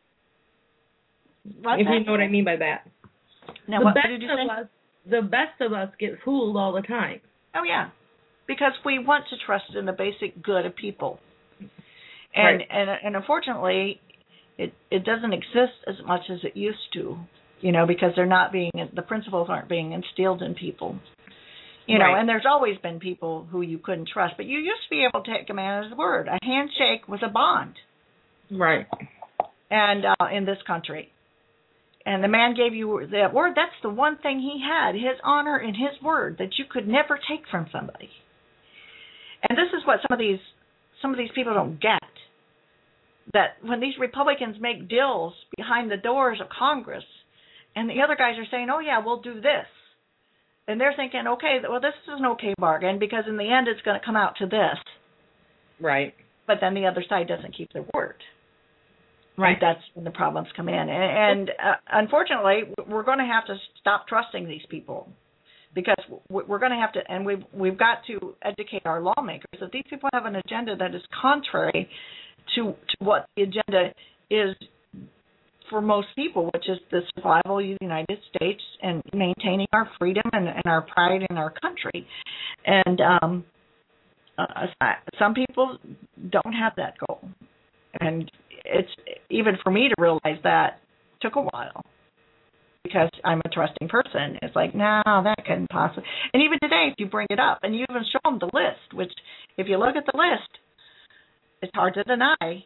[SPEAKER 7] What's
[SPEAKER 8] if
[SPEAKER 7] that?
[SPEAKER 8] you know what I mean by that.
[SPEAKER 7] Now,
[SPEAKER 8] the
[SPEAKER 7] what
[SPEAKER 8] best
[SPEAKER 7] did you
[SPEAKER 8] of
[SPEAKER 7] say?
[SPEAKER 8] us, the best of us get fooled all the time.
[SPEAKER 7] Oh yeah, because we want to trust in the basic good of people, and
[SPEAKER 8] Right.
[SPEAKER 7] and and unfortunately, it it doesn't exist as much as it used to, you know, because they're not being the principles aren't being instilled in people, you know.
[SPEAKER 8] Right.
[SPEAKER 7] And there's always been people who you couldn't trust, but you used to be able to take a man at his word. A handshake was a bond,
[SPEAKER 8] Right.
[SPEAKER 7] and uh, in this country. And the man gave you that word. That's the one thing he had, his honor and his word, that you could never take from somebody. And this is what some of these some of these people don't get. That when these Republicans make deals behind the doors of Congress, and the other guys are saying, "Oh yeah, we'll do this," and they're thinking, "Okay, well this is an okay bargain because in the end it's going to come out to this."
[SPEAKER 8] Right.
[SPEAKER 7] But then the other side doesn't keep their word.
[SPEAKER 8] Right.
[SPEAKER 7] And that's when the problems come in. And, and uh, unfortunately, we're going to have to stop trusting these people because we're going to have to, and we've, we've got to educate our lawmakers that these people have an agenda that is contrary to, to what the agenda is for most people, which is the survival of the United States and maintaining our freedom and, and our pride in our country. And um, uh, some people don't have that goal. And it's even for me to realize that took a while because I'm a trusting person. It's like, no, that couldn't possibly. And even today, if you bring it up and you even show them the list, which if you look at the list, it's hard to deny.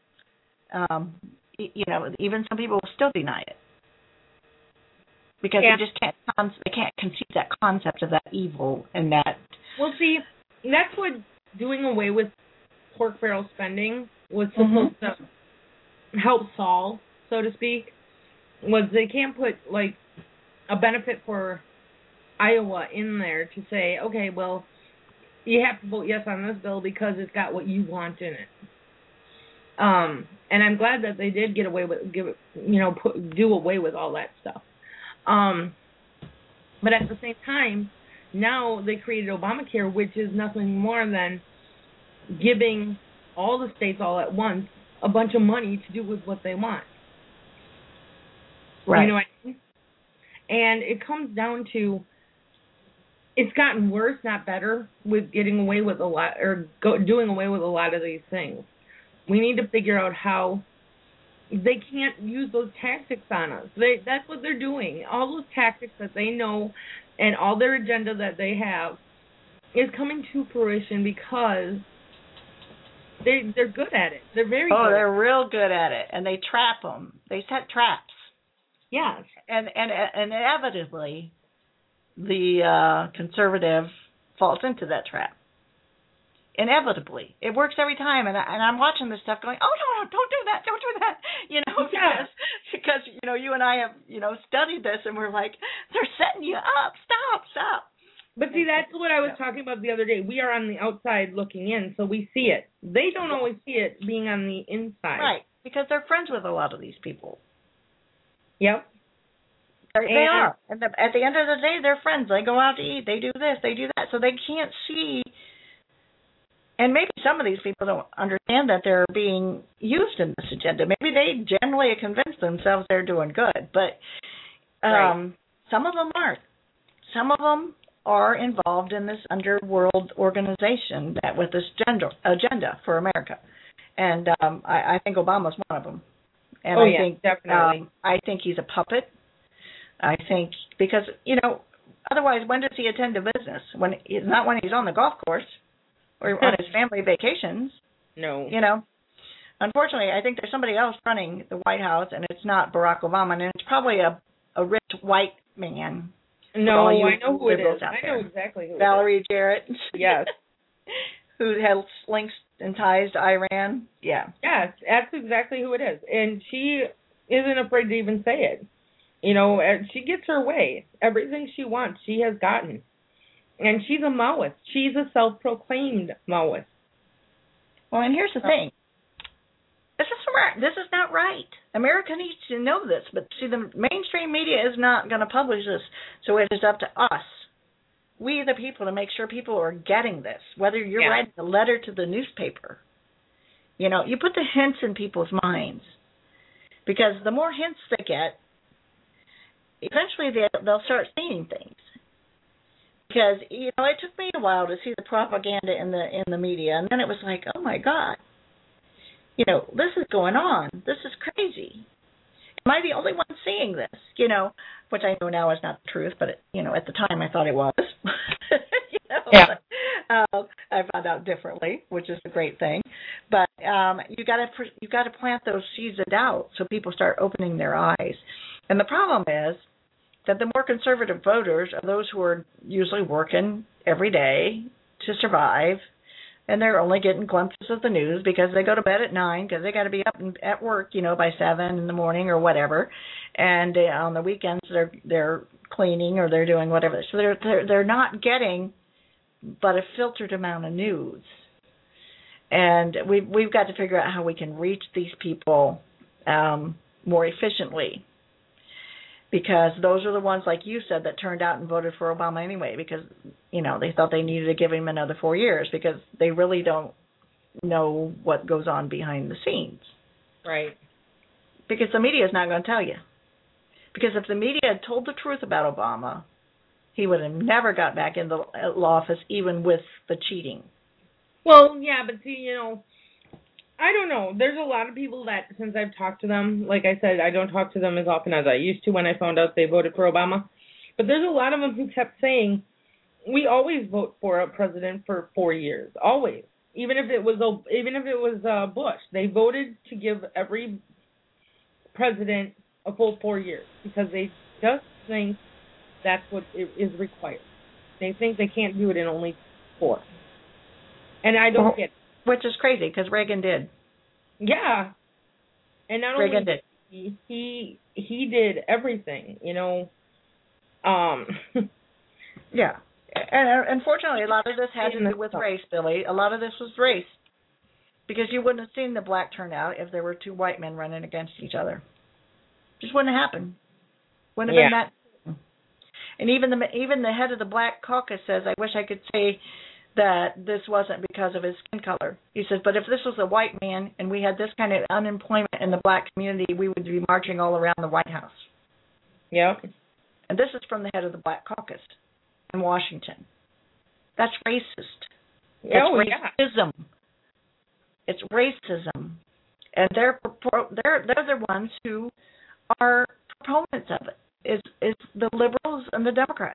[SPEAKER 7] Um, you know, even some people will still deny it because
[SPEAKER 8] Yeah.
[SPEAKER 7] they just can't. They can't conceive that concept of that evil and that.
[SPEAKER 8] Well, see, that's what doing away with pork barrel spending was supposed
[SPEAKER 7] Mhm.
[SPEAKER 8] to help solve, so to speak, was they can't put, like, a benefit for Iowa in there to say, okay, well, you have to vote yes on this bill because it's got what you want in it. Um, and I'm glad that they did get away with, give it, you know, put, do away with all that stuff. Um, but at the same time, now they created Obamacare, which is nothing more than giving all the states all at once a bunch of money to do with what they want.
[SPEAKER 7] Right.
[SPEAKER 8] You know what I mean? And it comes down to, it's gotten worse, not better, with getting away with a lot, or go, doing away with a lot of these things. We need to figure out how they can't use those tactics on us. They that's what they're doing. All those tactics that they know and all their agenda that they have is coming to fruition because they they're good at it. They're very
[SPEAKER 7] Oh,
[SPEAKER 8] good.
[SPEAKER 7] they're real good at it, and they trap them. They set traps.
[SPEAKER 8] Yes.
[SPEAKER 7] And and and inevitably, the uh, conservative falls into that trap. Inevitably, it works every time. And I, and I'm watching this stuff, going, "Oh no, no, don't do that, don't do that," you know,
[SPEAKER 8] Yeah.
[SPEAKER 7] because because you know you and I have you know studied this, and we're like, they're setting you up. Stop, stop.
[SPEAKER 8] But see, that's what I was talking about the other day. We are on the outside looking in, so we see it. They don't always see it being on the inside.
[SPEAKER 7] Right, because they're friends with a lot of these people.
[SPEAKER 8] Yep.
[SPEAKER 7] They, they
[SPEAKER 8] And-
[SPEAKER 7] are. And the, at the end of the day, they're friends. They go out to eat. They do this. They do that. So they can't see. And maybe some of these people don't understand that they're being used in this agenda. Maybe they generally convince themselves they're doing good, but um,
[SPEAKER 8] Right.
[SPEAKER 7] some of them aren't. Some of them are involved in this underworld organization that with this gender, agenda for America. And um, I, I think Obama's one of them. And
[SPEAKER 8] Oh,
[SPEAKER 7] I
[SPEAKER 8] yeah,
[SPEAKER 7] think
[SPEAKER 8] definitely.
[SPEAKER 7] Um, I think he's a puppet. I think because you know, otherwise, when does he attend to business? When he's not when he's on the golf course or on his family vacations.
[SPEAKER 8] No.
[SPEAKER 7] You know, unfortunately, I think there's somebody else running the White House, and it's not Barack Obama, and it's probably a a rich white man.
[SPEAKER 8] No,
[SPEAKER 7] all you
[SPEAKER 8] I know who it
[SPEAKER 7] liberals
[SPEAKER 8] is.
[SPEAKER 7] out
[SPEAKER 8] I know
[SPEAKER 7] there.
[SPEAKER 8] exactly who
[SPEAKER 7] Valerie Jarrett.
[SPEAKER 8] Yes.
[SPEAKER 7] Who has links and ties to Iran. Yeah.
[SPEAKER 8] it is. Yes, that's exactly who it is. And she isn't afraid to even say it. You know, and she gets her way. Everything she wants, she has gotten. And she's a Maoist. She's a self-proclaimed Maoist.
[SPEAKER 7] Well, and here's the thing. This is right. This is not right. America needs to know this, but see, the mainstream media is not going to publish this, so it is up to us, we the people, to make sure people are getting this. Whether you're
[SPEAKER 8] Yeah.
[SPEAKER 7] writing a letter to the newspaper, You know, you put the hints in people's minds, because the more hints they get, eventually they, they'll start seeing things. Because, you know, it took me a while to see the propaganda in the in the media, and then it was like, oh my God, you know, this is going on. This is crazy. Am I the only one seeing this? You know, which I know now is not the truth, but, it, you know, at the time I thought it was. you know,
[SPEAKER 8] yeah.
[SPEAKER 7] uh, I found out differently, which is a great thing. But um, you got to you got to plant those seeds of doubt so people start opening their eyes. And the problem is that the more conservative voters are those who are usually working every day to survive, and they're only getting glimpses of the news because they go to bed at nine because they got to be up and at work, you know, by seven in the morning or whatever, and uh, on the weekends they're they're cleaning or they're doing whatever. So they're they're they're not getting but a filtered amount of news, and we've we've got to figure out how we can reach these people um, more efficiently. Because those are the ones, like you said, that turned out and voted for Obama anyway, because, you know, they thought they needed to give him another four years because they really don't know what goes on behind the scenes.
[SPEAKER 8] Right.
[SPEAKER 7] Because the media is not going to tell you. Because if the media had told the truth about Obama, he would have never got back into office, even with the cheating.
[SPEAKER 8] Well, yeah, but see, you know, I don't know. There's a lot of people that, since I've talked to them, like I said, I don't talk to them as often as I used to when I found out they voted for Obama. But there's a lot of them who kept saying, we always vote for a president for four years, always. Even if it was even if it was uh, Bush, they voted to give every president a full four years because they just think that's what is required. They think they can't do it in only four. And I don't
[SPEAKER 7] well,
[SPEAKER 8] get it.
[SPEAKER 7] Which is crazy, because Reagan did.
[SPEAKER 8] Yeah. And not
[SPEAKER 7] Reagan
[SPEAKER 8] only
[SPEAKER 7] did.
[SPEAKER 8] He, he he did everything, you know. Um.
[SPEAKER 7] yeah. And unfortunately, a lot of this had to do with race, Billy. A lot of this was race. Because you wouldn't have seen the black turnout if there were two white men running against each other. Just wouldn't have happened. Wouldn't have
[SPEAKER 8] yeah.
[SPEAKER 7] been that. And even the even the head of the Black Caucus says, I wish I could say that this wasn't because of his skin color. He says, but if this was a white man and we had this kind of unemployment in the black community, we would be marching all around the White House.
[SPEAKER 8] Yeah.
[SPEAKER 7] And this is from the head of the Black Caucus in Washington. That's racist. It's
[SPEAKER 8] oh,
[SPEAKER 7] racism.
[SPEAKER 8] Yeah.
[SPEAKER 7] It's racism. And they're they're they're the ones who are proponents of it. Is is the liberals and the Democrats.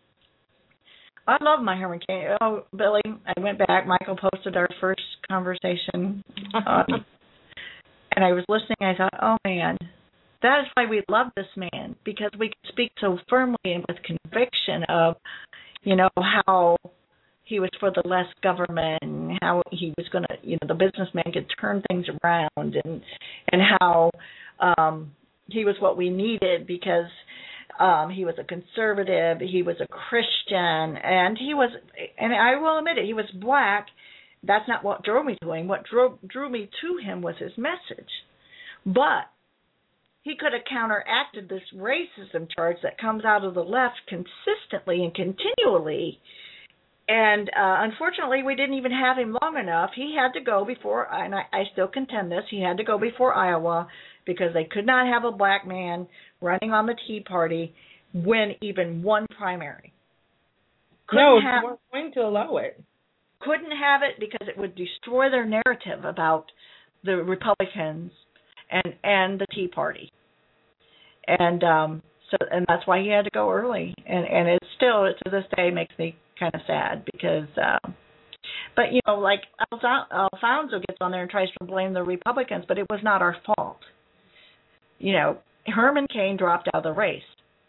[SPEAKER 7] I love my Herman Cain. Oh, Billy, I went back. Michael posted our first conversation, uh, and I was listening. I thought, oh man, that is why we love this man, because we can speak so firmly and with conviction of, you know, how he was for the less government, and how he was going to, you know, the businessman could turn things around, and and how um, he was what we needed because. Um, he was a conservative, he was a Christian, and he was, and I will admit it, he was black. That's not what drew me to him. What drew, drew me to him was his message. But he could have counteracted this racism charge that comes out of the left consistently and continually. And uh, unfortunately, we didn't even have him long enough. He had to go before, and I, I still contend this, he had to go before Iowa because they could not have a black man running on the Tea Party win even one primary. Couldn't
[SPEAKER 8] no,
[SPEAKER 7] have,
[SPEAKER 8] they weren't going to allow it.
[SPEAKER 7] Couldn't have it because it would destroy their narrative about the Republicans and and the Tea Party. And um, so, and that's why he had to go early. And and it still, to this day, makes me kind of sad because, uh, but you know, like Alfonso gets on there and tries to blame the Republicans, but it was not our fault. You know, Herman Cain dropped out of the race.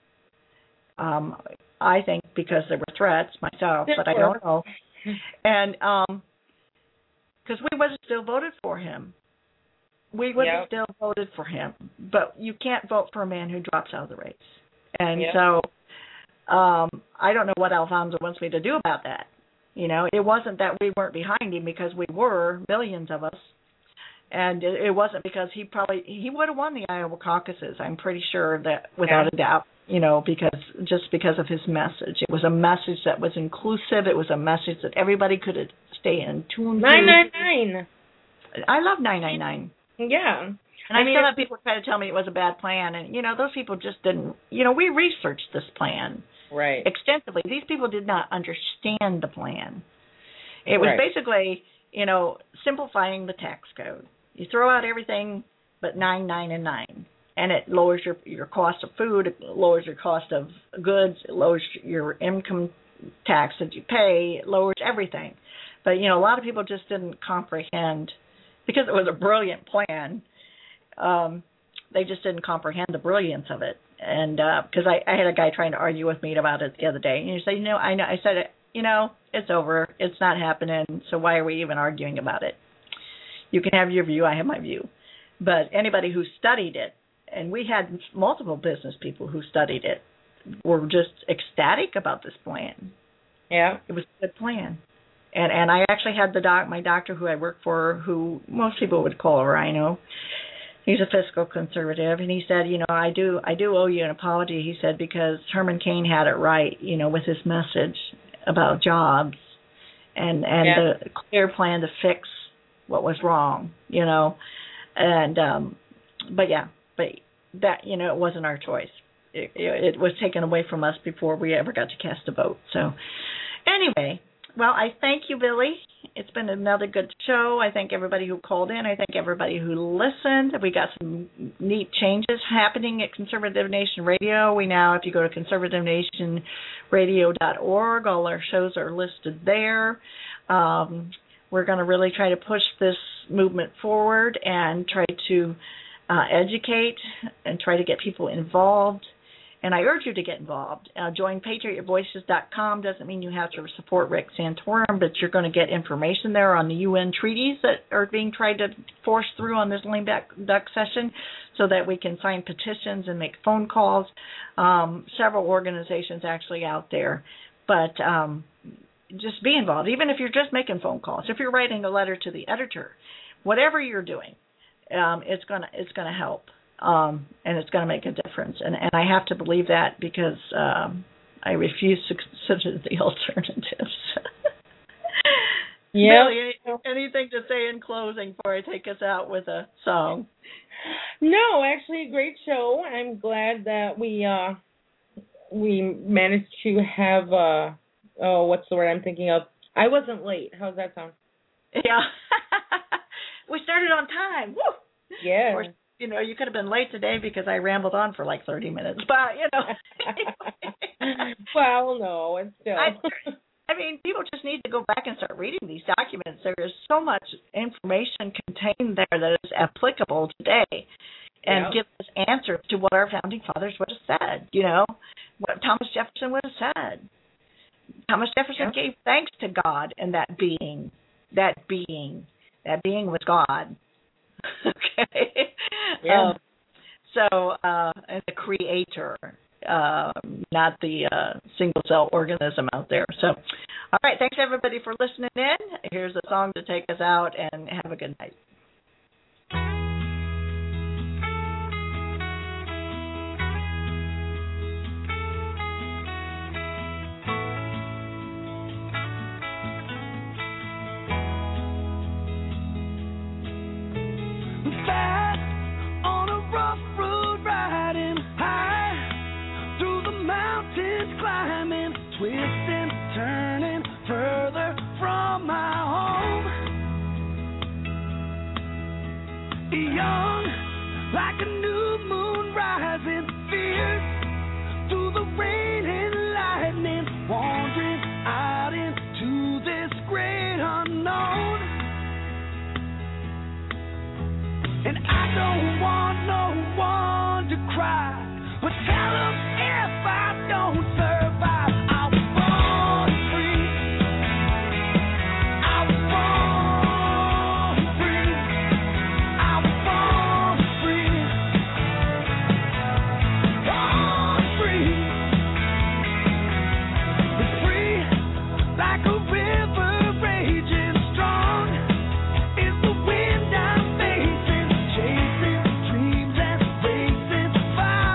[SPEAKER 7] Um, I think because there were threats myself, but I don't know. And um, because we would have still voted for him. We would have yep. still voted for him. But you can't vote for a man who drops out of the race. And yep. so um, I don't know what Alfonso wants me to do about that. You know, it wasn't that we weren't behind him because we were, millions of us. And it, it wasn't because he probably, he would have won the Iowa caucuses, I'm pretty sure that, without yeah. a doubt, you know, because, just because of his message. It was a message that was inclusive. It was a message that everybody could stay in tune to.
[SPEAKER 8] nine nine nine
[SPEAKER 7] I love nine nine nine.
[SPEAKER 8] Yeah.
[SPEAKER 7] And
[SPEAKER 8] I
[SPEAKER 7] I,
[SPEAKER 8] mean,
[SPEAKER 7] still
[SPEAKER 8] it's-
[SPEAKER 7] have people try to tell me it was a bad plan, and you know those people just didn't. You know, we researched this plan
[SPEAKER 8] Right.
[SPEAKER 7] extensively. These people did not understand the plan. It was
[SPEAKER 8] Right.
[SPEAKER 7] basically, you know, simplifying the tax code. You throw out everything but nine, nine, and nine, and it lowers your your cost of food. It lowers your cost of goods. It lowers your income tax that you pay. It lowers everything. But you know, a lot of people just didn't comprehend because it was a brilliant plan. Um, they just didn't comprehend the brilliance of it. And because uh, I, I had a guy trying to argue with me about it the other day, and he said, you know, I know, I said, you know, it's over, it's not happening. So why are we even arguing about it? You can have your view, I have my view. But anybody who studied it, and we had multiple business people who studied it, were just ecstatic about this plan.
[SPEAKER 8] Yeah.
[SPEAKER 7] It was a good plan. And and I actually had the doc, my doctor who I work for, who most people would call a rhino. He's a fiscal conservative, and he said, you know, I do I do owe you an apology. He said because Herman Cain had it right, you know, with his message about jobs and and
[SPEAKER 8] Yeah.
[SPEAKER 7] the clear plan to fix what was wrong, you know, and um, but yeah, but that you know it wasn't our choice. It, it, it was taken away from us before we ever got to cast a vote. So anyway. Well, I thank you, Billy. It's been another good show. I thank everybody who called in. I thank everybody who listened. We got some neat changes happening at Conservative Nation Radio. We now, if you go to conservative nation radio dot org, all our shows are listed there. Um, we're going to really try to push this movement forward and try to uh, educate and try to get people involved. And I urge you to get involved. Uh, join patriot voices dot com. Doesn't mean you have to support Rick Santorum, but you're going to get information there on the U N treaties that are being tried to force through on this lame duck session so that we can sign petitions and make phone calls. Um, several organizations actually out there. But um, just be involved, even if you're just making phone calls. If you're writing a letter to the editor, whatever you're doing, um, it's going to it's going to help. Um, and it's going to make a difference. And, and I have to believe that because um, I refuse to consider the alternatives.
[SPEAKER 8] Yeah.
[SPEAKER 7] Billy, any, anything to say in closing before I take us out with a song?
[SPEAKER 8] No, actually, a great show. I'm glad that we uh, we managed to have, uh, oh, what's the word I'm thinking of? I wasn't late. How's that sound?
[SPEAKER 7] Yeah. We started on time. Woo!
[SPEAKER 8] Yeah.
[SPEAKER 7] Of course, you know, you could have been late today because I rambled on for like thirty minutes. But, you know.
[SPEAKER 8] Well, no, it's still.
[SPEAKER 7] I, I mean, people just need to go back and start reading these documents. There is so much information contained there that is applicable today and
[SPEAKER 8] Yeah.
[SPEAKER 7] gives us answers to what our founding fathers would have said, you know, what Thomas Jefferson would have said. Thomas Jefferson
[SPEAKER 8] Yeah.
[SPEAKER 7] gave thanks to God and that being, that being, that being was God. Okay.
[SPEAKER 8] Yeah.
[SPEAKER 7] Um, so, uh, and the creator, uh, not the uh, single cell organism out there. So, all right. Thanks everybody for listening in. Here's a song to take us out, and have a good night.
[SPEAKER 3] Fast on a rough road, riding high through the mountains, climbing, twisting, turning further from my home. Young, like a new moon rising, fierce through the rain and lightning, wandering out into this great unknown. And I don't want no one to cry, but tell them if I don't survive, I was born free. I was born free. I was born free. Born free. It's free like a river raging strong. Is the wind I'm facing. Chasing dreams and racing fire.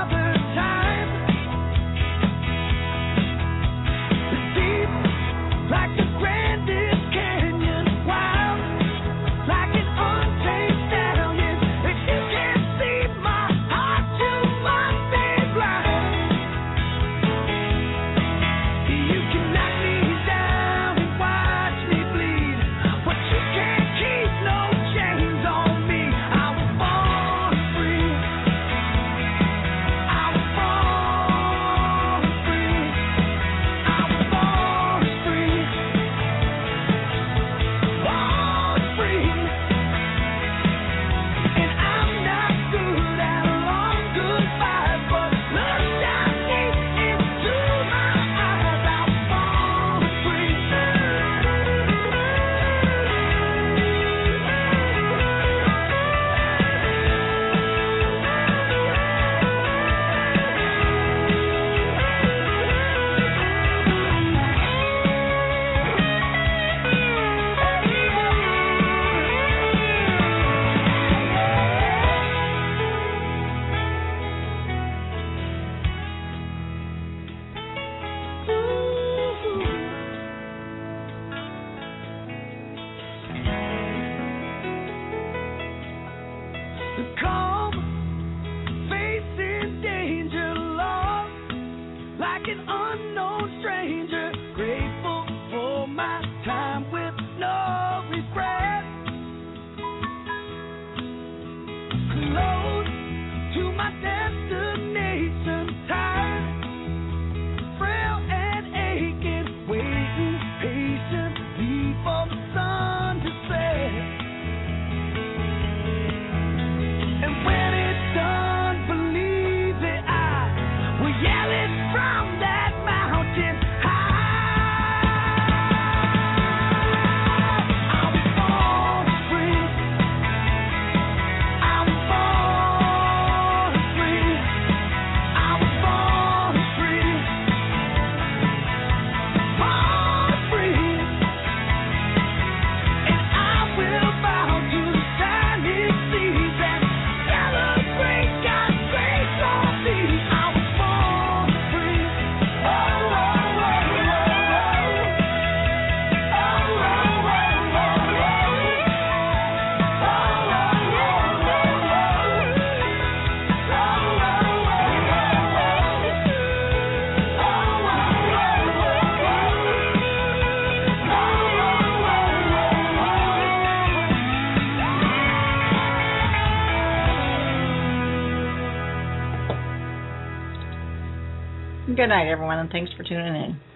[SPEAKER 3] calm, facing danger, lost like an unknown stranger. Grateful for my time with no regret. Close to my destination, tired, frail and aching, waiting patiently for the sun to set. And when it's done, believe that I will yell it from that mountain high. I was born free. I was born free. I was born free. Born free. And I will bow to the shining seas and celebrate God's grace on me. I was born free. Oh, oh, oh, oh, oh. Oh, oh, oh, oh, oh. Oh, oh, oh,
[SPEAKER 7] Good night, everyone, and thanks for tuning in.